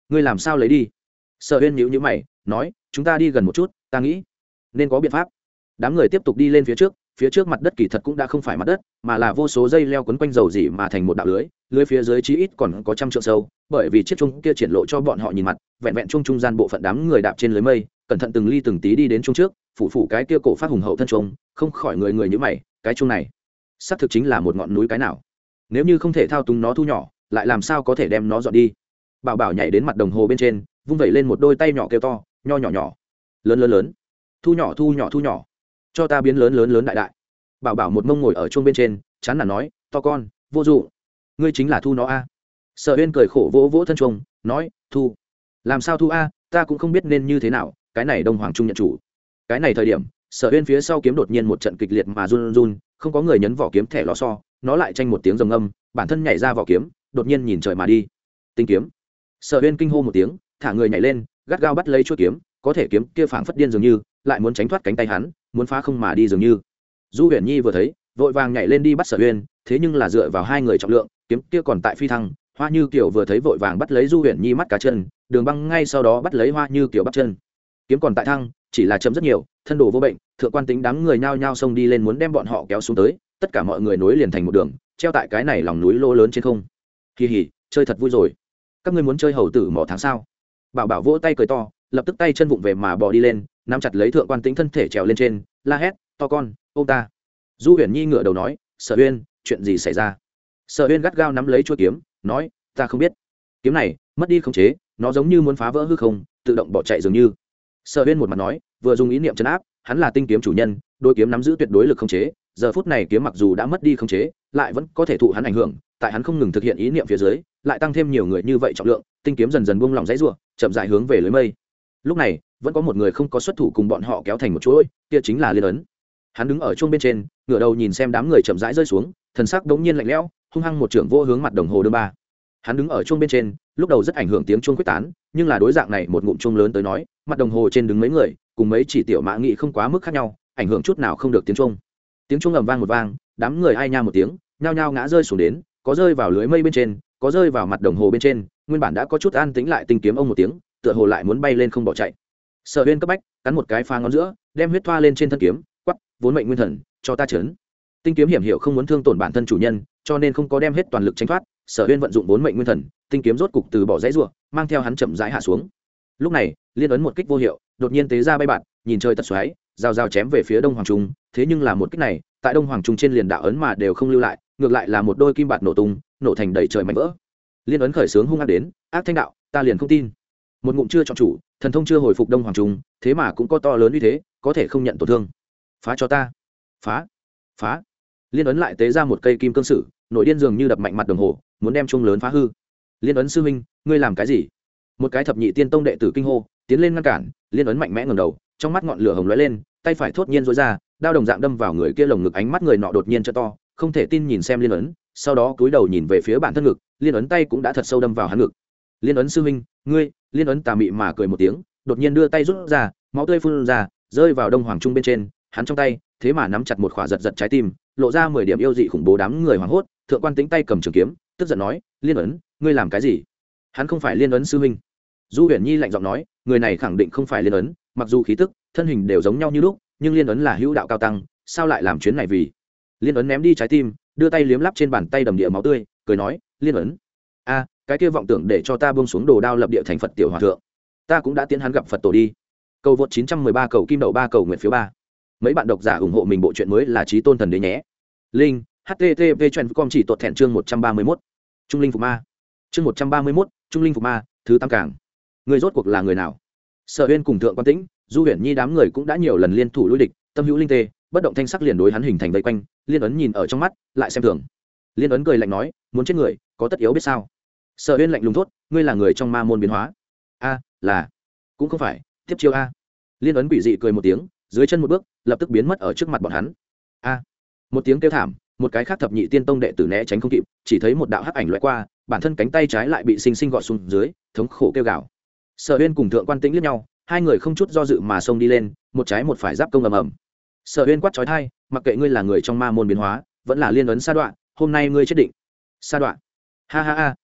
[SPEAKER 1] ngươi làm sao lấy đi? Sở Uyên nhíu nhíu mày nói, chúng ta đi gần một chút, ta nghĩ nên có biện pháp. Đám người tiếp tục đi lên phía trước mặt đất kỳ thật cũng đã không phải mặt đất, mà là vô số dây leo quấn quanh dầu dỉ mà thành một đạo lưới phía dưới chí ít còn có trăm trượng sâu, bởi vì chiếc chuông kia triển lộ cho bọn họ nhìn mặt, vẹn vẹn chuông trung gian bộ phận đám người đạp trên lưới mây, cẩn thận từng ly từng tí đi đến chuông trước, phủ cái kia cổ phát hùng hậu thân chuông, không khỏi người như mày, cái chuông này, xác thực chính là một ngọn núi cái nào? Nếu như không thể thao túng nó thu nhỏ, lại làm sao có thể đem nó dọn đi? Bảo Bảo nhảy đến mặt đồng hồ bên trên, vung vẩy lên một đôi tay nhỏ kêu to, nho nhỏ, lớn, thu nhỏ, cho ta biến lớn đại. Bảo Bảo một mông ngồi ở chuông bên trên, chán nản nói, to con, vô dụng, ngươi chính là thu nó a. Sở Uyên cười khổ vỗ vỗ thân chuông, nói, thu, làm sao thu a, ta cũng không biết nên như thế nào, cái này Đông Hoàng Trung nhận chủ. Cái này thời điểm, Sở Uyên phía sau kiếm đột nhiên một trận kịch liệt mà run, không có người nhấn vỏ kiếm thẻ lò xo, nó lại tranh một tiếng rồng âm, bản thân nhảy ra vỏ kiếm, đột nhiên nhìn trời mà đi. Tinh kiếm. Sở Uyên kinh hô một tiếng, thả người nhảy lên, gắt gao bắt lấy chuôi kiếm, có thể kiếm kia phảng phất điên dường như, lại muốn tránh thoát cánh tay hắn, muốn phá không mà đi dường như. Du Huyền Nhi vừa thấy, vội vàng nhảy lên đi bắt Sở Uyên, thế nhưng là dựa vào hai người trọng lượng, kiếm kia còn tại phi thăng. Hoa Như Kiều vừa thấy vội vàng bắt lấy Du Huyền Nhi mắt cá chân, Đường Băng ngay sau đó bắt lấy Hoa Như Kiều bắp chân. Kiếm còn tại thăng, chỉ là chậm rất nhiều, thân đồ vô bệnh, Thượng Quan Tính đám người nhao nhao xông đi lên muốn đem bọn họ kéo xuống tới, tất cả mọi người nối liền thành một đường, treo tại cái này lòng núi lô lớn trên không. Kỳ hỉ, chơi thật vui rồi. Các ngươi muốn chơi hầu tử mỏ tháng sao? Bảo Bảo vỗ tay cười to, lập tức tay chân vụng về mà bò đi lên, nắm chặt lấy Thượng Quan Tính thân thể trèo lên trên, la hét, to con, ôm ta. Du Huyền Nhi ngửa đầu nói, Sở Uyên, chuyện gì xảy ra? Sở Uyên gắt gao nắm lấy chuôi kiếm, nói, ta không biết. Kiếm này mất đi khống chế, nó giống như muốn phá vỡ hư không, tự động bỏ chạy dường như. Sở Uyên một mặt nói, vừa dùng ý niệm trấn áp, hắn là tinh kiếm chủ nhân, đôi kiếm nắm giữ tuyệt đối lực khống chế, giờ phút này kiếm mặc dù đã mất đi khống chế, lại vẫn có thể thụ hắn ảnh hưởng, tại hắn không ngừng thực hiện ý niệm phía dưới, lại tăng thêm nhiều người như vậy trọng lượng, tinh kiếm dần dần buông lỏng dãy rủa, chậm rãi hướng về lưới mây. Lúc này, vẫn có một người không có xuất thủ cùng bọn họ kéo thành một chuỗi, kia chính là Liên Ấn. Hắn đứng ở chuông bên trên, ngửa đầu nhìn xem đám người chậm rãi rơi xuống, thần sắc đống nhiên lạnh lẽo, hung hăng một trưởng vô hướng mặt đồng hồ đương ba. Hắn đứng ở chuông bên trên, lúc đầu rất ảnh hưởng tiếng chuông quyết tán, nhưng là đối dạng này một ngụm chuông lớn tới nói, mặt đồng hồ trên đứng mấy người, cùng mấy chỉ tiểu mã nghị không quá mức khác nhau, ảnh hưởng chút nào không được tiếng chuông. Tiếng chuông ầm vang một vang, đám người ai nha một tiếng, nhao nhao ngã rơi xuống đến, có rơi vào lưới mây bên trên, có rơi vào mặt đồng hồ bên trên, nguyên bản đã có chút an tĩnh lại tinh kiếm ông một tiếng, tựa hồ lại muốn bay lên không bỏ chạy. Sở Uyên cấp bách, cắn một cái phá ngón giữa, đem huyết thoa lên trên thân kiếm, quắc, vốn mệnh nguyên thần, cho ta chấn. Tinh kiếm hiểm hiệu không muốn thương tổn bản thân chủ nhân, cho nên không có đem hết toàn lực tránh thoát. Sở Uyên vận dụng vốn mệnh nguyên thần, tinh kiếm rốt cục từ bỏ dãy rủa, mang theo hắn chậm rãi hạ xuống. Lúc này, Liên Ấn một kích vô hiệu, đột nhiên tế ra bay bạt, nhìn trời tật xoáy, rào rào chém về phía Đông Hoàng Trung, thế nhưng là một kích này, tại Đông Hoàng Trung trên liền đạo ấn mà đều không lưu lại, ngược lại là một đôi kim bạt nổ tung, nổ thành đầy trời mảnh vỡ. Liên Ấn khởi sướng hung ác đến, ác thanh đạo, ta liền không tin. Một ngụm chưa chọn chủ, thần thông chưa hồi phục Đông Hoàng Trung, thế mà cũng có to lớn như thế, có thể không nhận tổn thương. Phá cho ta. Phá. Phá. Liên Ấn lại tế ra một cây kim cương sử, nội điên dường như đập mạnh mặt đồng hồ, muốn đem chuông lớn phá hư. Liên Ấn sư huynh, ngươi làm cái gì? Một cái thập nhị tiên tông đệ tử kinh hô, tiến lên ngăn cản. Liên Ấn mạnh mẽ ngẩng đầu, trong mắt ngọn lửa hồng lóe lên, tay phải thốt nhiên duỗi ra, đao đồng dạng đâm vào người kia lồng ngực, ánh mắt người nọ đột nhiên trợ to, không thể tin nhìn xem Liên Ấn, sau đó cúi đầu nhìn về phía bản thân ngực, Liên Ấn tay cũng đã thật sâu đâm vào hắn ngực. Liên Ấn sư huynh, ngươi, Liên Ấn tà mị mà cười một tiếng, đột nhiên đưa tay rút ra, máu tươi phun ra, rơi vào Đông Hoàng Trung bên trên, hắn trong tay, thế mà nắm chặt một khỏa giật trái tim, lộ ra 10 điểm yêu dị khủng bố. Đám người hoảng hốt, Thượng Quan Tính tay cầm trường kiếm, tức giận nói, Liên Ấn, ngươi làm cái gì? Hắn không phải Liên Ấn sư huynh. Du Huyền Nhi lạnh giọng nói, người này khẳng định không phải Liên Ấn, mặc dù khí tức, thân hình đều giống nhau như lúc, nhưng Liên Ấn là hữu đạo cao tăng, sao lại làm chuyến này vì? Liên Ấn ném đi trái tim, đưa tay liếm lắp trên bàn tay đầm địa máu tươi, cười nói, Liên Ấn, a, cái kia vọng tưởng để cho ta buông xuống đồ đao lập địa thành Phật tiểu hòa thượng, ta cũng đã tiến hắn gặp Phật tổ đi. Cầu vượt 913 cầu kim đậu 3 cầu nguyện phiếu 3. Mấy bạn độc giả ủng hộ mình bộ truyện mới là Chí Tôn Thần Đế nhé. Linh http://com chỉ tuột thẹn chương 131. Trung linh phục ma. Chương 131, Trung linh phục ma, thứ 8 cảng. Người rốt cuộc là người nào? Sở Uyên cùng Thượng Quan Tĩnh, Du Huyền Nhi đám người cũng đã nhiều lần liên thủ lui địch, tâm hữu linh tê, bất động thanh sắc liền đối hắn hình thành vây quanh. Liên Ấn nhìn ở trong mắt, lại xem thường. Liên Ấn cười lạnh nói, muốn chết người, có tất yếu biết sao? Sở Uyên lạnh lùng thốt, ngươi là người trong ma môn biến hóa. A, là. Cũng không phải, tiếp chiêu a. Liên Ấn quỷ dị cười một tiếng, dưới chân một bước, lập tức biến mất ở trước mặt bọn hắn. A. Một tiếng kêu thảm, một cái khác thập nhị tiên tông đệ tử né tránh không kịp, chỉ thấy một đạo hắc ảnh lóe qua, bản thân cánh tay trái lại bị sinh sinh gọt xuống dưới, thống khổ kêu gào. Sở Uyên cùng Thượng Quan Tĩnh liếc nhau, hai người không chút do dự mà xông đi lên, một trái một phải giáp công ầm ầm. Sở Uyên quát chói tai, mặc kệ ngươi là người trong ma môn biến hóa, vẫn là Liên Ấn sa đoạn, hôm nay ngươi chết định. Sa đoạn. Ha ha ha,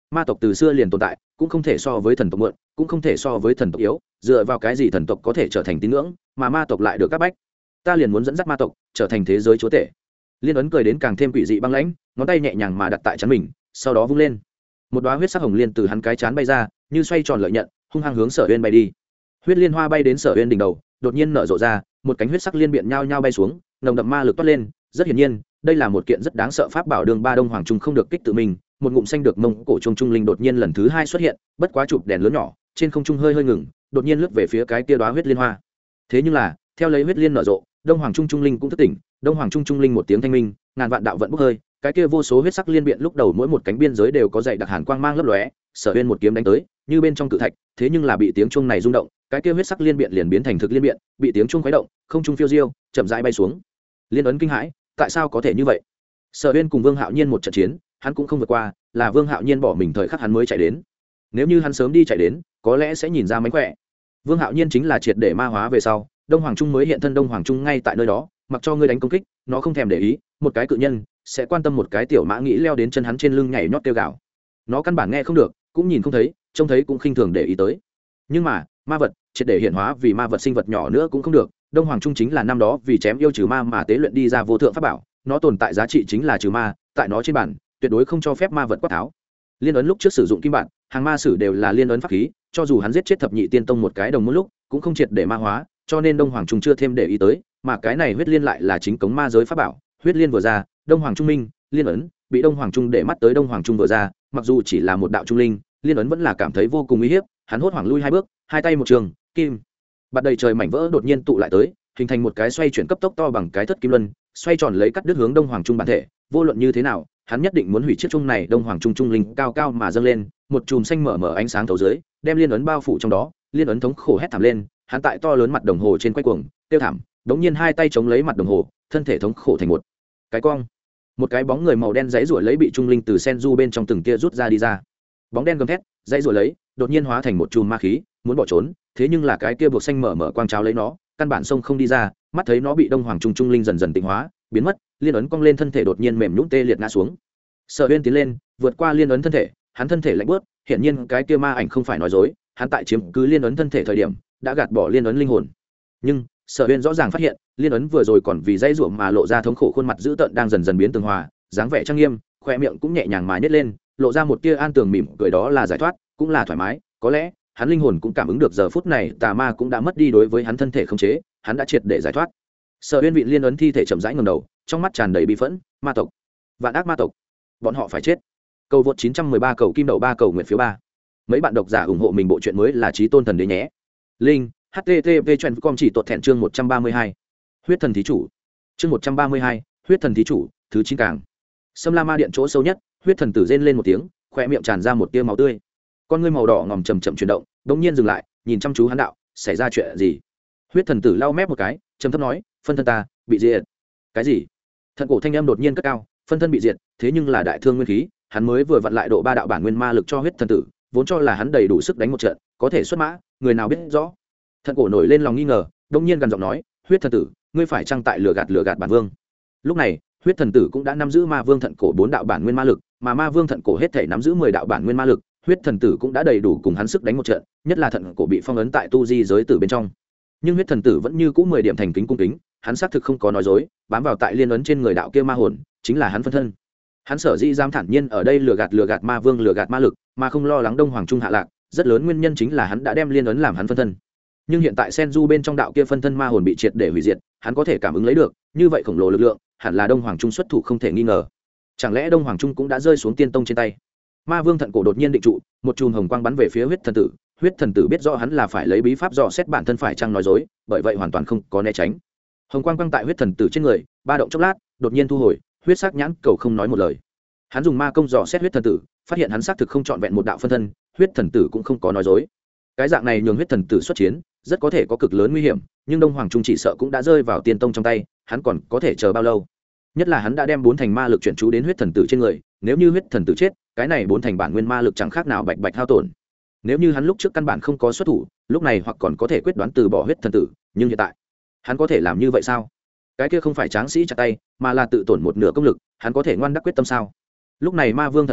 [SPEAKER 1] ma tộc từ xưa liền tồn tại cũng không thể so với thần tộc mượn, cũng không thể so với thần tộc yếu. Dựa vào cái gì thần tộc có thể trở thành tín ngưỡng mà ma tộc lại được các bách? Ta liền muốn dẫn dắt ma tộc trở thành thế giới chúa tể. Liên ấn cười đến càng thêm quỷ dị băng lãnh, ngón tay nhẹ nhàng mà đặt tại chắn mình, sau đó vung lên một đoá huyết sắc hồng liên từ hắn cái chán bay ra, như xoay tròn lợi nhận, hung hăng hướng Sở Uyên bay đi. Huyết liên hoa bay đến Sở Uyên đỉnh đầu, đột nhiên nở rộ ra, một cánh huyết sắc liên biện nhao nhao bay xuống, nồng đậm ma lực toát lên. Rất hiển nhiên, đây là một kiện rất đáng sợ pháp bảo. Đường Ba Đông Hoàng Trung không được kích tự mình, một ngụm xanh được mông cổ trung trung linh đột nhiên lần thứ hai xuất hiện, bất quá chụp đèn lớn nhỏ, trên không trung hơi hơi ngừng, đột nhiên lướt về phía cái kia đóa huyết liên hoa. Thế nhưng là, theo lấy huyết liên nở rộ, Đông Hoàng Trung trung linh cũng thức tỉnh, Đông Hoàng Trung trung linh một tiếng thanh minh, ngàn vạn đạo vận bốc hơi, cái kia vô số huyết sắc liên biện lúc đầu mỗi một cánh biên giới đều có dày đặc hàn quang mang lấp lóe. Sở Uyên một kiếm đánh tới, như bên trong cự thạch, thế nhưng là bị tiếng chuông này rung động, cái kia huyết sắc liên biện liền biến thành thực liên biện, bị tiếng chuông khuấy động, không trung phiêu diêu, chậm rãi bay xuống. Liên ấn kinh hãi, tại sao có thể như vậy? Sở Uyên cùng Vương Hạo Nhiên một trận chiến, hắn cũng không vượt qua, là Vương Hạo Nhiên bỏ mình thời khắc hắn mới chạy đến. Nếu như hắn sớm đi chạy đến, có lẽ sẽ nhìn ra mánh khỏe. Vương Hạo Nhiên chính là triệt để ma hóa về sau, Đông Hoàng Trung mới hiện thân. Đông Hoàng Trung ngay tại nơi đó, mặc cho ngươi đánh công kích, nó không thèm để ý. Một cái cự nhân sẽ quan tâm một cái tiểu mã nghĩ leo đến chân hắn trên lưng nhảy nhót kêu gào. Nó căn bản nghe không được, cũng nhìn không thấy, trông thấy cũng khinh thường để ý tới. Nhưng mà ma vật triệt để hiện hóa vì ma vật sinh vật nhỏ nữa cũng không được. Đông Hoàng Trung chính là năm đó vì chém yêu trừ ma mà tế luyện đi ra vô thượng pháp bảo, nó tồn tại giá trị chính là trừ ma, tại nó trên bản tuyệt đối không cho phép ma vật quát tháo. Liên ấn lúc trước sử dụng kim bản, hàng ma sử đều là liên ấn pháp khí, cho dù hắn giết chết thập nhị tiên tông một cái đồng một lúc, cũng không triệt để ma hóa, cho nên Đông Hoàng Trung chưa thêm để ý tới, mà cái này huyết liên lại là chính cống ma giới pháp bảo. Huyết liên vừa ra, Đông Hoàng Trung minh, liên ấn bị Đông Hoàng Trung để mắt tới. Đông Hoàng Trung vừa ra, mặc dù chỉ là một đạo trung linh, liên ấn vẫn là cảm thấy vô cùng uy hiếp, hắn hốt hoảng lui hai bước, hai tay một trường, kim bạt đầy trời mảnh vỡ đột nhiên tụ lại tới, hình thành một cái xoay chuyển cấp tốc to bằng cái thất kim luân, xoay tròn lấy cắt đứt hướng Đông Hoàng Trung bản thể. Vô luận như thế nào, hắn nhất định muốn hủy chiếc trung này. Đông Hoàng Trung trung linh cao cao mà dâng lên, một chùm xanh mở mở ánh sáng thấu dưới, đem liên ấn bao phủ trong đó. Liên ấn thống khổ hét thảm lên, hắn tại to lớn mặt đồng hồ trên quay cuồng tiêu thảm, đống nhiên hai tay chống lấy mặt đồng hồ, thân thể thống khổ thành một cái cong. Một cái bóng người màu đen giãy giụa lấy bị trung linh từ sen du bên trong từng tia rút ra đi ra. Bóng đen gầm thét, giãy giụa lấy, đột nhiên hóa thành một chùm ma khí, muốn bỏ trốn, thế nhưng là cái kia buộc xanh mở mở quang cháo lấy nó, căn bản sông không đi ra. Mắt thấy nó bị Đông Hoàng Trung trung linh dần dần tịnh hóa, biến mất, liên ấn cong lên thân thể đột nhiên mềm nhũn tê liệt ngã xuống. Sở Uyên tiến lên, vượt qua liên ấn thân thể, hắn thân thể lạnh bớt, hiện nhiên cái kia ma ảnh không phải nói dối, hắn tại chiếm cứ liên ấn thân thể thời điểm đã gạt bỏ liên ấn linh hồn. Nhưng Sở Uyên rõ ràng phát hiện, liên ấn vừa rồi còn vì dãy rủa mà lộ ra thống khổ khuôn mặt dữ tợn đang dần dần biến tường hòa, dáng vẻ trang nghiêm, khoe miệng cũng nhẹ nhàng mà nhếch lên, lộ ra một tia an tường mỉm cười. Đó là giải thoát, cũng là thoải mái. Có lẽ hắn linh hồn cũng cảm ứng được giờ phút này tà ma cũng đã mất đi đối với hắn thân thể khống chế, hắn đã triệt để giải thoát. Sở Uyên vị liên ấn thi thể chậm rãi ngẩng đầu, trong mắt tràn đầy bi phẫn. Ma tộc, vạn ác ma tộc, bọn họ phải chết. Cầu vượt 913 cầu kim đậu 3 cầu nguyện phiếu 3. Mấy bạn độc giả ủng hộ mình bộ truyện mới là Chí Tôn Thần Đế nhé. Linh http://com chỉ tuột thẹn chương 132. Huyết thần thí chủ. Chương 132, huyết thần thí chủ, thứ 9 càng. Sâm La Ma điện chỗ sâu nhất, huyết thần tử rên lên một tiếng, khóe miệng tràn ra một tia máu tươi. Con ngươi màu đỏ ngòm chậm chậm chuyển động, đột nhiên dừng lại, nhìn chăm chú hắn đạo, xảy ra chuyện gì? Huyết thần tử lau mép một cái, trầm thấp nói, phân thân ta bị diệt. Cái gì? Thần cổ thanh âm đột nhiên cất cao, phân thân bị diệt, thế nhưng là đại thương nguyên khí, hắn mới vừa vặn lại độ 3 đạo bản nguyên ma lực cho huyết thần tử, vốn cho là hắn đầy đủ sức đánh một trận, có thể xuất mã, người nào biết rõ. Thần cổ nổi lên lòng nghi ngờ, đột nhiên gần giọng nói, huyết thần tử, ngươi phải chăng tại lừa gạt bản vương? Lúc này, huyết thần tử cũng đã nắm giữ ma vương thận cổ 4 đạo bản nguyên ma lực, mà ma vương thận cổ hết thể nắm giữ 10 đạo bản nguyên ma lực, huyết thần tử cũng đã đầy đủ cùng hắn sức đánh một trận, nhất là thận cổ bị phong ấn tại tu di giới tử bên trong. Nhưng huyết thần tử vẫn như cũ 10 điểm thành kính cung kính, hắn xác thực không có nói dối, bám vào tại liên ấn trên người đạo kia ma hồn, chính là hắn phân thân. Hắn sở dĩ dám thản nhiên ở đây lừa gạt ma vương, lừa gạt ma lực, mà không lo lắng Đông Hoàng Trung hạ lạc, rất lớn nguyên nhân chính là hắn đã đem liên ấn làm hắn phân thân. Nhưng hiện tại Senju bên trong đạo kia phân thân ma hồn bị triệt để hủy diệt, hắn có thể cảm ứng lấy được, như vậy khổng lồ lực lượng, hẳn là Đông Hoàng Trung xuất thủ không thể nghi ngờ. Chẳng lẽ Đông Hoàng Trung cũng đã rơi xuống tiên tông trên tay? Ma vương thận cổ đột nhiên định trụ, một chùm hồng quang bắn về phía huyết thần tử. Huyết thần tử biết rõ hắn là phải lấy bí pháp dò xét bản thân phải chăng nói dối, bởi vậy hoàn toàn không có né tránh. Hồng quang quang tại huyết thần tử trên người, ba động chốc lát, đột nhiên thu hồi, huyết sắc nhãn cầu không nói một lời. Hắn dùng ma công dò xét huyết thần tử, phát hiện hắn xác thực không trọn vẹn một đạo phân thân, huyết thần tử cũng không có nói dối. Cái dạng này nhường huyết thần tử xuất chiến, rất có thể có cực lớn nguy hiểm, nhưng Đông Hoàng Trung chỉ sợ cũng đã rơi vào tiên tông trong tay, hắn còn có thể chờ bao lâu? Nhất là hắn đã đem 4 thành ma lực chuyển chú đến huyết thần tử trên người, nếu như huyết thần tử chết, cái này 4 thành bản nguyên ma lực chẳng khác nào bạch bạch hao tổn. Nếu như hắn lúc trước căn bản không có xuất thủ, lúc này hoặc còn có thể quyết đoán từ bỏ huyết thần tử, nhưng hiện tại, hắn có thể làm như vậy sao? Cái kia không phải tráng sĩ chặt tay, mà là tự tổn một nửa công lực, hắn có thể ngoan đắc quyết tâm sao? Lúc này ma vương thận cổ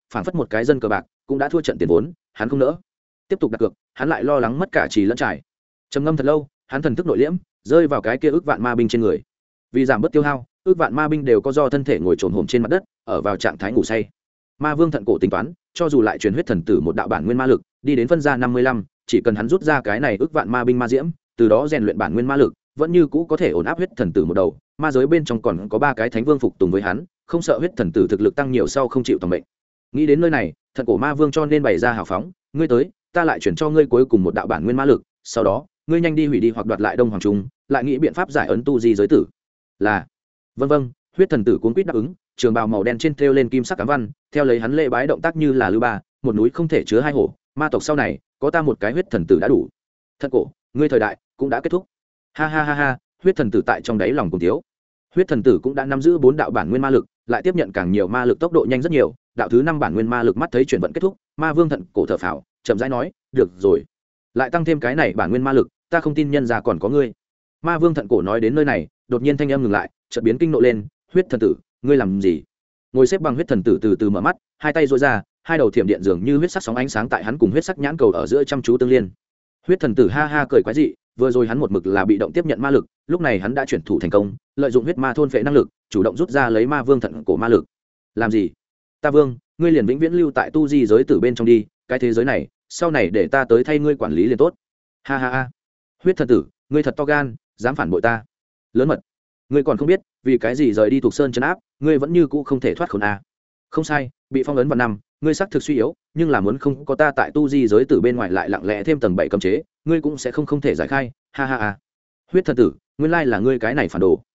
[SPEAKER 1] phảng phất một cái dân cờ bạc cũng đã thua trận tiền vốn, hắn không nỡ tiếp tục đặt cược, hắn lại lo lắng mất cả trì lẫn trải. Trầm ngâm thật lâu, hắn thần thức nội liễm, rơi vào cái kia ước vạn ma binh trên người. Vì giảm bớt tiêu hao, ước vạn ma binh đều có do thân thể ngồi trồn hổm trên mặt đất, ở vào trạng thái ngủ say. Ma Vương thận cổ tính toán, cho dù lại truyền huyết thần tử một đạo bản nguyên ma lực, đi đến phân gia 55, chỉ cần hắn rút ra cái này ước vạn ma binh ma diễm, từ đó rèn luyện bản nguyên ma lực, vẫn như cũ có thể ổn áp huyết thần tử một đầu. Ma giới bên trong còn có 3 cái thánh vương phục tùng với hắn, không sợ huyết thần tử thực lực tăng nhiều sau không chịu tòng mệnh. Nghĩ đến nơi này, thận cổ Ma Vương cho nên bày ra hào phóng, ngươi tới, ta lại chuyển cho ngươi cuối cùng một đạo bản nguyên ma lực, sau đó ngươi nhanh đi hủy đi hoặc đoạt lại Đông Hoàng Trung, lại nghĩ biện pháp giải ấn tu di giới tử. Là, vâng vâng. Huyết thần tử cuống quýt đáp ứng, trường bào màu đen trên thêu lên kim sắc cám văn, theo lấy hắn lễ bái động tác như là lư ba, một núi không thể chứa hai hổ, ma tộc sau này có ta một cái huyết thần tử đã đủ. Thận cổ, ngươi thời đại cũng đã kết thúc. Ha ha ha ha. Huyết thần tử tại trong đáy lòng cùng thiếu. Huyết thần tử cũng đã nắm giữ 4 đạo bản nguyên ma lực, lại tiếp nhận càng nhiều ma lực, tốc độ nhanh rất nhiều. Đạo thứ 5 bản nguyên ma lực mắt thấy chuyển vận kết thúc, Ma Vương thận cổ thở phào, chậm rãi nói, được rồi, lại tăng thêm cái này bản nguyên ma lực, ta không tin nhân gia còn có ngươi. Ma Vương thận cổ nói đến nơi này, đột nhiên thanh âm ngừng lại, chợt biến kinh nộ lên, huyết thần tử, ngươi làm gì? Ngồi xếp bằng huyết thần tử từ từ mở mắt, hai tay duỗi ra, hai đầu thiểm điện dường như huyết sắc sóng ánh sáng tại hắn cùng huyết sắc nhãn cầu ở giữa chăm chú tương liên. Huyết thần tử ha ha cười quái dị, vừa rồi hắn một mực là bị động tiếp nhận ma lực, lúc này hắn đã chuyển thủ thành công, lợi dụng huyết ma thôn phệ năng lực, chủ động rút ra lấy Ma Vương thận cổ ma lực. Làm gì? Ta Vương, ngươi liền vĩnh viễn lưu tại tu di giới tử bên trong đi, cái thế giới này, sau này để ta tới thay ngươi quản lý liền tốt. Ha ha ha. Huyết thần tử, ngươi thật to gan, dám phản bội ta. Lớn mật. Ngươi còn không biết, vì cái gì rời đi thuộc sơn trấn áp, ngươi vẫn như cũ không thể thoát khốn a. Không sai, bị phong ấn vào năm, ngươi xác thực suy yếu, nhưng là muốn không có ta tại tu di giới tử bên ngoài lại lặng lẽ thêm tầng 7 cấm chế, ngươi cũng sẽ không thể giải khai. Ha ha ha. Huyết thần tử, nguyên lai là ngươi cái này phản đồ.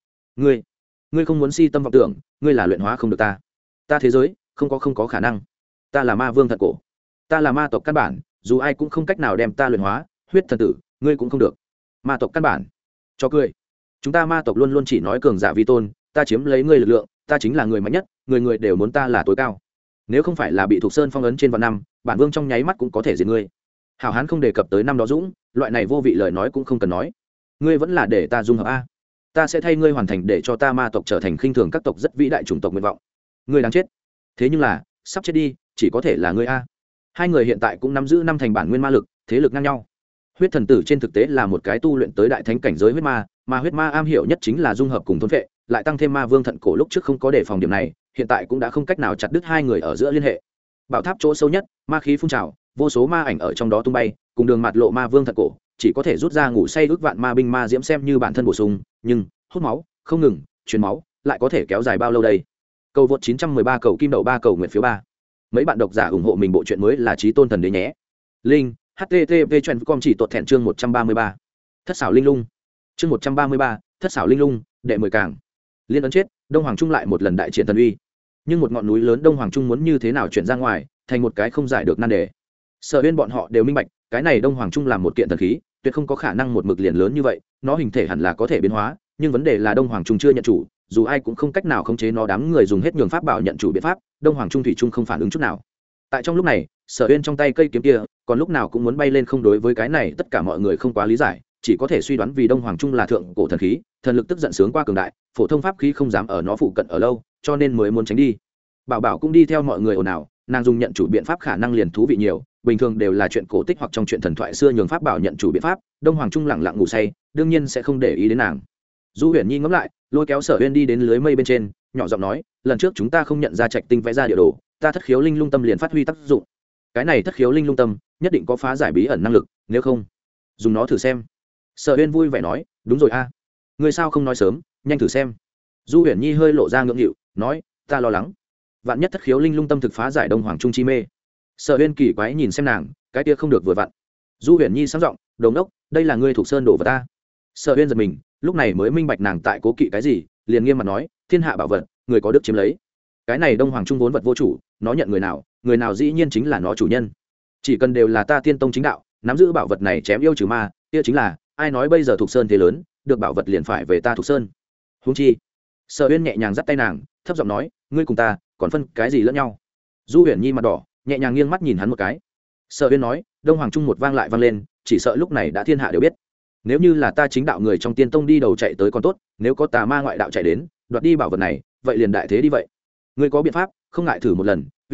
[SPEAKER 1] Ngươi không muốn si tâm vọng tưởng, ngươi là luyện hóa không được ta. Ta thế giới, không có khả năng. Ta là Ma Vương thận cổ. Ta là ma tộc căn bản, dù ai cũng không cách nào đem ta luyện hóa. Huyết thần tử, ngươi cũng không được. Ma tộc căn bản. Cho cười. Chúng ta ma tộc luôn luôn chỉ nói cường giả vi tôn, ta chiếm lấy ngươi lực lượng, ta chính là người mạnh nhất, người đều muốn ta là tối cao. Nếu không phải là bị thuộc sơn phong ấn trên vạn năm, bản vương trong nháy mắt cũng có thể diệt ngươi. Hảo hán không đề cập tới năm đó dũng, loại này vô vị lời nói cũng không cần nói. Ngươi vẫn là để ta dung hợp a. Ta sẽ thay ngươi hoàn thành để cho ta ma tộc trở thành khinh thường các tộc rất vĩ đại chủng tộc nguyện vọng. Ngươi đáng chết. Thế nhưng là, sắp chết đi, chỉ có thể là ngươi a. Hai người hiện tại cũng nắm giữ 5 thành bản nguyên ma lực, thế lực ngang nhau. Huyết thần tử trên thực tế là một cái tu luyện tới đại thánh cảnh giới huyết ma, mà huyết ma am hiểu nhất chính là dung hợp cùng thôn phệ, lại tăng thêm Ma Vương thận cổ lúc trước không có đề phòng điểm này, hiện tại cũng đã không cách nào chặt đứt hai người ở giữa liên hệ. Bảo tháp chỗ sâu nhất, ma khí phun trào, vô số ma ảnh ở trong đó tung bay, cùng đường mạt lộ Ma Vương thận cổ, chỉ có thể rút ra ngủ say ước vạn ma binh ma diễm xem như bản thân bổ sung, nhưng hút máu, không ngừng, truyền máu, lại có thể kéo dài bao lâu đây? Cầu vượt 913 cầu kim đậu 3 cầu nguyện phiếu 3. Mấy bạn độc giả ủng hộ mình bộ truyện mới là Chí Tôn Thần Đế nhé. Linh http://com chỉ tuột thẹn chương 133. Thất xảo linh lung. Chương 133, Thất xảo linh lung, đệ 10 càng. Liên ấn chết, Đông Hoàng Trung lại một lần đại triển thần uy. Nhưng một ngọn núi lớn Đông Hoàng Trung muốn như thế nào chuyển ra ngoài, thành một cái không giải được nan đề. Sở Uyên bọn họ đều minh bạch, cái này Đông Hoàng Trung làm một kiện thần khí, tuyệt không có khả năng một mực liền lớn như vậy, nó hình thể hẳn là có thể biến hóa, nhưng vấn đề là Đông Hoàng Trung chưa nhận chủ, dù ai cũng không cách nào khống chế nó, đám người dùng hết nhường pháp bảo nhận chủ biện pháp, Đông Hoàng Trung thủy trung không phản ứng chút nào. Tại trong lúc này, Sở Uyên trong tay cây kiếm kia, còn lúc nào cũng muốn bay lên không, đối với cái này tất cả mọi người không quá lý giải, chỉ có thể suy đoán vì Đông Hoàng Trung là thượng cổ thần khí, thần lực tức giận sướng qua cường đại, phổ thông pháp khí không dám ở nó phụ cận ở lâu, cho nên mới muốn tránh đi. Bảo Bảo cũng đi theo mọi người ồn ào, nàng dùng nhận chủ biện pháp khả năng liền thú vị nhiều, bình thường đều là chuyện cổ tích hoặc trong chuyện thần thoại xưa nhường pháp bảo nhận chủ biện pháp, Đông Hoàng Trung lặng lặng ngủ say, đương nhiên sẽ không để ý đến nàng. Du Huyền Nhi ngẫm lại, lôi kéo Sở Uyên đi đến lưới mây bên trên, nhỏ giọng nói, lần trước chúng ta không nhận ra trạch tinh vẽ ra địa đồ, ta thất khiếu linh lung tâm liền phát huy tác dụng. Cái này thất khiếu linh lung tâm nhất định có phá giải bí ẩn năng lực, nếu không dùng nó thử xem. Sở Uyên vui vẻ nói, đúng rồi a, ngươi sao không nói sớm, nhanh thử xem. Du Huyền Nhi hơi lộ ra ngượng nghịu, nói, ta lo lắng, vạn nhất thất khiếu linh lung tâm thực phá giải Đông Hoàng Trung chi mê. Sở Uyên kỳ quái nhìn xem nàng, cái kia không được vừa vặn. Du Huyền Nhi sáng giọng, đồ ngốc, đây là ngươi thuộc sơn đổ vật ta. Sở Uyên giật mình, lúc này mới minh bạch nàng tại cố kỵ cái gì, liền nghiêm mặt nói, thiên hạ bảo vật, người có đức chiếm lấy. Cái này Đông Hoàng Trung vốn vật vô chủ, nó nhận người nào dĩ nhiên chính là nó chủ nhân. Chỉ cần đều là ta tiên tông chính đạo, nắm giữ bảo vật này chém yêu trừ ma, kia chính là, ai nói bây giờ thuộc sơn thế lớn, được bảo vật liền phải về ta thuộc sơn. Huống chi. Sở Uyên nhẹ nhàng dắt tay nàng, thấp giọng nói, ngươi cùng ta còn phân cái gì lẫn nhau? Du Huyền Nhi mặt đỏ, nhẹ nhàng nghiêng mắt nhìn hắn một cái. Sở Uyên nói, Đông Hoàng Trung một vang lại vang lên, chỉ sợ lúc này đã thiên hạ đều biết. Nếu như là ta chính đạo người trong tiên tông đi đầu chạy tới còn tốt, nếu có tà ma ngoại đạo chạy đến, đoạt đi bảo vật này, vậy liền đại thế đi vậy. Ngươi có biện pháp, không ngại thử một lần. Huyền Nhi,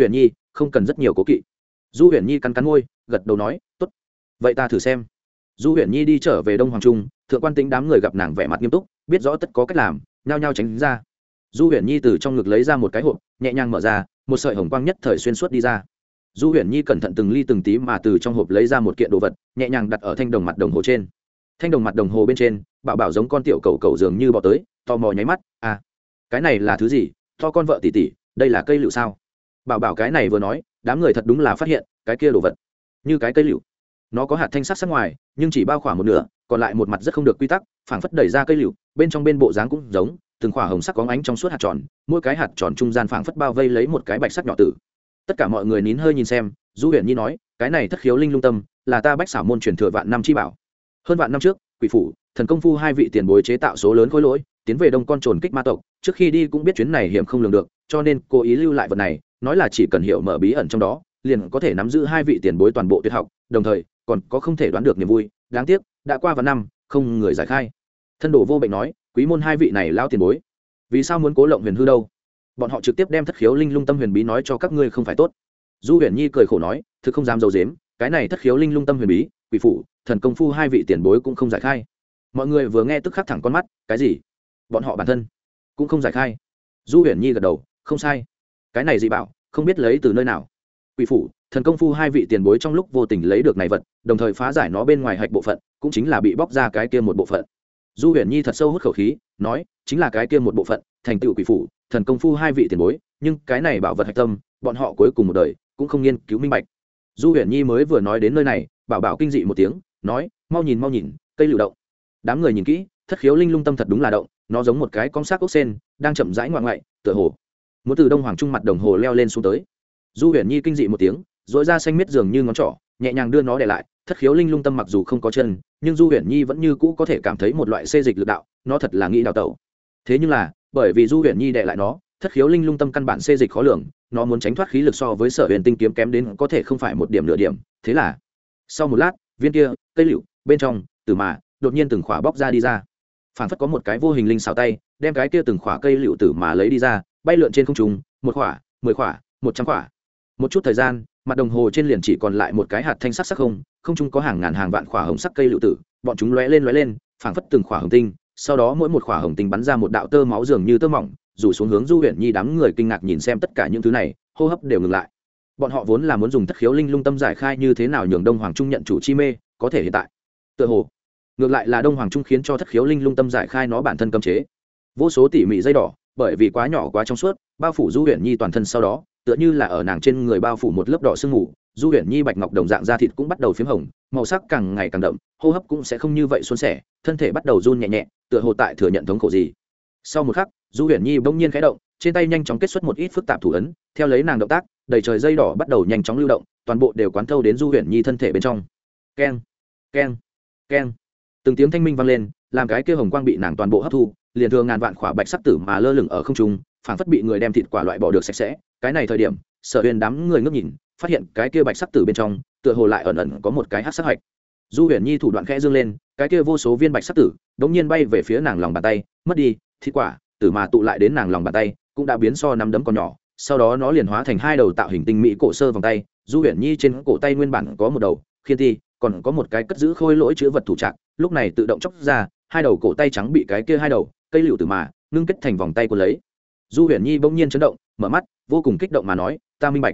[SPEAKER 1] không cần rất nhiều cố kỵ. Du Huyền Nhi cắn cắn môi gật đầu nói tốt, vậy ta thử xem. Du Huyền Nhi đi trở về Đông Hoàng Trung, Thượng Quan Tĩnh đám người gặp nàng vẻ mặt nghiêm túc, biết rõ tất có cách làm, nhao nhao tránh ra. Du Huyền Nhi từ trong ngực lấy ra một cái hộp, nhẹ nhàng mở ra, một sợi hồng quang nhất thời xuyên suốt đi ra. Du Huyền Nhi cẩn thận từng ly từng tí mà từ trong hộp lấy ra một kiện đồ vật, nhẹ nhàng đặt ở thanh đồng mặt đồng hồ trên. Thanh đồng mặt đồng hồ bên trên, Bảo Bảo giống con tiểu cầu cầu dường như bò tới, tò mò nháy mắt, à, cái này là thứ gì? To con vợ tỷ tỷ, đây là cây lựu sao? Bảo Bảo cái này vừa nói, đám người thật đúng là phát hiện, cái kia đồ vật như cái cây lựu. Nó có hạt thanh sắc sắc ngoài, nhưng chỉ bao khoảng một nửa, còn lại một mặt rất không được quy tắc, phảng phất đẩy ra cây lựu, bên trong bên bộ dáng cũng giống, từng khỏa hồng sắc có ánh trong suốt hạt tròn, mỗi cái hạt tròn trung gian phảng phất bao vây lấy một cái bạch sắc nhỏ tử. Tất cả mọi người nín hơi nhìn xem, Du Huyền Nhi nói, cái này thất khiếu linh lung tâm, là ta Bách Xảo môn truyền thừa vạn năm chi bảo. Hơn vạn năm trước, Quỷ phủ, Thần công phu hai vị tiền bối chế tạo số lớn khối lỗi, tiến về Đông Con trồn kích ma tộc, trước khi đi cũng biết chuyến này hiểm không lường được, cho nên cố ý lưu lại vật này, nói là chỉ cần hiểu mở bí ẩn trong đó, liền có thể nắm giữ hai vị tiền bối toàn bộ tuyệt học, đồng thời còn có không thể đoán được niềm vui. Đáng tiếc, đã qua vạn năm, không người giải khai. Thân đồ vô bệnh nói, quý môn hai vị này lao tiền bối, vì sao muốn cố lộng huyền hư đâu? Bọn họ trực tiếp đem thất khiếu linh lung tâm huyền bí nói cho các ngươi không phải tốt. Du Huyền Nhi cười khổ nói, thực không dám giấu giếm, cái này thất khiếu linh lung tâm huyền bí, Quỷ phủ, Thần công phu hai vị tiền bối cũng không giải khai. Mọi người vừa nghe tức khắc thẳng con mắt, cái gì? Bọn họ bản thân cũng không giải khai? Du Huyền Nhi gật đầu, không sai. Cái này dị bảo, không biết lấy từ nơi nào. Quỷ phủ, Thần công phu hai vị tiền bối trong lúc vô tình lấy được này vật, đồng thời phá giải nó bên ngoài hạch bộ phận, cũng chính là bị bóc ra cái kia một bộ phận. Du Huyền Nhi thật sâu hút khẩu khí, nói, chính là cái kia một bộ phận, thành tựu Quỷ phủ, Thần công phu hai vị tiền bối, nhưng cái này bảo vật hạch tâm, bọn họ cuối cùng một đời cũng không nghiên cứu minh bạch. Du Huyền Nhi mới vừa nói đến nơi này, Bảo Bảo kinh dị một tiếng, nói, mau nhìn, cây lựu động. Đám người nhìn kỹ, thất khiếu linh lung tâm thật đúng là động, nó giống một cái con xác ốc sen, đang chậm rãi ngoạn ngoại, tựa hồ muốn từ Đông Hoàng Trung mặt đồng hồ leo lên xuống tới. Du Huyền Nhi kinh dị một tiếng, dội ra xanh miết dường như ngón trỏ, nhẹ nhàng đưa nó để lại. Thất khiếu linh lung tâm mặc dù không có chân, nhưng Du Huyền Nhi vẫn như cũ có thể cảm thấy một loại xê dịch lực đạo, nó thật là nghĩ đào tẩu. Thế nhưng là, bởi vì Du Huyền Nhi đè lại nó, thất khiếu linh lung tâm căn bản xê dịch khó lường, nó muốn tránh thoát khí lực so với Sở Huyền tinh kiếm kém đến có thể không phải một điểm nửa điểm. Thế là, sau một lát, viên kia cây lựu bên trong, từ mà đột nhiên từng khỏa bóc ra đi ra, phản phất có một cái vô hình linh xảo tay đem cái kia từng khỏa cây lựu tử mà lấy đi ra, bay lượn trên không trung, một khỏa, 10 khỏa, 100 khỏa. Một chút thời gian, mặt đồng hồ trên liền chỉ còn lại một cái hạt thanh sắc sắc không trung có hàng ngàn hàng vạn khỏa hồng sắc cây lựu tử, bọn chúng lóe lên, phảng phất từng khỏa hồng tinh, sau đó mỗi một khỏa hồng tinh bắn ra một đạo tơ máu dường như tơ mỏng, rủ xuống hướng Du Huyền Nhi. Đám người kinh ngạc nhìn xem tất cả những thứ này, hô hấp đều ngừng lại. Bọn họ vốn là muốn dùng thất khiếu linh lung tâm giải khai như thế nào nhường Đông Hoàng Trung nhận chủ chi mê, có thể hiện tại, tựa hồ ngược lại là Đông Hoàng Trung khiến cho thất khiếu linh lung tâm giải khai nó bản thân cấm chế. Vô số tỉ mỉ dây đỏ, bởi vì quá nhỏ quá trong suốt, bao phủ Du Huyền Nhi toàn thân, sau đó tựa như là ở nàng trên người bao phủ một lớp đỏ sương mù. Du Huyền Nhi bạch ngọc đồng dạng da thịt cũng bắt đầu phím hồng, màu sắc càng ngày càng đậm, hô hấp cũng sẽ không như vậy suôn sẻ, thân thể bắt đầu run nhẹ nhẹ, tựa hồ tại thừa nhận thống khổ gì. Sau một khắc, Du Huyền Nhi bỗng nhiên khẽ động, trên tay nhanh chóng kết xuất một ít phức tạp thủ ấn, theo lấy nàng động tác, đầy trời dây đỏ bắt đầu nhanh chóng lưu động, toàn bộ đều quán thâu đến Du Huyền Nhi thân thể bên trong. Keng, keng, keng. Từng tiếng thanh minh vang lên, làm cái kia hồng quang bị nàng toàn bộ hấp thu, liền thường ngàn vạn khỏa bạch sắc tử mà lơ lửng ở không trung, phảng phất bị người đem thịt quả loại bỏ được sạch sẽ. Cái này thời điểm, Sở Huyền đám người ngước nhìn, phát hiện cái kia bạch sắc tử bên trong, tựa hồ lại ẩn ẩn có một cái hắc sắc hạch. Du Huyền Nhi thủ đoạn khẽ dương lên, cái kia vô số viên bạch sắc tử đống nhiên bay về phía nàng lòng bàn tay, mất đi, thịt quả, tử mà tụ lại đến nàng lòng bàn tay, cũng đã biến so nắm đấm còn nhỏ. Sau đó nó liền hóa thành hai đầu tạo hình tinh mỹ cổ sơ vòng tay. Du Huyền Nhi trên cổ tay nguyên bản có một đầu khiên ti, còn có một cái cất giữ khôi lỗi chứa vật thủ trạng, lúc này tự động chóc ra, hai đầu cổ tay trắng bị cái kia hai đầu cây lựu tử mà ngưng kết thành vòng tay của lấy. Du Huyền Nhi bỗng nhiên chấn động, mở mắt, vô cùng kích động mà nói, ta minh bạch,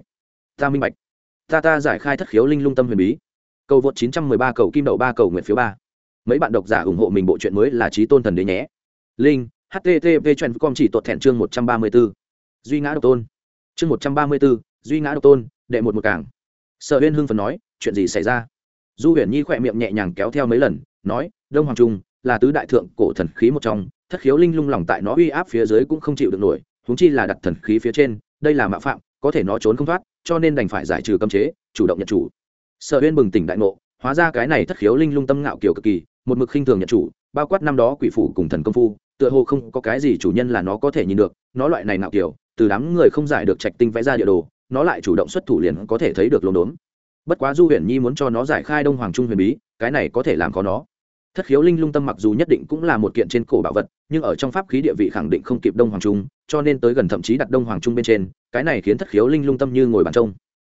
[SPEAKER 1] ta giải khai thất khiếu linh lung tâm huyền bí. Cầu vượt 913, cầu kim đậu 3, cầu nguyện phiếu 3. Mấy bạn độc giả ủng hộ mình bộ truyện mới là Chí Tôn Thần Đế nhé. Linh http://com chỉ tuột thẹn chương 134. Duy ngã độc tôn. Chương 134, Duy ngã độc tôn, đệ một cảng. Sở Uyên hưng phấn nói, chuyện gì xảy ra? Du Huyền Nhi khỏe miệng nhẹ nhàng kéo theo mấy lần, nói, Đông Hoàng Trung là tứ đại thượng cổ thần khí một trong, thất khiếu linh lung lòng tại nó uy áp phía dưới cũng không chịu được nổi, huống chi là đặt thần khí phía trên, đây là mạo phạm, có thể nó trốn không thoát, cho nên đành phải giải trừ cấm chế, chủ động nhận chủ. Sở Uyên bừng tỉnh đại ngộ, hóa ra cái này thất khiếu linh lung tâm ngạo kiều cực kỳ, một mực khinh thường nhận chủ, bao quát năm đó quỷ phủ cùng thần công phu, tựa hồ không có cái gì chủ nhân là nó có thể nhìn được, nó loại này ngạo kiều, từ đám người không giải được trạch tinh vẽ ra địa đồ, nó lại chủ động xuất thủ liền có thể thấy được lồn đốn. Bất quá Du Huyền Nhi muốn cho nó giải khai Đông Hoàng Trung huyền bí, cái này có thể làm khó nó. Thất khiếu linh lung tâm mặc dù nhất định cũng là một kiện trên cổ bảo vật, nhưng ở trong pháp khí địa vị khẳng định không kịp Đông Hoàng Trung, cho nên tới gần thậm chí đặt Đông Hoàng Trung bên trên, cái này khiến thất khiếu linh lung tâm như ngồi bàn trông.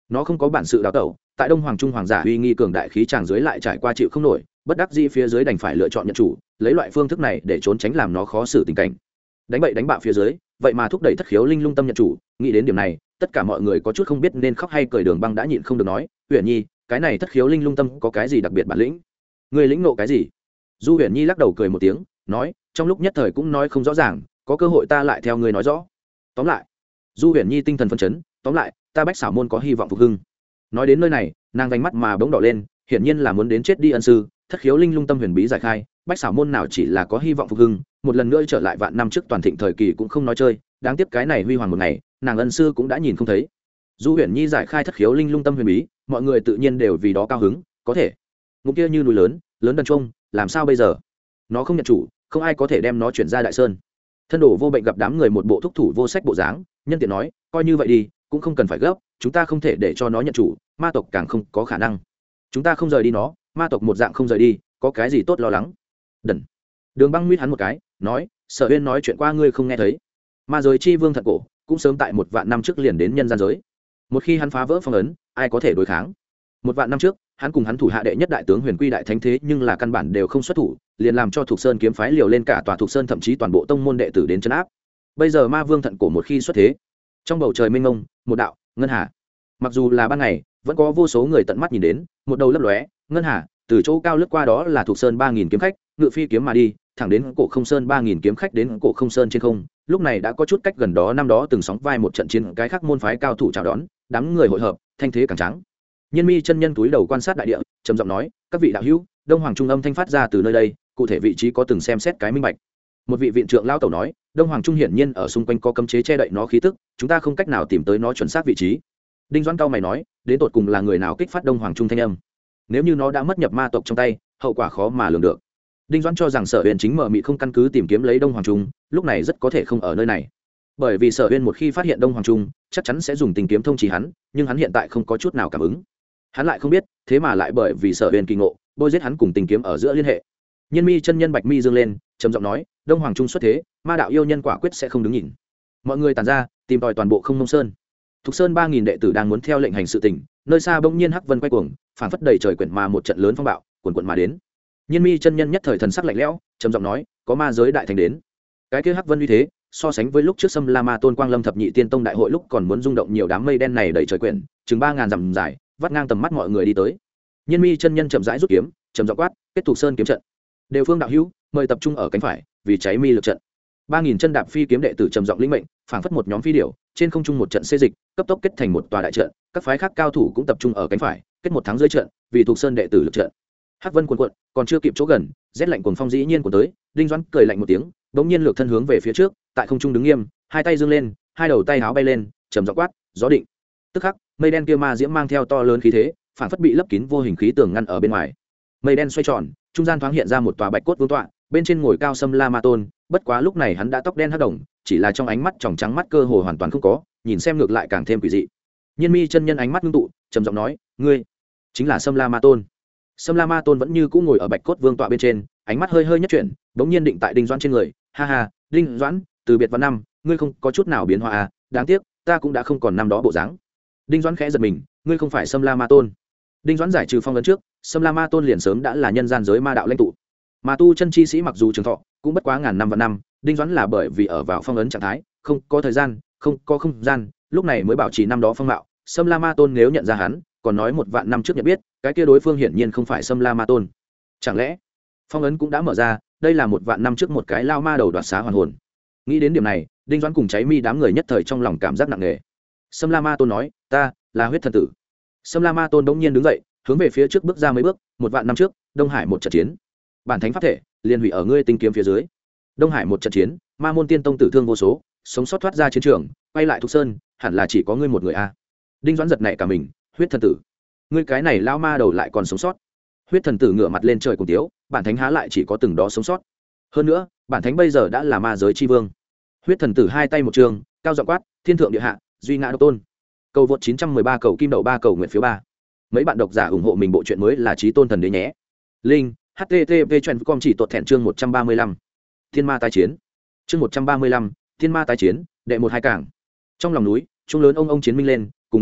[SPEAKER 1] nó không có bản sự đào tẩu, tại đông hoàng trung hoàng giả uy nghi cường đại khí tràng dưới lại trải qua chịu không nổi, bất đắc dĩ phía dưới đành phải lựa chọn nhận chủ, lấy loại phương thức này để trốn tránh làm nó khó xử tình cảnh. Đánh bậy đánh bạo phía dưới, vậy mà thúc đẩy Thất Khiếu Linh Lung Tâm nhận chủ. Nghĩ đến điểm này, tất cả mọi người có chút không biết nên khóc hay cười. Đường Băng đã nhịn không được nói, Uyển Nhi, cái này Thất Khiếu Linh Lung Tâm có cái gì đặc biệt bản lĩnh? Người lĩnh nộ cái gì? Du Uyển Nhi lắc đầu cười một tiếng, nói, trong lúc nhất thời cũng nói không rõ ràng, có cơ hội ta lại theo ngươi nói rõ. Tóm lại, Du Uyển Nhi tinh thần phấn chấn, tóm lại, ta Bách Xảo môn có hy vọng phục hưng. Nói đến nơi này, nàng vành mắt mà bỗng đỏ lên, hiển nhiên là muốn đến chết đi ân sư. Thất Khiếu Linh Lung Tâm huyền bí giải khai, Bách Xảo môn nào chỉ là có hy vọng phục hưng, một lần nữa trở lại vạn năm trước toàn thịnh thời kỳ cũng không nói chơi. Đáng tiếc cái này huy hoàng một ngày, nàng ân sư cũng đã nhìn không thấy. Du Huyền Nhi giải khai Thất Khiếu Linh Lung Tâm huyền bí, mọi người tự nhiên đều vì đó cao hứng. Có thể, ngụm kia như núi lớn, lớn đần trung, làm sao bây giờ? Nó không nhận chủ, không ai có thể đem nó chuyển ra Đại Sơn. Thân đồ vô bệnh gặp đám người một bộ thúc thủ vô sách bộ dáng, nhân tiện nói, coi như vậy đi, cũng không cần phải gấp, chúng ta không thể để cho nó nhận chủ, ma tộc càng không có khả năng. Chúng ta không rời đi nó, ma tộc một dạng không rời đi, có cái gì tốt lo lắng? Đần. Đường Băng nguyết hắn một cái, nói, Sở Uyên nói chuyện qua ngươi không nghe thấy. Ma giới chi vương Thận Cổ cũng sớm tại 1.000 năm trước liền đến nhân gian giới. Một khi hắn phá vỡ phong ấn, ai có thể đối kháng? 1.000 năm trước, hắn cùng hắn thủ hạ đệ nhất đại tướng Huyền Quy đại thánh thế nhưng là căn bản đều không xuất thủ, liền làm cho Thục Sơn kiếm phái liều lên cả tòa Thục Sơn, thậm chí toàn bộ tông môn đệ tử đến trấn áp. Bây giờ Ma Vương Thận Cổ một khi xuất thế, trong bầu trời mênh mông, một đạo ngân hà. Mặc dù là ban ngày, vẫn có vô số người tận mắt nhìn đến, một đầu lấp lóe, ngân hà, từ chỗ cao lướt qua đó là Thục Sơn 3000 kiếm khách, ngự phi kiếm mà đi, thẳng đến Cổ Không Sơn 3000 kiếm khách đến Cổ Không Sơn trên không. Lúc này đã có chút cách gần đó, năm đó từng sóng vai một trận chiến cái khác môn phái cao thủ chào đón, đám người hội hợp, thanh thế càng trắng. Nhiên Mi chân nhân túi đầu quan sát đại địa, trầm giọng nói, các vị đạo hữu, Đông Hoàng Trung âm thanh phát ra từ nơi đây, cụ thể vị trí có từng xem xét cái minh bạch. Một vị viện trưởng lão tẩu nói, Đông Hoàng Trung hiển nhiên ở xung quanh có cấm chế che đậy nó khí tức, chúng ta không cách nào tìm tới nó chuẩn xác vị trí. Đinh Doãn cao mày nói, đến tột cùng là người nào kích phát Đông Hoàng Trung thanh âm? Nếu như nó đã mất nhập ma tộc trong tay, hậu quả khó mà lường được. Đinh Doãn cho rằng Sở Uyên chính mở mị không căn cứ tìm kiếm lấy Đông Hoàng Trung, lúc này rất có thể không ở nơi này. Bởi vì Sở Uyên một khi phát hiện Đông Hoàng Trung, chắc chắn sẽ dùng tình kiếm thông chỉ hắn, nhưng hắn hiện tại không có chút nào cảm ứng. Hắn lại không biết, thế mà lại bởi vì Sở Uyên kỳ ngộ, bôi giết hắn cùng tình kiếm ở giữa liên hệ. Nhiên Mi chân nhân bạch mi dương lên, trầm giọng nói, Đông Hoàng Trung xuất thế, ma đạo yêu nhân quả quyết sẽ không đứng nhìn. Mọi người tản ra, tìm tòi toàn bộ Không Mông Sơn. Thục Sơn 3000 đệ tử đang muốn theo lệnh hành sự tình, nơi xa bỗng nhiên hắc vân quay cuồng, phảng phất đầy trời quyển mà một trận lớn phong bạo, cuồn cuộn mà đến. Nhiên Mi chân nhân nhất thời thần sắc lạnh lẽo, trầm giọng nói, có ma giới đại thành đến. Cái kia hắc vân uy thế, so sánh với lúc trước Sâm La Ma Tôn Quang Lâm thập nhị tiên tông đại hội lúc còn muốn rung động nhiều, đám mây đen này đầy trời quyển, chừng 3000 dặm dài, vắt ngang tầm mắt mọi người đi tới. Nhiên Mi chân nhân chậm rãi rút kiếm, trầm giọng quát, kết Thục Sơn kiếm trận. Đều phương đạo hữu, mời tập trung ở cánh phải, vì cháy mi lực trận. 3000 chân đạp phi kiếm đệ tử trầm giọng lĩnh mệnh, phảng phất một nhóm phi điểu, trên không trung một trận xê dịch, cấp tốc kết thành một tòa đại trận, các phái khác cao thủ cũng tập trung ở cánh phải, kết một thắng dưới trận, vì Thục Sơn đệ tử lực trận. Hắc Vân cuồn cuộn, còn chưa kịp chỗ gần, rét lạnh cuồng phong dĩ nhiên của tới, Đinh Doãn cười lạnh một tiếng, bỗng nhiên lược thân hướng về phía trước, tại không trung đứng nghiêm, hai tay giương lên, hai đầu tay áo bay lên, trầm giọng quát, gió định. Tức khắc, mây đen kia ma diễm mang theo to lớn khí thế, phảng phất bị lấp kín vô hình khí tường ngăn ở bên ngoài. Mây đen xoay tròn, trung gian thoáng hiện ra một tòa bạch cốt vương tọa, bên trên ngồi cao Sâm La Ma Tôn, bất quá lúc này hắn đã tóc đen hắc đồng, chỉ là trong ánh mắt tròng trắng mắt cơ hồ hoàn toàn không có, nhìn xem ngược lại càng thêm quỷ dị. Nhiên Mi chân nhân ánh mắt ngưng tụ, trầm giọng nói, ngươi chính là Sâm La Ma Tôn. Sâm La Ma Tôn vẫn như cũ ngồi ở bạch cốt vương tọa bên trên, ánh mắt hơi hơi nhất chuyển, bỗng nhiên định tại Đinh Doãn trên người, ha ha, Đinh Doãn, từ biệt vạn năm, ngươi không có chút nào biến hóa à, đáng tiếc, ta cũng đã không còn năm đó bộ dáng. Đinh Doãn khẽ giật mình, ngươi không phải Sâm La Ma Tôn. Đinh Doãn giải trừ phong ấn trước, Sâm La Ma Tôn liền sớm đã là nhân gian giới ma đạo lãnh tụ. Mà tu chân chi sĩ mặc dù trường thọ, cũng bất quá ngàn năm vạn năm, Đinh Doãn là bởi vì ở vào phong ấn trạng thái, không có thời gian, không có không gian, lúc này mới bảo trì năm đó phong mạo. Sâm La Ma Tôn nếu nhận ra hắn, còn nói 1.000 năm trước nhận biết, cái kia đối phương hiển nhiên không phải Sâm La Ma Tôn. Chẳng lẽ phong ấn cũng đã mở ra, đây là 1.000 năm trước một cái lao ma đầu đoạt xá hoàn hồn. Nghĩ đến điểm này, Đinh Doãn cùng cháy mi đám người nhất thời trong lòng cảm giác nặng nề. Sâm La Ma Tôn nói, ta là huyết thần tử. Sâm La Ma Tôn đống nhiên đứng dậy, hướng về phía trước bước ra mấy bước, 1.000 năm trước, Đông Hải một trận chiến, bản thánh pháp thể liền hủy ở ngươi tinh kiếm phía dưới. Đông Hải một trận chiến, Ma môn tiên tông tử thương vô số, sống sót thoát ra chiến trường, quay lại Thục Sơn, hẳn là chỉ có ngươi một người a. Đinh Doãn giật nảy cả mình, huyết thần tử, ngươi cái này lao ma đầu lại còn sống sót. Huyết thần tử ngửa mặt lên trời cùng tiếu, bản thánh há lại chỉ có từng đó sống sót. Hơn nữa, bản thánh bây giờ đã là ma giới chi vương. Huyết thần tử hai tay một trường, cao giọng quát, thiên thượng địa hạ, duy ngã độc tôn. Cầu vượt 913 cầu kim đậu 3 cầu nguyện phiếu 3. Mấy bạn độc giả ủng hộ mình bộ truyện mới là Chí Tôn Thần Đế nhé. Linh http com chỉ tuột thẹn chương 135. Thiên ma tái chiến. Chương 135, Thiên ma tái chiến, đệ 1-2 cảng. Trong lòng núi, trung lớn ông chiến minh lên, cùng lúc đó,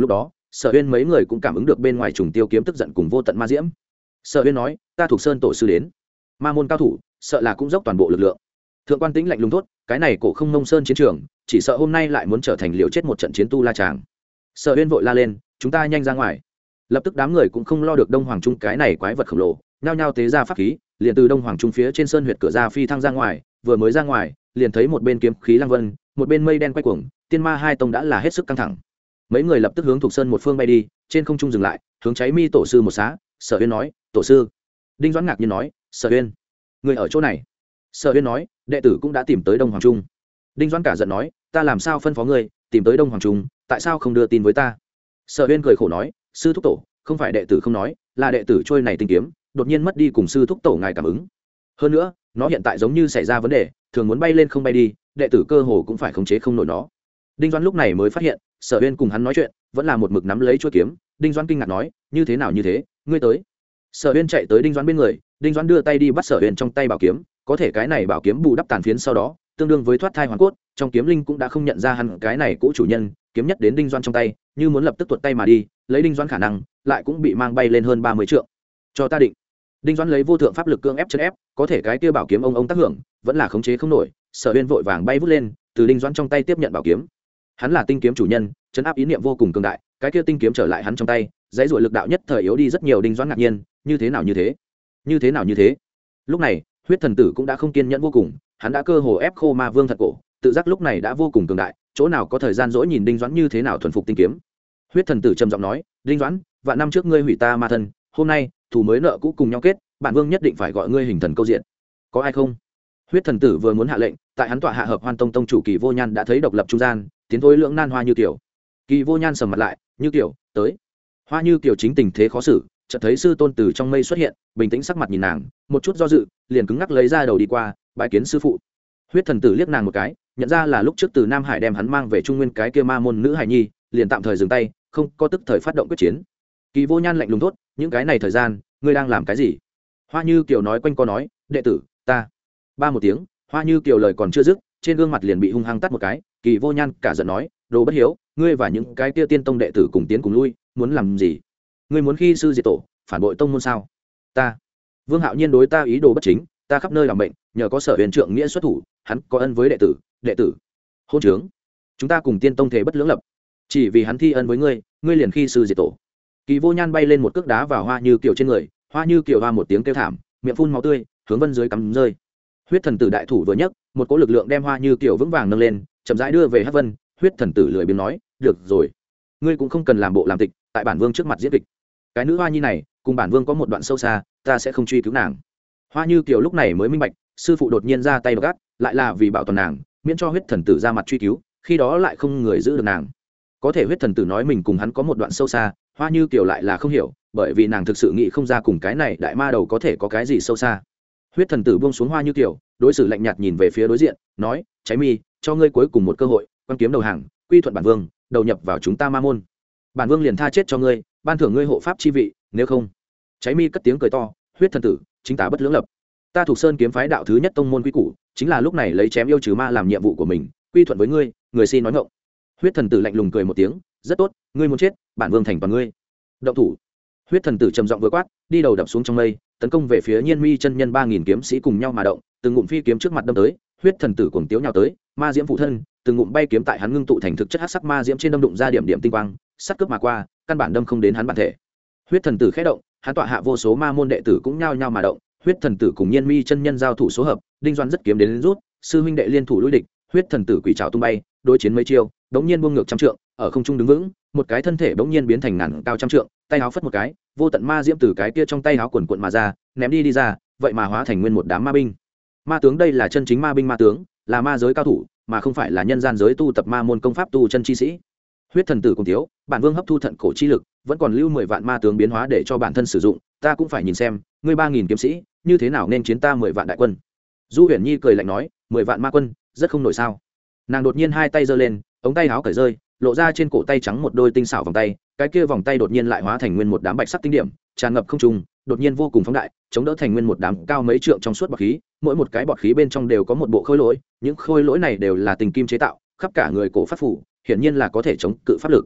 [SPEAKER 1] Sở Uyên mấy người cũng cảm ứng được bên ngoài trùng tiêu kiếm tức giận cùng vô tận ma diễm. Sở Uyên nói, ta thuộc sơn tổ sư đến, ma môn cao thủ sợ là cũng dốc toàn bộ lực lượng. Thượng quan Tĩnh lạnh lùng thốt, cái này cổ không nông sơn chiến trường chỉ sợ hôm nay lại muốn trở thành liều chết một trận chiến tu la tràng. Sở Uyên vội la lên, chúng ta nhanh ra ngoài. Lập tức đám người cũng không lo được Đông Hoàng Trung cái này quái vật khổng lồ, nhao nhao tế ra pháp khí, liền từ Đông Hoàng Trung phía trên sơn huyệt cửa ra phi thăng ra ngoài. Vừa mới ra ngoài, liền thấy một bên kiếm khí lăng vân, một bên mây đen quay cuồng, tiên ma hai tông đã là hết sức căng thẳng. Mấy người lập tức hướng Thục Sơn một phương bay đi, trên không trung dừng lại, hướng Cháy Mi tổ sư một xá. Sở Uyên nói, tổ sư. Đinh Doãn ngạc nhiên nói, Sở Uyên, người ở chỗ này? Sở Uyên nói, đệ tử cũng đã tìm tới Đông Hoàng Trung. Đinh Doãn cả giận nói, ta làm sao phân phó ngươi tìm tới Đông Hoàng Trung, tại sao không đưa tin với ta? Sở Uyên cười khổ nói, sư thúc tổ, không phải đệ tử không nói, là đệ tử trôi này tinh kiếm đột nhiên mất đi cùng sư thúc tổ ngài cảm ứng. Hơn nữa, nó hiện tại giống như xảy ra vấn đề, thường muốn bay lên không bay đi, đệ tử cơ hồ cũng phải khống chế không nổi nó. Đinh Doãn lúc này mới phát hiện, Sở Uyên cùng hắn nói chuyện, vẫn là một mực nắm lấy chuôi kiếm. Đinh Doãn kinh ngạc nói, như thế nào như thế, ngươi tới? Sở Uyên chạy tới Đinh Doãn bên người, Đinh Doãn đưa tay đi bắt Sở Uyên trong tay bảo kiếm, có thể cái này bảo kiếm bù đắp tàn phiến sau đó, tương đương với thoát thai hoàn cốt, trong kiếm linh cũng đã không nhận ra hắn cái này cũ chủ nhân, kiếm nhất đến Đinh Doãn trong tay, như muốn lập tức tuột tay mà đi, lấy Đinh Doãn khả năng, lại cũng bị mang bay lên hơn 30 trượng. Cho ta định. Đinh Doãn lấy vô thượng pháp lực cương ép chân ép, có thể cái kia bảo kiếm ông tác hưởng, vẫn là khống chế không nổi. Sở Uyên vội vàng bay vút lên, từ Đinh Doãn trong tay tiếp nhận bảo kiếm. Hắn là tinh kiếm chủ nhân, chấn áp ý niệm vô cùng cường đại, cái kia tinh kiếm trở lại hắn trong tay, dãy ruột lực đạo nhất thời yếu đi rất nhiều. Đinh Doãn ngạc nhiên, như thế nào như thế? Như thế nào như thế? Lúc này, huyết thần tử cũng đã không kiên nhẫn vô cùng, hắn đã cơ hồ ép khô ma vương thật cổ, tự giác lúc này đã vô cùng cường đại, chỗ nào có thời gian dỗi nhìn Đinh Doãn như thế nào thuần phục tinh kiếm. Huyết thần tử trầm giọng nói, Đinh Doãn, vạn năm trước ngươi hủy ta ma thân, hôm nay thù mới nợ cũ cùng nhau kết, bản vương nhất định phải gọi ngươi hình thần câu diện. Có ai không? Huyết thần tử vừa muốn hạ lệnh, tại hắn tọa hạ Hợp Hoan Tông tông chủ Kỳ Vô Nhan đã thấy độc lập trung gian, tiến thối lưỡng nan Hoa Như Kiều. Kỳ Vô Nhan sầm mặt lại, Như Kiều, tới. Hoa Như Kiều chính tình thế khó xử, chợt thấy sư tôn từ trong mây xuất hiện, bình tĩnh sắc mặt nhìn nàng, một chút do dự, liền cứng ngắc lấy ra đầu đi qua, bái kiến sư phụ. Huyết thần tử liếc nàng một cái, nhận ra là lúc trước từ Nam Hải đem hắn mang về Trung Nguyên cái kia ma môn nữ hải nhi, liền tạm thời dừng tay, không có tức thời phát động quyết chiến. Kỳ Vô Nhan lạnh lùng thốt, những cái này thời gian, ngươi đang làm cái gì? Hoa Như Kiều nói quanh co nói, đệ tử, ta. Ba một tiếng, Hoa Như Kiều lời còn chưa dứt, trên gương mặt liền bị hung hăng tát một cái. Kỳ Vô Nhan cả giận nói, đồ bất hiếu, ngươi và những cái kia tiên tông đệ tử cùng tiến cùng lui, muốn làm gì? Ngươi muốn khi sư diệt tổ, phản bội tông môn sao? Ta, Vương Hạo Nhiên đối ta ý đồ bất chính, ta khắp nơi làm bệnh, nhờ có Sở Huyền trượng nghĩa xuất thủ, hắn có ân với đệ tử. Hôn trướng, chúng ta cùng tiên tông thể bất lưỡng lập, chỉ vì hắn thi ân với ngươi, ngươi liền khi sư diệt tổ. Kỳ Vô Nhan bay lên một cước đá vào Hoa Như Kiều trên người, Hoa Như Kiều hoa một tiếng kêu thảm, miệng phun máu tươi, hướng vân dưới cắm rơi. Huyết thần tử đại thủ vừa nhấc, một cỗ lực lượng đem Hoa Như Kiều vững vàng nâng lên, chậm rãi đưa về Hắc Vân. Huyết thần tử lười biếng nói, được rồi, ngươi cũng không cần làm bộ làm tịch, tại bản vương trước mặt diễn kịch. Cái nữ Hoa Nhi này, cùng bản vương có một đoạn sâu xa, ta sẽ không truy cứu nàng. Hoa Như Kiều lúc này mới minh bạch, sư phụ đột nhiên ra tay gắt, lại là vì bảo toàn nàng, miễn cho huyết thần tử ra mặt truy cứu, khi đó lại không người giữ được nàng. Có thể huyết thần tử nói mình cùng hắn có một đoạn sâu xa, Hoa Như Kiều lại là không hiểu, bởi vì nàng thực sự nghĩ không ra cùng cái này đại ma đầu có thể có cái gì sâu xa. Huyết thần tử buông xuống Hoa Như Kiều, đối xử lạnh nhạt nhìn về phía đối diện, nói, Cháy Mi, cho ngươi cuối cùng một cơ hội, quan kiếm đầu hàng, quy thuận bản vương, đầu nhập vào chúng ta ma môn. Bản vương liền tha chết cho ngươi, ban thưởng ngươi hộ pháp chi vị, nếu không. Cháy Mi cất tiếng cười to, huyết thần tử, chính ta bất lưỡng lập. Ta thuộc Sơn kiếm phái đạo thứ nhất tông môn quy củ, chính là lúc này lấy chém yêu trừ ma làm nhiệm vụ của mình, quy thuận với ngươi, người xin nói ngọng. Huyết thần tử lạnh lùng cười một tiếng, rất tốt, ngươi muốn chết, bản vương thành toàn ngươi. Động thủ. Huyết thần tử trầm giọng vừa quát, đi đầu đập xuống trong mây, tấn công về phía Nhiên Mi chân nhân 3000 kiếm sĩ cùng nhau mà động, từng ngụm phi kiếm trước mặt đâm tới. Huyết thần tử cuồng tiếu nhào tới, ma diễm phụ thân, từng ngụm bay kiếm tại hắn ngưng tụ thành thực chất hắc sắc ma diễm trên đâm đụng ra điểm điểm tinh quang, sắt cướp mà qua, căn bản đâm không đến hắn bản thể. Huyết thần tử khẽ động, hắn tọa hạ vô số ma môn đệ tử cũng nhao nhao mà động. Huyết thần tử cùng Nhiên Mi chân nhân giao thủ số hợp, Đinh Doãn rất kiếm đến rút, sư huynh đệ liên thủ đối địch. Huyết thần tử quỷ trảo tung bay, đối chiến mấy chiêu, đống nhiên buông ngược trăm trượng, ở không trung đứng vững, một cái thân thể đống nhiên biến thành ngàn cao trăm trượng, tay áo phất một cái, vô tận ma diễm từ cái kia trong tay áo quần cuộn mà ra, ném đi ra, vậy mà hóa thành nguyên một đám ma binh. Ma tướng đây là chân chính ma binh ma tướng, là ma giới cao thủ, mà không phải là nhân gian giới tu tập ma môn công pháp tu chân chi sĩ. Huyết thần tử cùng thiếu, bản vương hấp thu thận cổ chi lực, vẫn còn lưu 10 vạn ma tướng biến hóa để cho bản thân sử dụng, ta cũng phải nhìn xem, ngươi 3000 kiếm sĩ, như thế nào nên chiến ta 10 vạn đại quân. Du Huyền Nhi cười lạnh nói, 10 vạn ma quân, rất không nổi sao? Nàng đột nhiên hai tay giơ lên, ống tay áo cởi rơi, lộ ra trên cổ tay trắng một đôi tinh xảo vòng tay, cái kia vòng tay đột nhiên lại hóa thành nguyên một đám bạch sắc tinh điểm, tràn ngập không trung, đột nhiên vô cùng phóng đại, chống đỡ thành nguyên một đám cao mấy trượng trong suốt bọt khí, mỗi một cái bọt khí bên trong đều có một bộ khôi lỗi, những khôi lỗi này đều là tình kim chế tạo, khắp cả người cổ phát phủ, hiển nhiên là có thể chống cự pháp lực.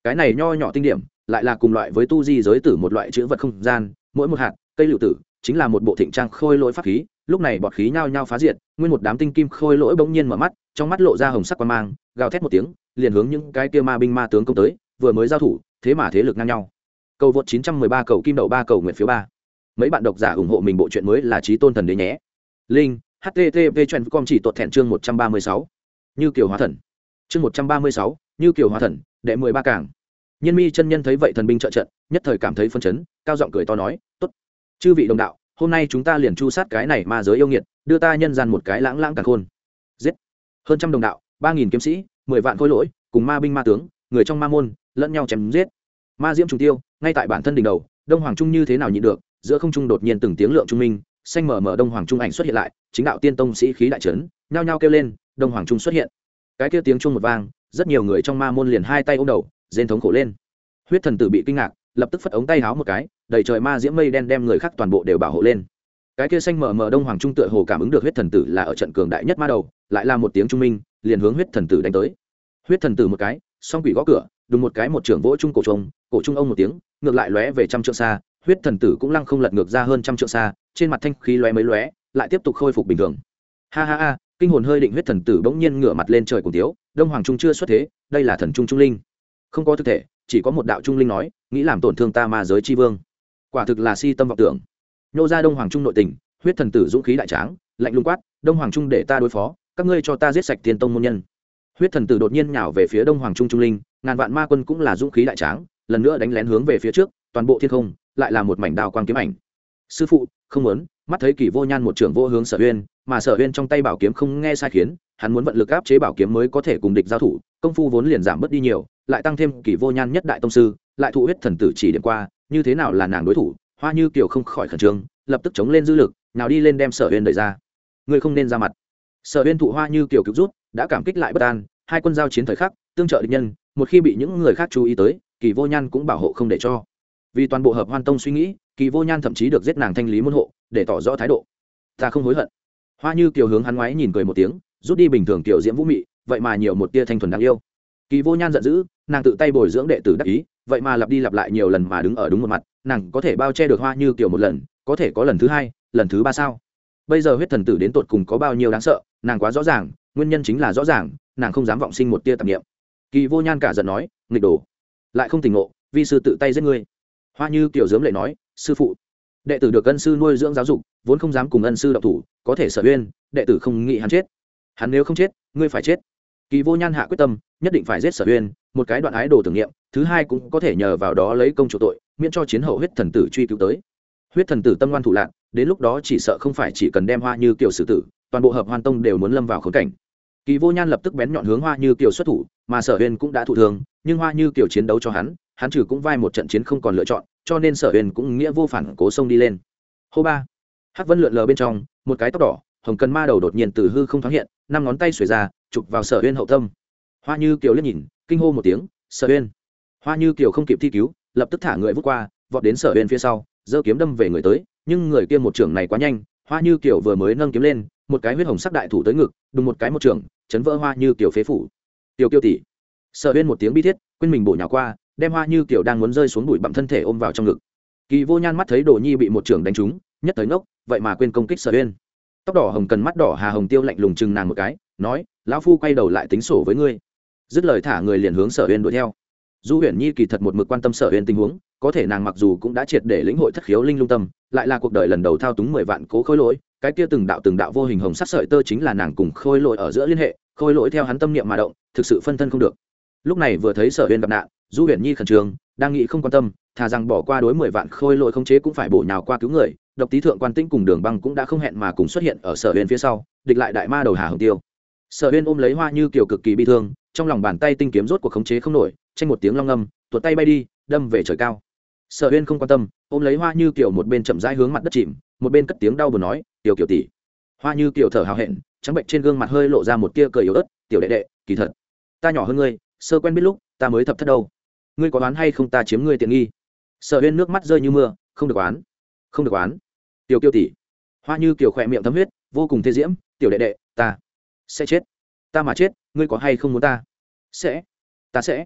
[SPEAKER 1] cái này nho nhỏ tinh điểm lại là cùng loại với tu di giới tử một loại chữ vật không gian, mỗi một hạt cây liệu tử chính là một bộ thịnh trang khôi lỗi pháp khí. Lúc này bọt khí nhao nhao phá diệt, nguyên một đám tinh kim khôi lỗi bỗng nhiên mở mắt, trong mắt lộ ra hồng sắc quan mang, gào thét một tiếng liền hướng những cái kia ma binh ma tướng công tới. Vừa mới giao thủ thế mà thế lực ngang nhau. Cầu vượt 913 cầu kim đậu 3 cầu nguyện phiếu 3. Mấy bạn độc giả ủng hộ mình bộ truyện mới là Chí Tôn Thần Đế nhé. Linh http com chỉ tuột thẹn chương 136. Như kiều hóa thần. Chương 136, Như kiều hóa thần, đệ 13 cảng. Nhiên Mi chân nhân thấy vậy thần binh trợ trận, nhất thời cảm thấy phấn chấn, cao giọng cười to nói, "Tốt, chư vị đồng đạo, hôm nay chúng ta liền chu sát cái này ma giới yêu nghiệt, đưa ta nhân gian một cái lãng lãng càn khôn." Giết. Hơn trăm đồng đạo, 3000 kiếm sĩ, 10 vạn khôi lỗi, cùng ma binh ma tướng, người trong ma môn, lẫn nhau chém giết. Ma diễm trùng tiêu, ngay tại bản thân đỉnh đầu, Đông Hoàng Trung như thế nào nhịn được, giữa không trung đột nhiên từng tiếng lượng trung minh, xanh mở mở Đông Hoàng Trung ảnh xuất hiện lại, chính đạo tiên tông sĩ khí đại trấn, nhao nhao kêu lên, Đông Hoàng Trung xuất hiện. Cái kia tiếng chuông một vang, rất nhiều người trong ma môn liền hai tay ôm đầu, rên thống khổ lên. Huyết thần tử bị kinh ngạc, lập tức phất ống tay háo một cái, đầy trời ma diễm mây đen đem người khác toàn bộ đều bảo hộ lên. Cái kia xanh mở mở Đông Hoàng Trung tựa hồ cảm ứng được huyết thần tử là ở trận cường đại nhất ma đầu, lại là một tiếng trung minh, liền hướng huyết thần tử đánh tới. Huyết thần tử một cái, song quỷ gõ cửa, đùng một cái một trưởng vỗ trung cổ trung ông một tiếng, ngược lại lóe về trăm trượng xa, huyết thần tử cũng lăng không lật ngược ra hơn trăm trượng xa, trên mặt thanh khí lóe mấy lóe, lại tiếp tục khôi phục bình thường. Ha ha ha, kinh hồn hơi định huyết thần tử bỗng nhiên ngửa mặt lên trời cùng tiếu, Đông Hoàng Trung chưa xuất thế, đây là thần trung trung linh. Không có thực thể, chỉ có một đạo trung linh nói, nghĩ làm tổn thương ta ma giới chi vương. Quả thực là si tâm vọng tưởng. Nhô ra Đông Hoàng Trung nội tình, huyết thần tử dũng khí đại tráng, lạnh lùng quát, Đông Hoàng Trung để ta đối phó, các ngươi cho ta giết sạch tiên tông môn nhân. Huyết thần tử đột nhiên nhào về phía Đông Hoàng Trung trung linh, ngàn vạn ma quân cũng là dũng khí đại tráng, lần nữa đánh lén hướng về phía trước, toàn bộ thiên không lại là một mảnh đao quang kiếm ảnh. Sư phụ không muốn, mắt thấy Kỳ Vô Nhan một trưởng vô hướng Sở Uyên, mà Sở Uyên trong tay bảo kiếm không nghe sai khiến, hắn muốn vận lực áp chế bảo kiếm mới có thể cùng địch giao thủ, công phu vốn liền giảm bớt đi nhiều, lại tăng thêm Kỳ Vô Nhan nhất đại tông sư, lại thụ huyết thần tử chỉ điểm qua, như thế nào là nàng đối thủ? Hoa Như Kiều không khỏi khẩn trương, lập tức chống lên dư lực, nào đi lên đem Sở Uyên đẩy ra. Ngươi không nên ra mặt. Sở Uyên thụ Hoa Như Kiều cứu rút, đã cảm kích lại bất an, hai quân giao chiến thời khắc, tương trợ địch nhân, một khi bị những người khác chú ý tới, Kỳ Vô Nhan cũng bảo hộ không để cho. Vì toàn bộ Hợp Hoan Tông suy nghĩ, Kỳ Vô Nhan thậm chí được giết nàng thanh lý môn hộ, để tỏ rõ thái độ. Ta không hối hận. Hoa Như Kiều hướng hắn ngoái nhìn cười một tiếng, rút đi bình thường kiểu diễm vũ mị, vậy mà nhiều một tia thanh thuần đáng yêu. Kỳ Vô Nhan giận dữ, nàng tự tay bồi dưỡng đệ tử đắc ý, vậy mà lặp đi lặp lại nhiều lần mà đứng ở đúng một mặt, nàng có thể bao che được Hoa Như Kiều một lần, có thể có lần thứ hai, lần thứ ba sao? Bây giờ huyết thần tử đến tột cùng có bao nhiêu đáng sợ, nàng quá rõ ràng, nguyên nhân chính là rõ ràng, nàng không dám vọng sinh một tia tạp niệm. Kỳ Vô Nhan cả giận nói, nghịch đồ, lại không tỉnh ngộ, vi sư tự tay giết ngươi. Hoa Như Kiều giớm lệ nói, sư phụ, đệ tử được ân sư nuôi dưỡng giáo dục, vốn không dám cùng ân sư động thủ, có thể Sở Uyên, đệ tử không nghĩ hắn chết, hắn nếu không chết, ngươi phải chết. Kỳ Vô Nhan hạ quyết tâm, nhất định phải giết Sở Uyên, một cái đoạn ái đồ tưởng niệm, thứ hai cũng có thể nhờ vào đó lấy công chủ tội, miễn cho chiến hậu huyết thần tử truy cứu tới. Huyết thần tử tâm ngoan thủ lạn, đến lúc đó chỉ sợ không phải chỉ cần đem Hoa Như Kiều xử tử, toàn bộ Hợp Hoan Tông đều muốn lâm vào khốn cảnh. Kỳ Vô Nhan lập tức bén nhọn hướng Hoa Như Kiều xuất thủ, mà Sở Uyên cũng đã thụ thương, nhưng Hoa Như Kiều chiến đấu cho hắn trừ cũng vai một trận chiến không còn lựa chọn, cho nên Sở Uyên cũng nghĩa vô phản cố xông đi lên. Hô ba, hắc vân lượn lờ bên trong, một cái tóc đỏ hồng cần ma đầu đột nhiên từ hư không thoáng hiện, năm ngón tay xuề ra, chụp vào Sở Uyên hậu tâm. Hoa Như Kiều liếc nhìn, kinh hô một tiếng, Sở Uyên. Hoa Như Kiều không kịp thi cứu, lập tức thả người vút qua, vọt đến Sở Uyên phía sau, giơ kiếm đâm về người tới, nhưng người kia một trưởng này quá nhanh, Hoa Như Kiều vừa mới nâng kiếm lên, một cái huyết hồng sắc đại thủ tới ngực, đùng một cái một trưởng, chấn vỡ Hoa Như Kiều phế phủ. Kiều Kiều tỷ. Sở Uyên một tiếng bi thiết, quên mình bổ nhào qua, đem Hoa Như Kiều đang muốn rơi xuống bụi bặm thân thể ôm vào trong ngực. Kỳ Vô Nhan mắt thấy Đồ Nhi bị một trưởng đánh trúng, nhất thời ngốc, vậy mà quên công kích Sở Uyên. Tóc đỏ hồng cần mắt đỏ Hà Hồng Tiêu lạnh lùng chừng nàng một cái, nói, lão phu quay đầu lại tính sổ với ngươi. Dứt lời thả người liền hướng Sở Uyên đuổi theo. Du Huyền Nhi kỳ thật một mực quan tâm Sở Uyên tình huống, có thể nàng mặc dù cũng đã triệt để lĩnh hội thất khiếu linh lung tâm, lại là cuộc đời lần đầu thao túng 10 vạn cố khối lỗi, cái kia từng đạo vô hình hồng sắc sợi tơ chính là nàng cùng khôi lỗi ở giữa liên hệ, khôi lỗi theo hắn tâm niệm mà động, thực sự phân thân không được. Lúc này vừa thấy Sở Uyên gặp nạn, Du Huyền Nhi khẩn trương, đang nghĩ không quan tâm, thà rằng bỏ qua đối 10 vạn khôi lỗi không chế cũng phải bổ nhào qua cứu người. Độc Tý Thượng Quan Tĩnh cùng Đường Băng cũng đã không hẹn mà cùng xuất hiện ở Sở Uyên phía sau, địch lại đại ma đầu Hà Hồng Tiêu. Sở Uyên ôm lấy Hoa Như Kiều cực kỳ bi thương, trong lòng bàn tay tinh kiếm rốt cuộc khống chế không nổi, tranh một tiếng long ngâm, tuột tay bay đi, đâm về trời cao. Sở Uyên không quan tâm, ôm lấy Hoa Như Kiều một bên chậm rãi hướng mặt đất chìm, một bên cất tiếng đau buồn nói, "Kiều Kiều tỷ." Hoa Như Kiều thở hào hẹn, trắng bệnh trên gương mặt hơi lộ ra một tia cười yếu ớt, "Tiểu đệ đệ, kỳ thật, ta nhỏ hơn ngươi, sơ quen biết lúc, ta mới thập thất đâu. Ngươi có đoán hay không ta chiếm ngươi tiện nghi?" Sở Uyên nước mắt rơi như mưa, "Không được oán, không được oán." "Tiểu Kiều tỷ." Hoa Như Kiều khỏe miệng thấm huyết, vô cùng thê diễm, "Tiểu đệ đệ, ta sẽ chết. Ta mà chết, ngươi có hay không muốn ta?" "Sẽ, ta sẽ."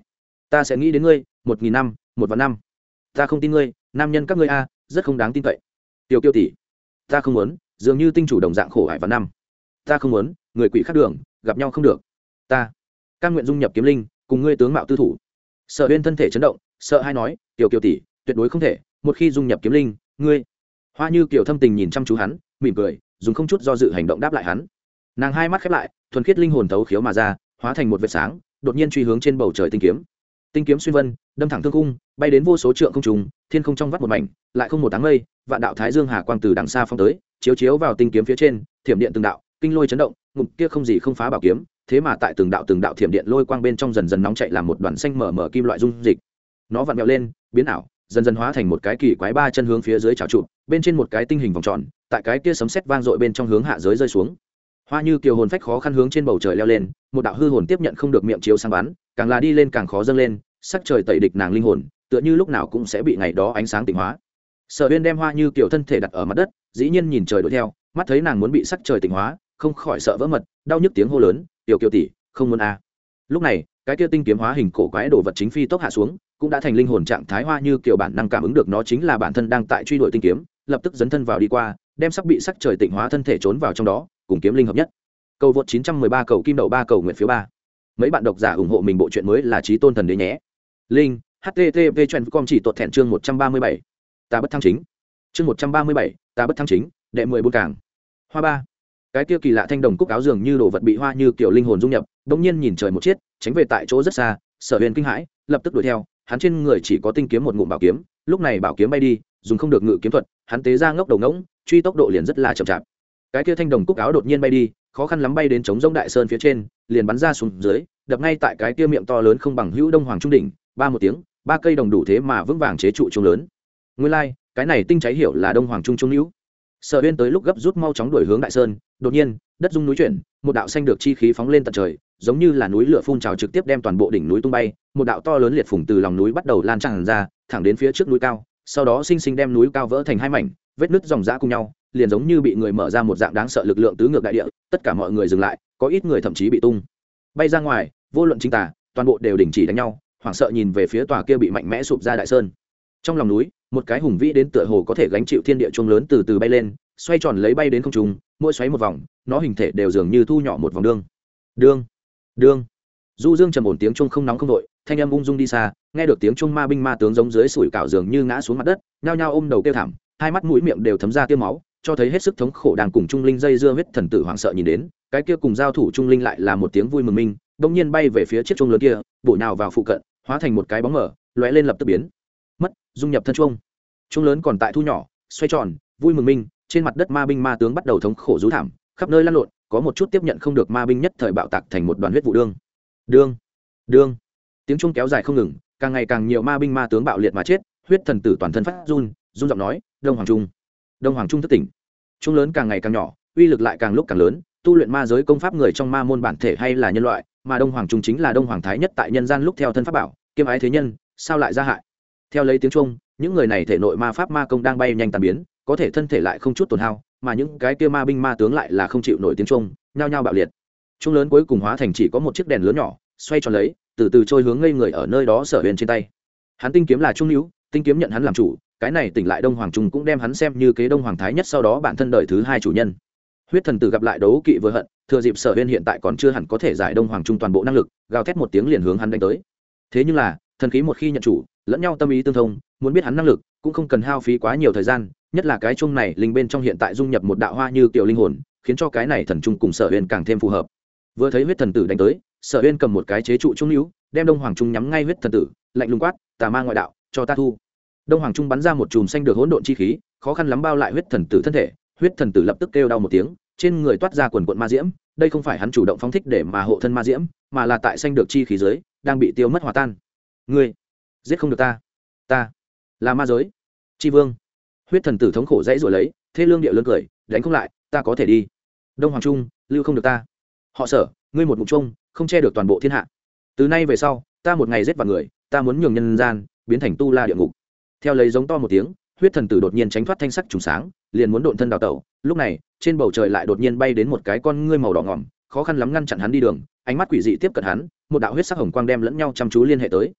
[SPEAKER 1] ta sẽ nghĩ đến ngươi 1.000 năm 1.000 năm. Ta không tin ngươi, nam nhân các ngươi a rất không đáng tin cậy. Tiểu Kiều tỷ, ta không muốn dường như tinh chủ đồng dạng khổ hải và năm. Ta không muốn người quỷ khác đường gặp nhau không được. Ta cam nguyện dung nhập kiếm linh cùng ngươi tướng mạo tư thủ. Sở Uyên thân thể chấn động, sợ hai nói, Tiểu Kiều tỷ, tuyệt đối không thể, một khi dung nhập kiếm linh, ngươi. Hoa Như Kiều thâm tình nhìn chăm chú hắn, mỉm cười, dùng không chút do dự hành động đáp lại hắn. Nàng hai mắt khép lại, thuần khiết linh hồn thấu khiếu mà ra, hóa thành một vệt sáng, đột nhiên truy hướng trên bầu trời tinh kiếm. Tinh kiếm xuyên vân, đâm thẳng thương cung, bay đến vô số trượng không trùng, thiên không trong vắt một mảnh, lại không một áng mây, vạn đạo thái dương hà quang từ đằng xa phong tới, chiếu chiếu vào tinh kiếm phía trên, thiểm điện từng đạo, kinh lôi chấn động, ngụm kia không gì không phá bảo kiếm, thế mà tại từng đạo thiểm điện lôi quang bên trong dần dần nóng chạy làm một đoàn xanh mở mở kim loại dung dịch. Nó vặn vẹo lên, biến ảo, dần dần hóa thành một cái kỳ quái ba chân hướng phía dưới chảo trụ, bên trên một cái tinh hình vòng tròn, tại cái kia sấm sét vang dội bên trong hướng hạ giới rơi xuống. Hoa Như Kiều hồn phách khó khăn hướng trên bầu trời leo lên, một đạo hư hồn tiếp nhận không được miệng chiếu sáng bắn, càng là đi lên càng khó dâng lên, sắc trời tẩy địch nàng linh hồn, tựa như lúc nào cũng sẽ bị ngày đó ánh sáng tỉnh hóa. Sở Uyên đem Hoa Như Kiều thân thể đặt ở mặt đất, dĩ nhiên nhìn trời đuổi theo, mắt thấy nàng muốn bị sắc trời tỉnh hóa, không khỏi sợ vỡ mật, đau nhức tiếng hô lớn, "Tiểu Kiều tỷ, không muốn a." Lúc này, cái kia tinh kiếm hóa hình cổ quái đồ vật chính phi tốc hạ xuống, cũng đã thành linh hồn trạng thái. Hoa Như Kiều bản năng cảm ứng được nó chính là bản thân đang tại truy đuổi tinh kiếm, lập tức dấn thân vào đi qua, đem sắp bị sắc trời tỉnh hóa thân thể trốn vào trong đó, cùng kiếm linh hợp nhất. Cầu vượt 913 cầu kim đậu 3 cầu nguyện phiếu 3. Mấy bạn độc giả ủng hộ mình bộ truyện mới là Chí Tôn Thần Đế nhé. Linh http://com chỉ tột thẹn chương 137. Ta bất thăng chính. Chương 137, ta bất thăng chính, đệ 14 càng. Hoa ba. Cái kia kỳ lạ thanh đồng cúc áo dường như đồ vật bị Hoa Như Kiều linh hồn dung nhập, bỗng nhiên nhìn trời một chiết, tránh về tại chỗ rất xa. Sở Uyên kinh hãi, lập tức đuổi theo, hắn trên người chỉ có tinh kiếm một ngụm bảo kiếm, lúc này bảo kiếm bay đi, dùng không được ngự kiếm thuật, hắn tế ra ngốc đầu ngỗng, truy tốc độ liền rất là chậm chạp. Cái kia thanh đồng cúc áo đột nhiên bay đi, khó khăn lắm bay đến trống rỗng đại sơn phía trên, liền bắn ra xuống dưới, đập ngay tại cái kia miệng to lớn không bằng hữu Đông Hoàng trung đỉnh, ba một tiếng, ba cây đồng đủ thế mà vững vàng chế trụ trung lớn. Nguyên lai, cái này tinh cháy hiểu là Đông Hoàng trung trung hữu. Sở Uyên tới lúc gấp rút mau chóng đuổi hướng đại sơn, đột nhiên, đất rung núi chuyển, một đạo xanh được chi khí phóng lên tận trời, giống như là núi lửa phun trào trực tiếp đem toàn bộ đỉnh núi tung bay, một đạo to lớn liệt phủng từ lòng núi bắt đầu lan tràn ra, thẳng đến phía trước núi cao, sau đó sinh sinh đem núi cao vỡ thành hai mảnh, vết nứt dòng dã cùng nhau, liền giống như bị người mở ra một dạng đáng sợ lực lượng tứ ngược đại địa, tất cả mọi người dừng lại, có ít người thậm chí bị tung bay ra ngoài, vô luận chính tà, toàn bộ đều đình chỉ đánh nhau, hoảng sợ nhìn về phía tòa kia bị mạnh mẽ sụp ra đại sơn. Trong lòng núi, một cái hùng vĩ đến tựa hồ có thể gánh chịu thiên địa chuông lớn từ từ bay lên, xoay tròn lấy bay đến không trung, mỗi xoáy một vòng, nó hình thể đều dường như thu nhỏ một vòng đương. Đương, đương. Du Dương trầm ổn tiếng chuông không nóng không đội, thanh âm ung dung đi xa, nghe được tiếng chuông ma binh ma tướng giống dưới sủi cảo dường như ngã xuống mặt đất, nhao nhao ôm đầu kêu thảm, hai mắt mũi miệng đều thấm ra tia máu, cho thấy hết sức thống khổ đang cùng trung linh dây dưa huyết thần tử hoảng sợ nhìn đến, cái kia cùng giao thủ trung linh lại là một tiếng vui mừng minh, bỗng nhiên bay về phía chiếc chuông lớn kia, bổ nhào vào phụ cận, hóa thành một cái bóng mờ, lóe lên lập tức biến mất, dung nhập thân chuông. Chuông lớn còn tại thu nhỏ, xoay tròn, vui mừng minh, trên mặt đất ma binh ma tướng bắt đầu thống khổ rú thảm, khắp nơi lăn lộn, có một chút tiếp nhận không được ma binh nhất thời bạo tạc thành một đoàn huyết vụ đương. Đương, đương. Tiếng chuông kéo dài không ngừng, càng ngày càng nhiều ma binh ma tướng bạo liệt mà chết, huyết thần tử toàn thân phát run, run giọng nói, Đông Hoàng Trung. Đông Hoàng Trung thức tỉnh. Chuông lớn càng ngày càng nhỏ, uy lực lại càng lúc càng lớn, tu luyện ma giới công pháp người trong ma môn bản thể hay là nhân loại, mà Đông Hoàng Trung chính là Đông Hoàng thái nhất tại nhân gian lúc theo thân pháp bảo, kiêm ái thế nhân, sao lại ra hại. Theo lấy tiếng chuông, những người này thể nội ma pháp ma công đang bay nhanh tàn biến, có thể thân thể lại không chút tổn hao, mà những cái kia ma binh ma tướng lại là không chịu nổi tiếng chuông, nhao nhao bạo liệt. Chuông lớn cuối cùng hóa thành chỉ có một chiếc đèn lớn nhỏ, xoay tròn lấy, từ từ trôi hướng ngây người ở nơi đó Sở Uyên trên tay. Hắn tinh kiếm là trung hữu, tinh kiếm nhận hắn làm chủ, cái này tỉnh lại Đông Hoàng Trung cũng đem hắn xem như kế Đông Hoàng thái nhất sau đó bản thân đời thứ hai chủ nhân. Huyết thần tử gặp lại đấu kỵ vừa hận, thừa dịp Sở Uyên hiện tại còn chưa hẳn có thể giải Đông Hoàng Trung toàn bộ năng lực, gào thét một tiếng liền hướng hắn đánh tới. Thế nhưng là, thần khí một khi nhận chủ, lẫn nhau tâm ý tương thông, muốn biết hắn năng lực, cũng không cần hao phí quá nhiều thời gian, nhất là cái chung này linh bên trong hiện tại dung nhập một đạo Hoa Như Kiều linh hồn, khiến cho cái này thần trung cùng Sở Uyên càng thêm phù hợp. Vừa thấy huyết thần tử đánh tới, Sở Uyên cầm một cái chế trụ trung níu, đem Đông Hoàng Trung nhắm ngay huyết thần tử, lạnh lùng quát, tà ma ngoại đạo, cho ta thu. Đông Hoàng Trung bắn ra một chùm xanh được hỗn độn chi khí, khó khăn lắm bao lại huyết thần tử thân thể, huyết thần tử lập tức kêu đau một tiếng, trên người toát ra quần quần ma diễm, đây không phải hắn chủ động phóng thích để mà hộ thân ma diễm, mà là tại xanh được chi khí dưới, đang bị tiêu mất hòa tan. Ngươi giết không được ta, ta là ma giới chi vương. Huyết thần tử thống khổ dãy rồi lấy, thê lương điệu lớn cười, đánh không lại, ta có thể đi. Đông Hoàng Trung, lưu không được ta. Họ Sở, ngươi một ngụm trung, không che được toàn bộ thiên hạ. Từ nay về sau, ta một ngày giết vào người, ta muốn nhường nhân gian biến thành tu la địa ngục. Theo lấy giống to một tiếng, huyết thần tử đột nhiên tránh thoát thanh sắc trùng sáng, liền muốn độn thân đào tẩu. Lúc này, trên bầu trời lại đột nhiên bay đến một cái con ngươi màu đỏ ngỏm, khó khăn lắm ngăn chặn hắn đi đường, ánh mắt quỷ dị tiếp cận hắn, một đạo huyết sắc hồng quang đem lẫn nhau chăm chú liên hệ tới.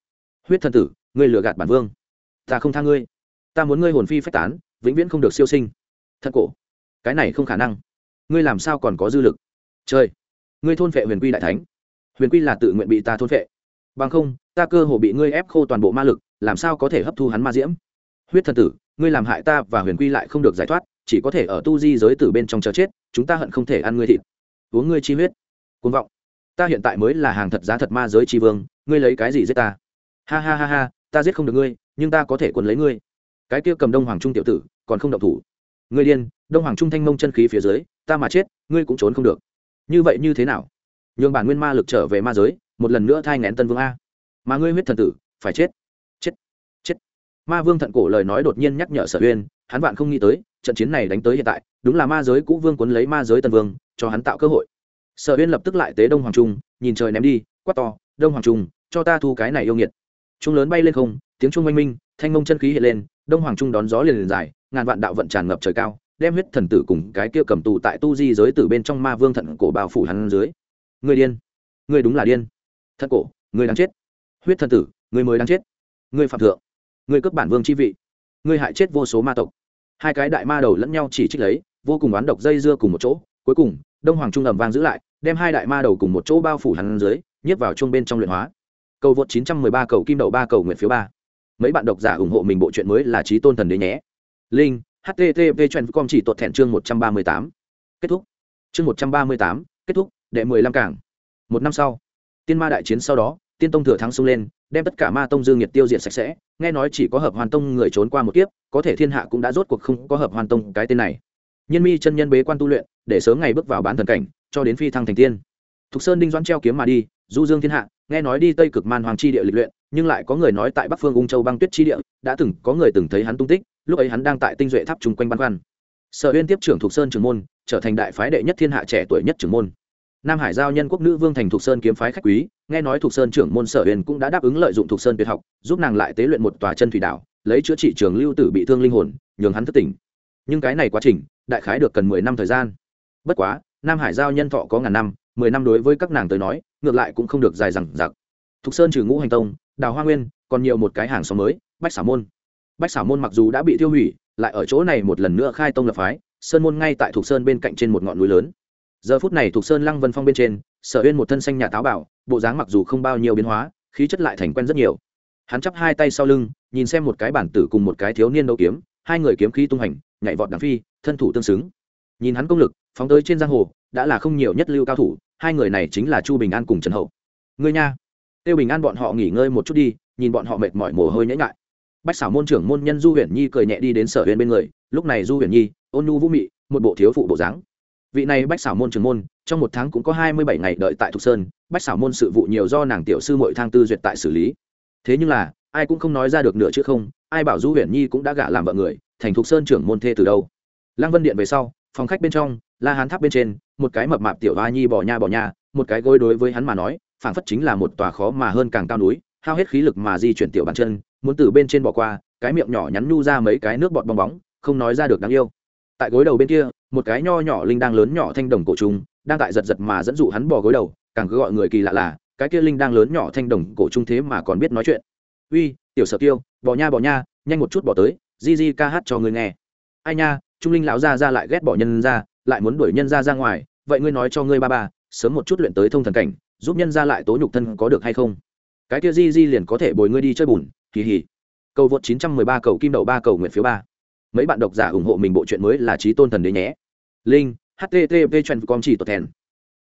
[SPEAKER 1] huyết thần tử, ngươi lừa gạt bản vương, ta không tha ngươi, ta muốn ngươi hồn phi phách tán, vĩnh viễn không được siêu sinh. Thận cổ, cái này không khả năng, ngươi làm sao còn có dư lực? Trời, ngươi thôn phệ huyền quy đại thánh, huyền quy là tự nguyện bị ta thôn phệ, bằng không ta cơ hồ bị ngươi ép khô toàn bộ ma lực, làm sao có thể hấp thu hắn ma diễm? Huyết thần tử, ngươi làm hại ta và huyền quy lại không được giải thoát, chỉ có thể ở tu di giới tử bên trong chờ chết, chúng ta hận không thể ăn ngươi thịt, uống ngươi chi huyết. Cuồng vọng, ta hiện tại mới là hàng thật giá thật ma giới chi vương, ngươi lấy cái gì giết ta? Ha ha ha ha, ta giết không được ngươi, nhưng ta có thể quấn lấy ngươi. Cái kia cầm đông hoàng trung tiểu tử còn không động thủ. Ngươi điên, đông hoàng trung thanh mông chân khí phía dưới, ta mà chết ngươi cũng trốn không được. Như vậy như thế nào? Nhường bản nguyên ma lực trở về ma giới, một lần nữa thai nghén tân vương a. Mà ngươi huyết thần tử phải chết. Chết. Chết. Ma vương Thận cổ lời nói đột nhiên nhắc nhở Sở Uyên, hắn vạn không nghĩ tới trận chiến này đánh tới hiện tại đúng là ma giới cũ vương cuốn lấy ma giới tân vương, cho hắn tạo cơ hội. Sở Uyên lập tức lại tế đông hoàng trung, nhìn trời ném đi, quát to, đông hoàng trung, cho ta thu cái này yêu nghiệt. Trung lớn bay lên không, tiếng trung oanh minh, thanh mông chân khí hiện lên, đông hoàng trung đón gió liền dài, ngàn vạn đạo vận tràn ngập trời cao, đem huyết thần tử cùng cái kia cầm tù tại tu di giới tử bên trong ma vương Thận cổ bao phủ hắn dưới. Người điên, người đúng là điên. Thận cổ, người đáng chết. Huyết thần tử, người mới đáng chết. Người phạm thượng, người cướp bản vương chi vị, người hại chết vô số ma tộc. Hai cái đại ma đầu lẫn nhau chỉ trích lấy, vô cùng oán độc dây dưa cùng một chỗ. Cuối cùng đông hoàng trung ầm vang giữ lại, đem hai đại ma đầu cùng một chỗ bao phủ hắn dưới, nhét vào chuông bên trong luyện hóa. Cầu vượt 913 cầu kim đậu 3 cầu nguyện phiếu 3. Mấy bạn độc giả ủng hộ mình bộ truyện mới là Chí Tôn Thần Đế nhé. Linh http://com chỉ tuột thẹn chương 138. Kết thúc. Chương 138, kết thúc, đệ 15 cảng. Một năm sau, tiên ma đại chiến sau đó, tiên tông thừa thắng xông lên, đem tất cả ma tông dương nhiệt tiêu diệt sạch sẽ, nghe nói chỉ có hợp hoàn tông người trốn qua một kiếp, có thể thiên hạ cũng đã rốt cuộc không có hợp hoàn tông cái tên này. Nhân Mi chân nhân bế quan tu luyện, để sớm ngày bước vào bán thần cảnh, cho đến phi thăng thành tiên. Thục Sơn Đinh Doãn treo kiếm mà đi, du dương thiên hạ, nghe nói đi Tây Cực Man Hoàng chi địa lịch luyện, nhưng lại có người nói tại Bắc Phương Ung Châu băng tuyết chi địa, đã từng có người từng thấy hắn tung tích, lúc ấy hắn đang tại Tinh Duệ Tháp chung quanh băn khoăn. Sở Uyên tiếp trưởng Thục Sơn trưởng môn, trở thành đại phái đệ nhất thiên hạ trẻ tuổi nhất trưởng môn. Nam Hải giao nhân quốc nữ vương thành Thục Sơn kiếm phái khách quý, nghe nói Thục Sơn trưởng môn Sở Uyên cũng đã đáp ứng lợi dụng Thục Sơn tuyệt học, giúp nàng lại tế luyện một tòa chân thủy đảo, lấy chữa trị Trường Lưu Tử bị thương linh hồn, nhường hắn thức tỉnh. Nhưng cái này quá trình, đại khái được cần 10 năm thời gian. Bất quá, Nam Hải giao nhân thọ có ngàn năm, 10 năm đối với các nàng tới nói, ngược lại cũng không được dài dằng dặc. Thục Sơn trừ Ngũ Hành Tông, Đào Hoa Nguyên, còn nhiều một cái hàng xóm mới, Bách Xảo môn. Bách Xảo môn mặc dù đã bị tiêu hủy, lại ở chỗ này một lần nữa khai tông lập phái, sơn môn ngay tại Thục Sơn bên cạnh trên một ngọn núi lớn. Giờ phút này Thục Sơn Lăng Vân Phong bên trên, Sở Uyên một thân xanh nhà táo bảo, bộ dáng mặc dù không bao nhiêu biến hóa, khí chất lại thành quen rất nhiều. Hắn chắp hai tay sau lưng, nhìn xem một cái bản tử cùng một cái thiếu niên đấu kiếm, hai người kiếm khí tung hành, nhảy vọt đằng phi, thân thủ tương xứng. Nhìn hắn công lực, phóng tới trên giang hồ, đã là không nhiều nhất lưu cao thủ, hai người này chính là Chu Bình An cùng Trần Hậu. Ngươi nha, Tiêu Bình An bọn họ nghỉ ngơi một chút đi, nhìn bọn họ mệt mỏi mồ hôi nhễ nhại. Bách Xảo môn trưởng môn nhân Du Huyền Nhi cười nhẹ đi đến Sở Uyên bên người, lúc này Du Huyền Nhi ôn nhu vũ mị, một bộ thiếu phụ bộ dáng. Vị này Bách Xảo môn trưởng môn, trong một tháng cũng có 27 ngày đợi tại Thục Sơn, Bách Xảo môn sự vụ nhiều do nàng tiểu sư muội Thang Tư duyệt tại xử lý. Thế nhưng là, ai cũng không nói ra được nửa chữ không, ai bảo Du Huyền Nhi cũng đã gả làm vợ người, thành Thục Sơn trưởng môn thê từ đâu. Lăng Vân điện về sau, phòng khách bên trong, La Hán tháp bên trên, một cái mập mạp tiểu hoa nhi bò nha, một cái gối đối với hắn mà nói, phảng phất chính là một tòa khó mà hơn càng cao núi, hao hết khí lực mà di chuyển tiểu bàn chân, muốn từ bên trên bỏ qua, cái miệng nhỏ nhắn nhu ra mấy cái nước bọt bong bóng, không nói ra được đáng yêu. Tại gối đầu bên kia, một cái nho nhỏ linh đang lớn nhỏ thanh đồng cổ trùng, đang tại giật giật mà dẫn dụ hắn bò gối đầu, càng cứ gọi người kỳ lạ là, cái kia linh đang lớn nhỏ thanh đồng cổ trùng thế mà còn biết nói chuyện. Uy, tiểu Sở Kiêu, bò nha, nhanh một chút bỏ tới, di ca hát cho người nghe. Ai nha, Trung Linh lão gia ra lại ghét bỏ nhân ra, lại muốn đuổi nhân ra ngoài, vậy ngươi nói cho ngươi ba, sớm một chút luyện tới thông thần cảnh, giúp nhân ra lại tố nhục thân có được hay không? Cái kia di liền có thể bồi ngươi đi chơi bùn, kỳ hỉ. Cầu vượt 913 cầu kim đậu 3 cầu nguyện phiếu 3. Mấy bạn độc giả ủng hộ mình bộ truyện mới là Chí Tôn Thần Đế nhé. Linh http://com chỉ tuột thèn.